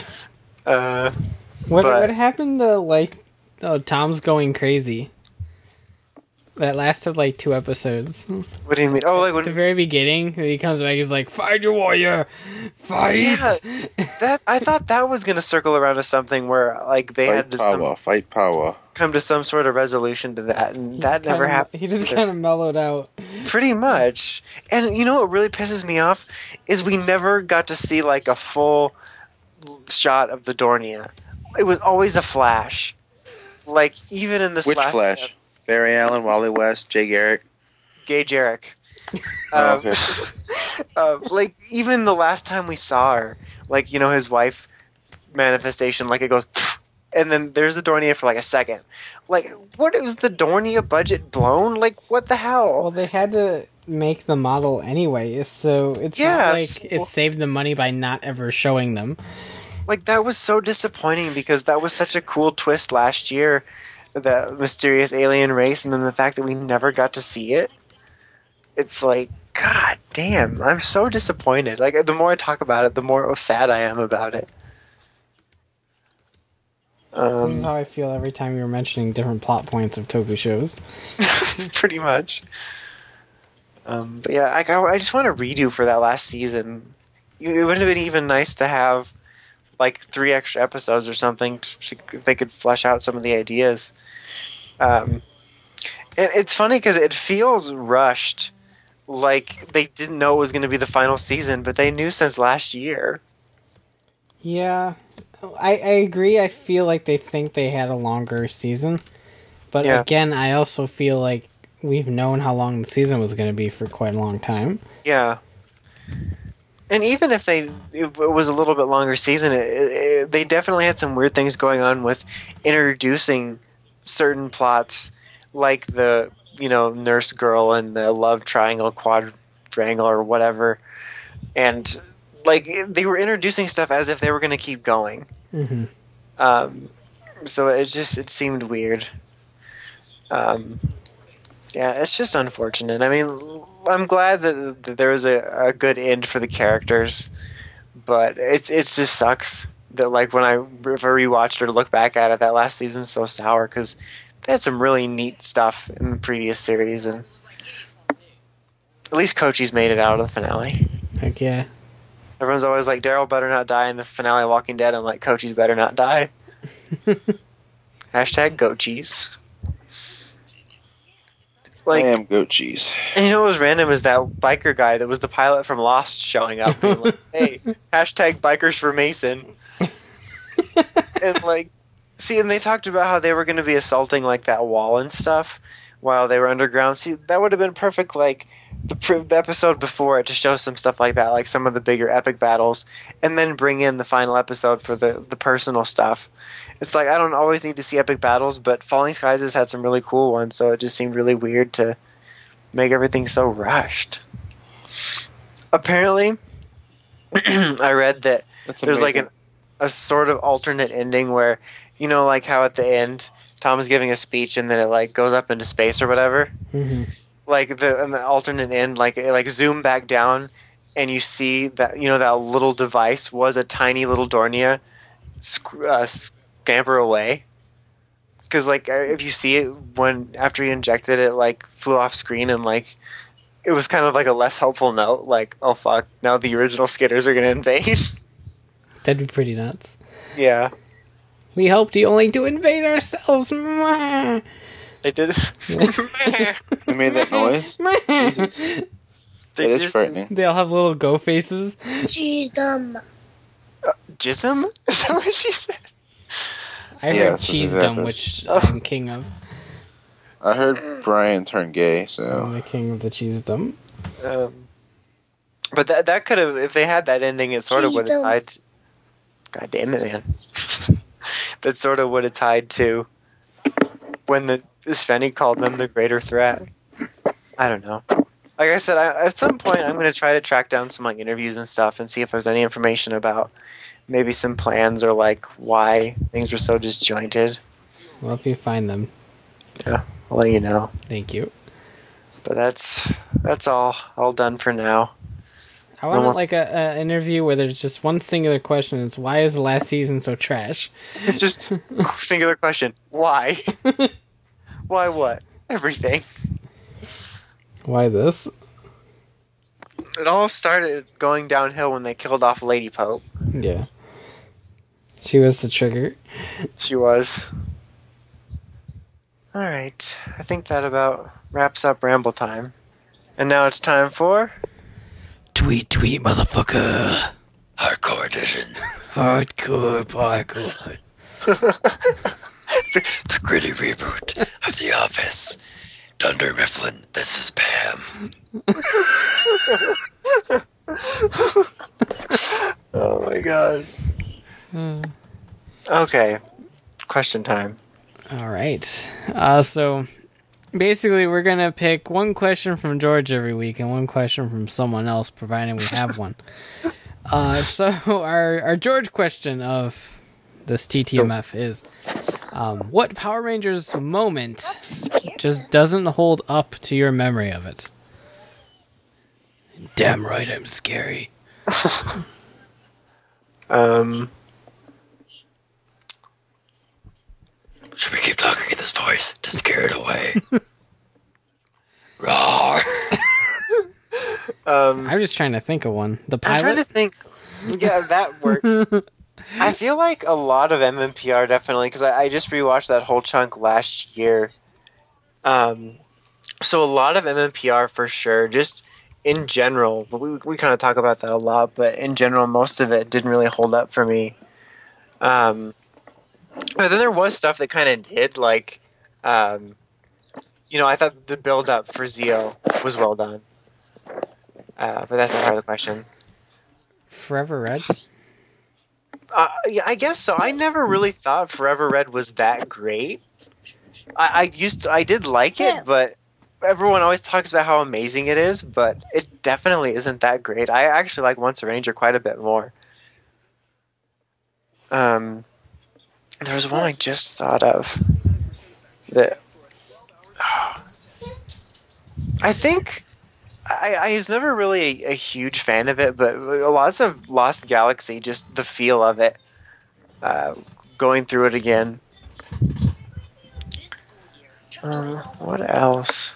What happened to Tom's going crazy? That lasted like 2 episodes. What do you mean? Oh, like At the when very beginning, he comes back, he's like, "Fight your warrior, fight!" Yeah, that I thought that was gonna circle around to something where like they had to Fight power. come to some sort of resolution to that, and that never happened. He just kind of mellowed out. Pretty much. And what really pisses me off is we never got to see like a full shot of the Dornier. It was always a flash. Like, even in this Which last Flash? Barry Allen, Wally West, Jay Garrick. Gay Jarek. Oh, okay. Like, even the last time we saw her, like, his wife manifestation, like, it goes, and then there's the Dornier for like a second. Like, what is the Dornier budget blown? Like, what the hell? Well, they had to make the model anyway, so it's not like it saved them money by not ever showing them. Like, that was so disappointing, because that was such a cool twist last year, the mysterious alien race, and then the fact that we never got to see it. It's like, god damn, I'm so disappointed. Like, the more I talk about it, the more sad I am about it. This is how I feel every time you're mentioning different plot points of Toku shows. Pretty much. But yeah, I just want a redo for that last season. It would have been even nice to have like 3 extra episodes or something if they could flesh out some of the ideas. And it's funny because it feels rushed, like they didn't know it was going to be the final season, but they knew since last year. Yeah, I agree. I feel like they think they had a longer season. But Yeah. again, I also feel like we've known how long the season was going to be for quite a long time. Yeah. And even if it was a little bit longer season, they definitely had some weird things going on with introducing certain plots, like the nurse girl and the love triangle, quadrangle, or whatever, and like they were introducing stuff as if they were going to keep going. Mm-hmm. So it seemed weird. Yeah, it's just unfortunate. I mean, I'm glad that there was a good end for the characters, but it just sucks that like when I rewatched or look back at it, that last season's so sour because they had some really neat stuff in the previous series, and at least Kochi's made it out of the finale. Heck yeah. Everyone's always like, Daryl better not die in the finale of Walking Dead. I'm like, Kochi's better not die. Hashtag goat cheese. Like, I am goat cheese. and you know what was random is that biker guy that was the pilot from Lost showing up being like, hey, hashtag bikers for Mason. And like, see, and they talked about how they were going to be assaulting like that wall and stuff while they were underground. See, that would have been perfect, like the episode before it to show some stuff like that, like some of the bigger epic battles, and then bring in the final episode for the personal stuff. It's like, I don't always need to see epic battles, but Falling Skies has had some really cool ones, so it just seemed really weird to make everything so rushed. Apparently, I read that That's there's like amazing. a sort of alternate ending where, like how at the end Tom's giving a speech and then it like goes up into space or whatever. Mm-hmm. Like the alternate end, like it, like zoom back down and you see that that little device was a tiny little Dornia scamper away. Because like if you see it after he injected it, like flew off screen and like it was kind of like a less hopeful note. Like, oh fuck, now the original Skitters are gonna invade. That'd be pretty nuts. Yeah, We helped you only to invade ourselves. Mwah. they did. Who made that noise? Jesus. They It is just- frightening. They all have little go faces. Jism? Is that what she said? I heard Yeah, that's what cheesedom, that is. which I'm king of. I heard Brian turned gay, I'm so the king of the cheesedom. But that could have, if they had that ending, it sort of would have tied. God damn it, man! That sort of would have tied to when the Svenny called them the greater threat. I don't know. Like I said, at some point I'm going to try to track down some like interviews and stuff and see if there's any information about maybe some plans or like why things were so disjointed. Well, if you find them, Yeah, I'll let you know. thank you. But that's all done for now. I want more- like a interview where there's just one singular question. It's why is the last season so trash? It's just singular question. Why? Why what? Everything. Why this? It all started going downhill when they killed off Lady Pope. Yeah. She was the trigger. She was. Alright. I think that about wraps up Ramble Time. And now it's time for Tweet, motherfucker. Hardcore Edition. Hardcore parkour. The gritty reboot of The Office. Dunder Mifflin, this is Pam. Oh my god. Okay. Question time. All right. So basically, we're gonna pick one question from George every week and one question from someone else, providing we have one. So our George question of this TTMF is, what Power Rangers moment just doesn't hold up to your memory of it? Damn right, I'm scary. Should we keep talking in this voice to scare it away? Roar. I'm just trying to think of one. The I'm trying to pilot. think. Yeah, that works. I feel like a lot of MMPR definitely, because I just rewatched that whole chunk last year. So a lot of MMPR for sure. Just in general, we kind of talk about that a lot, but in general, most of it didn't really hold up for me. But then there was stuff that kind of did, like, I thought the build-up for Zeo was well done. But that's not part of the question. Forever Red? Yeah, I guess so. I never really thought Forever Red was that great. I did like it, but everyone always talks about how amazing it is, but it definitely isn't that great. I actually like Once a Ranger quite a bit more. There was one I just thought of that I think I was never really a huge fan of it, but lots of Lost Galaxy, just the feel of it, going through it again. What else?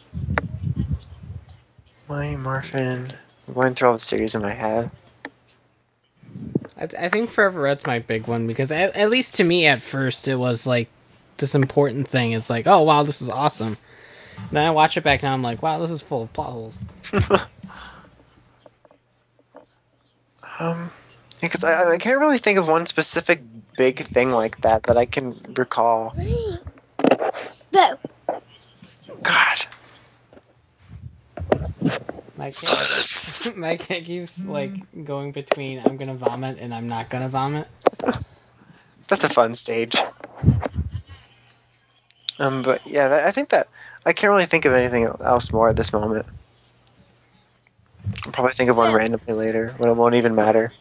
Mighty Morphin. I'm going through all the series in my head. I think Forever Red's my big one, because at least to me at first it was like this important thing. It's like, oh wow, this is awesome. Then I watch it back now, I'm like, wow, this is full of plot holes. Because I can't really think of one specific big thing like that I can recall. No. God. My cat keeps like going between I'm gonna vomit and I'm not gonna vomit. That's a fun stage. But yeah, I think that I can't really think of anything else more at this moment. I'll probably think of one randomly later when it won't even matter.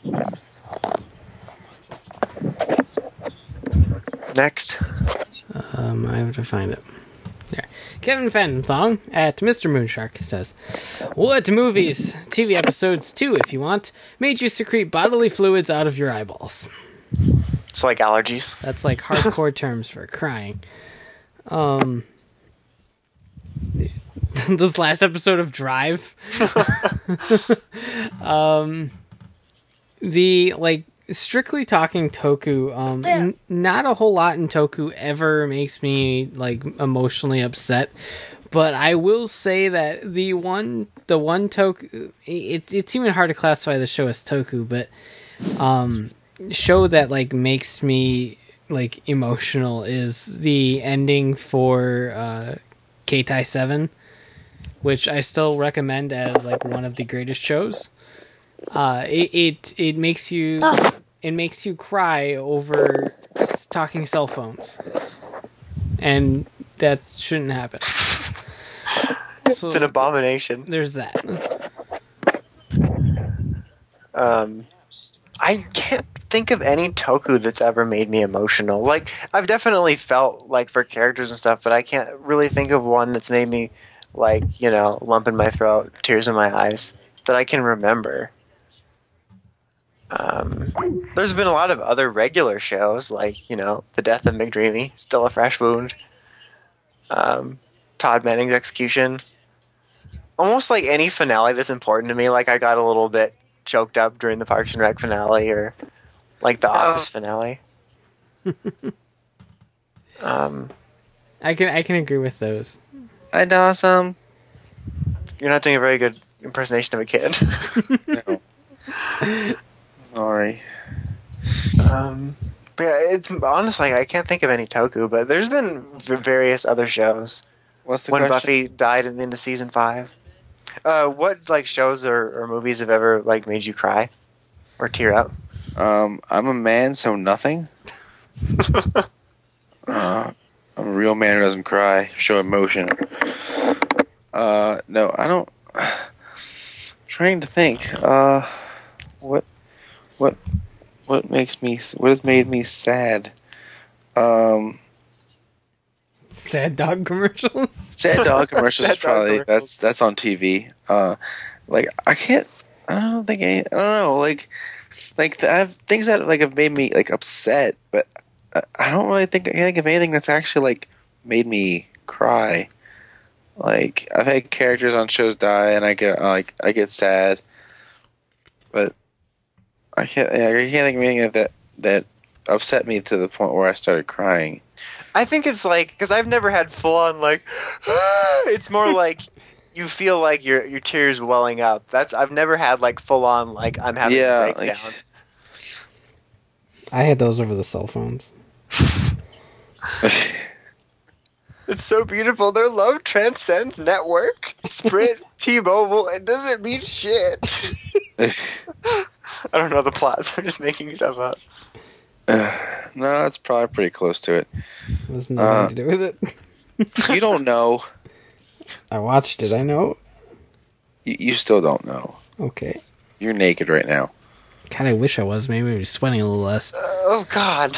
Next. I have to find it. There. Kevin Fenthong at Mr. Moonshark says, what movies, TV episodes too if you want, made you secrete bodily fluids out of your eyeballs? It's like allergies. That's like hardcore terms for crying. This last episode of Drive. Strictly talking Toku, not a whole lot in Toku ever makes me like emotionally upset, but I will say that the one Toku, it's even hard to classify the show as Toku, but show that like makes me like emotional is the ending for Keitai 7, which I still recommend as like one of the greatest shows. It makes you cry over talking cell phones, and that shouldn't happen. It's an abomination. There's that. I can't think of any Toku that's ever made me emotional. Like, I've definitely felt like for characters and stuff, but I can't really think of one that's made me like, lump in my throat, tears in my eyes that I can remember. There's been a lot of other regular shows, like, The Death of McDreamy, Still a Fresh Wound, Todd Manning's Execution. Almost like any finale that's important to me, like I got a little bit choked up during the Parks and Rec finale, or like the Office finale. I can agree with those. I know some. You're not doing a very good impersonation of a kid. No. Sorry. But yeah, it's honestly, I can't think of any Toku, but there's been various other shows. What's the when question? Buffy died in the end of season 5. What like shows or movies have ever like made you cry or tear up? I'm a man, so nothing. I'm a real man who doesn't cry, show emotion. No, I don't. Trying to think. What has made me sad? Sad dog commercials. Sad dog commercials Sad is probably dog commercials. that's on TV. I don't know. I have things that like have made me like upset, but I don't really think I can think of anything that's actually like made me cry. Like I've had characters on shows die, and I get sad, but I can't think of anything that upset me to the point where I started crying. I think it's like, because I've never had full on like, it's more like you feel like your tears welling up. I've never had like full on like I'm having a breakdown. I had those over the cell phones. It's so beautiful. Their love transcends network, Sprint, T-Mobile. It doesn't mean shit. I don't know the plot, so I'm just making stuff up. No, it's probably pretty close to it. There's nothing to do with it. You don't know. I watched it, I know. You still don't know. Okay. You're naked right now. God, I wish I was. Maybe I'd be sweating a little less. Oh, God.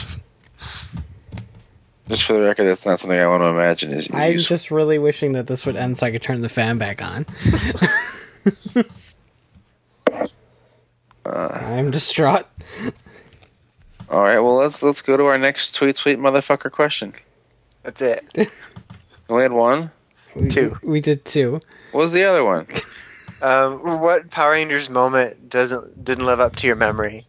Just for the record, that's not something I want to imagine. I'm just really wishing that this would end so I could turn the fan back on. I'm distraught. All right, well let's go to our next sweet motherfucker question. That's it. We had one. Two. We did two. What was the other one? What Power Rangers moment didn't live up to your memory?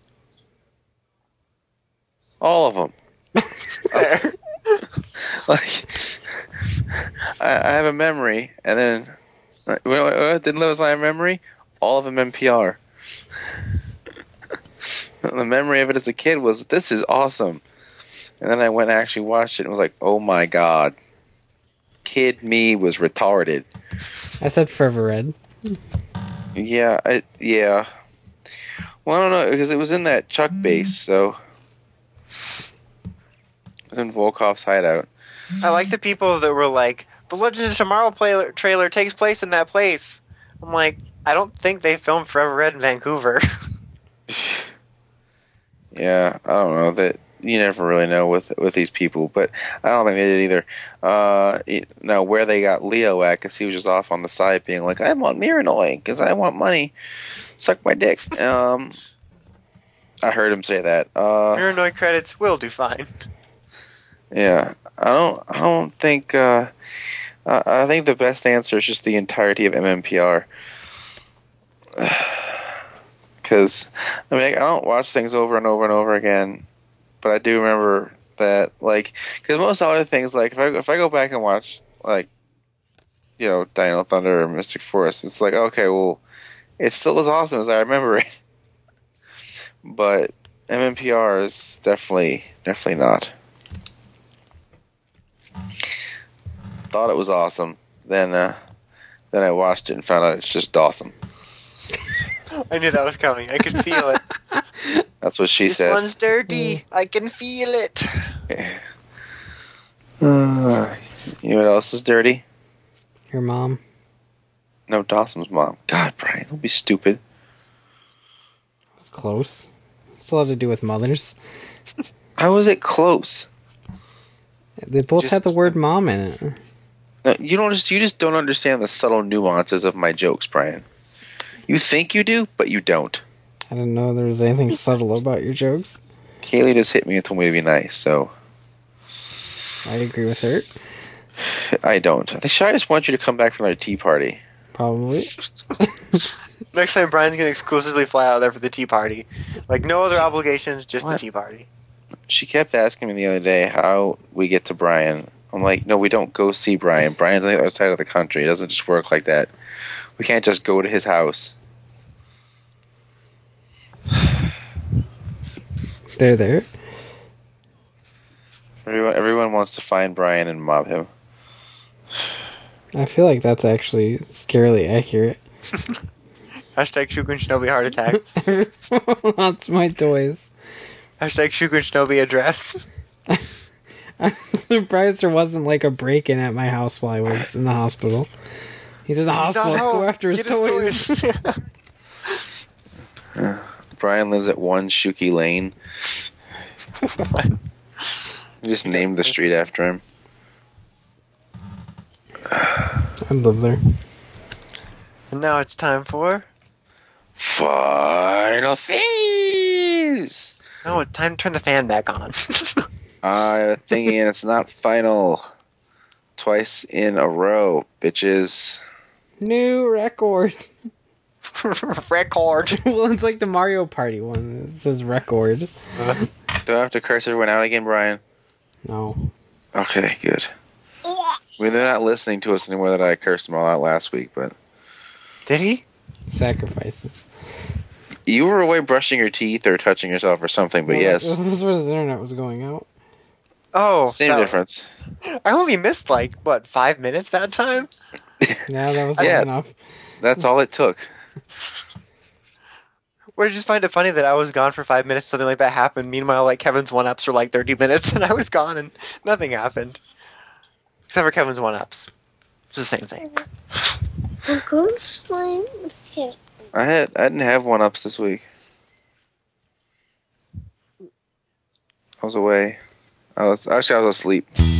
All of them. There. Like, I have a memory, and then what didn't live with my memory? All of them NPR. The memory of it as a kid was, this is awesome. And then I went and actually watched it and was like, oh my god. Kid me was retarded. I said Forever Red. Yeah. Well, I don't know, because it was in that Chuck base, so. It was in Volkov's hideout. I like the people that were like, the Legend of Tomorrow trailer takes place in that place. I'm like, I don't think they filmed Forever Red in Vancouver. Yeah, I don't know. That you never really know with these people, but I don't think they did either. Now, where they got Leo at, because he was just off on the side being like, I want Miranoi, because I want money. Suck my dick. I heard him say that. Miranoi credits will do fine. Yeah, I don't think. I think the best answer is just the entirety of MMPR. Because I mean, I don't watch things over and over and over again, but I do remember that, like, because most other things, like if I go back and watch, like, you know, Dino Thunder or Mystic Force, it's like, okay, well, it still as awesome as I remember it. But MMPR is definitely not. Thought it was awesome. Then I watched it and found out it's just awesome. I knew that was coming. I could feel it. That's what she said. This one's dirty. I can feel it. You know what else is dirty? Your mom. No, Dawson's mom. God, Brian, don't be stupid. It's close. Still had to do with mothers. How was it close? They both had the word mom in it. You just don't understand the subtle nuances of my jokes, Brian. You think you do, but you don't. I didn't know there was anything subtle about your jokes. Kaylee just hit me and told me to be nice, so I agree with her. I don't. I just want you to come back from their tea party. Probably. Next time, Brian's going to exclusively fly out there for the tea party. Like, no other obligations, just What? the tea party. She kept asking me the other day how we get to Brian. I'm like, no, we don't go see Brian. Brian's on the other side of the country. It doesn't just work like that. We can't just go to his house. They're there. Everyone wants to find Brian and mob him. I feel like that's actually scarily accurate. Hashtag Shukun Shinobi heart attack. Everyone wants my toys. Hashtag Shukun Shinobi address. I'm surprised there wasn't like a break-in at my house while I was in the hospital. He's in the hospital. Let's go after his toys. Brian lives at 1 Shuki Lane. What? We just named the street after him. I live there. And now it's time for... Final Things! No, it's time to turn the fan back on. I'm thinking it's not final. Twice in a row, bitches. New record. Record. Well, it's like the Mario Party one. It says record. Do I have to curse everyone out again, Brian? No. Okay, good. I mean, they're not listening to us anymore that I cursed them all out last week, but... Did he? Sacrifices. You were away brushing your teeth or touching yourself or something, but yes. This was when his internet was going out. Oh, Same difference. I only missed 5 minutes that time. Yeah, that was long Yeah. enough. That's all it took. Or I just find it funny that I was gone for 5 minutes, something like that happened. Meanwhile, Kevin's 1-ups were 30 minutes, and I was gone, and nothing happened. Except for Kevin's 1-ups. It's the same thing. Uncle Slime with his. I didn't have 1-ups this week. I was away. I was asleep.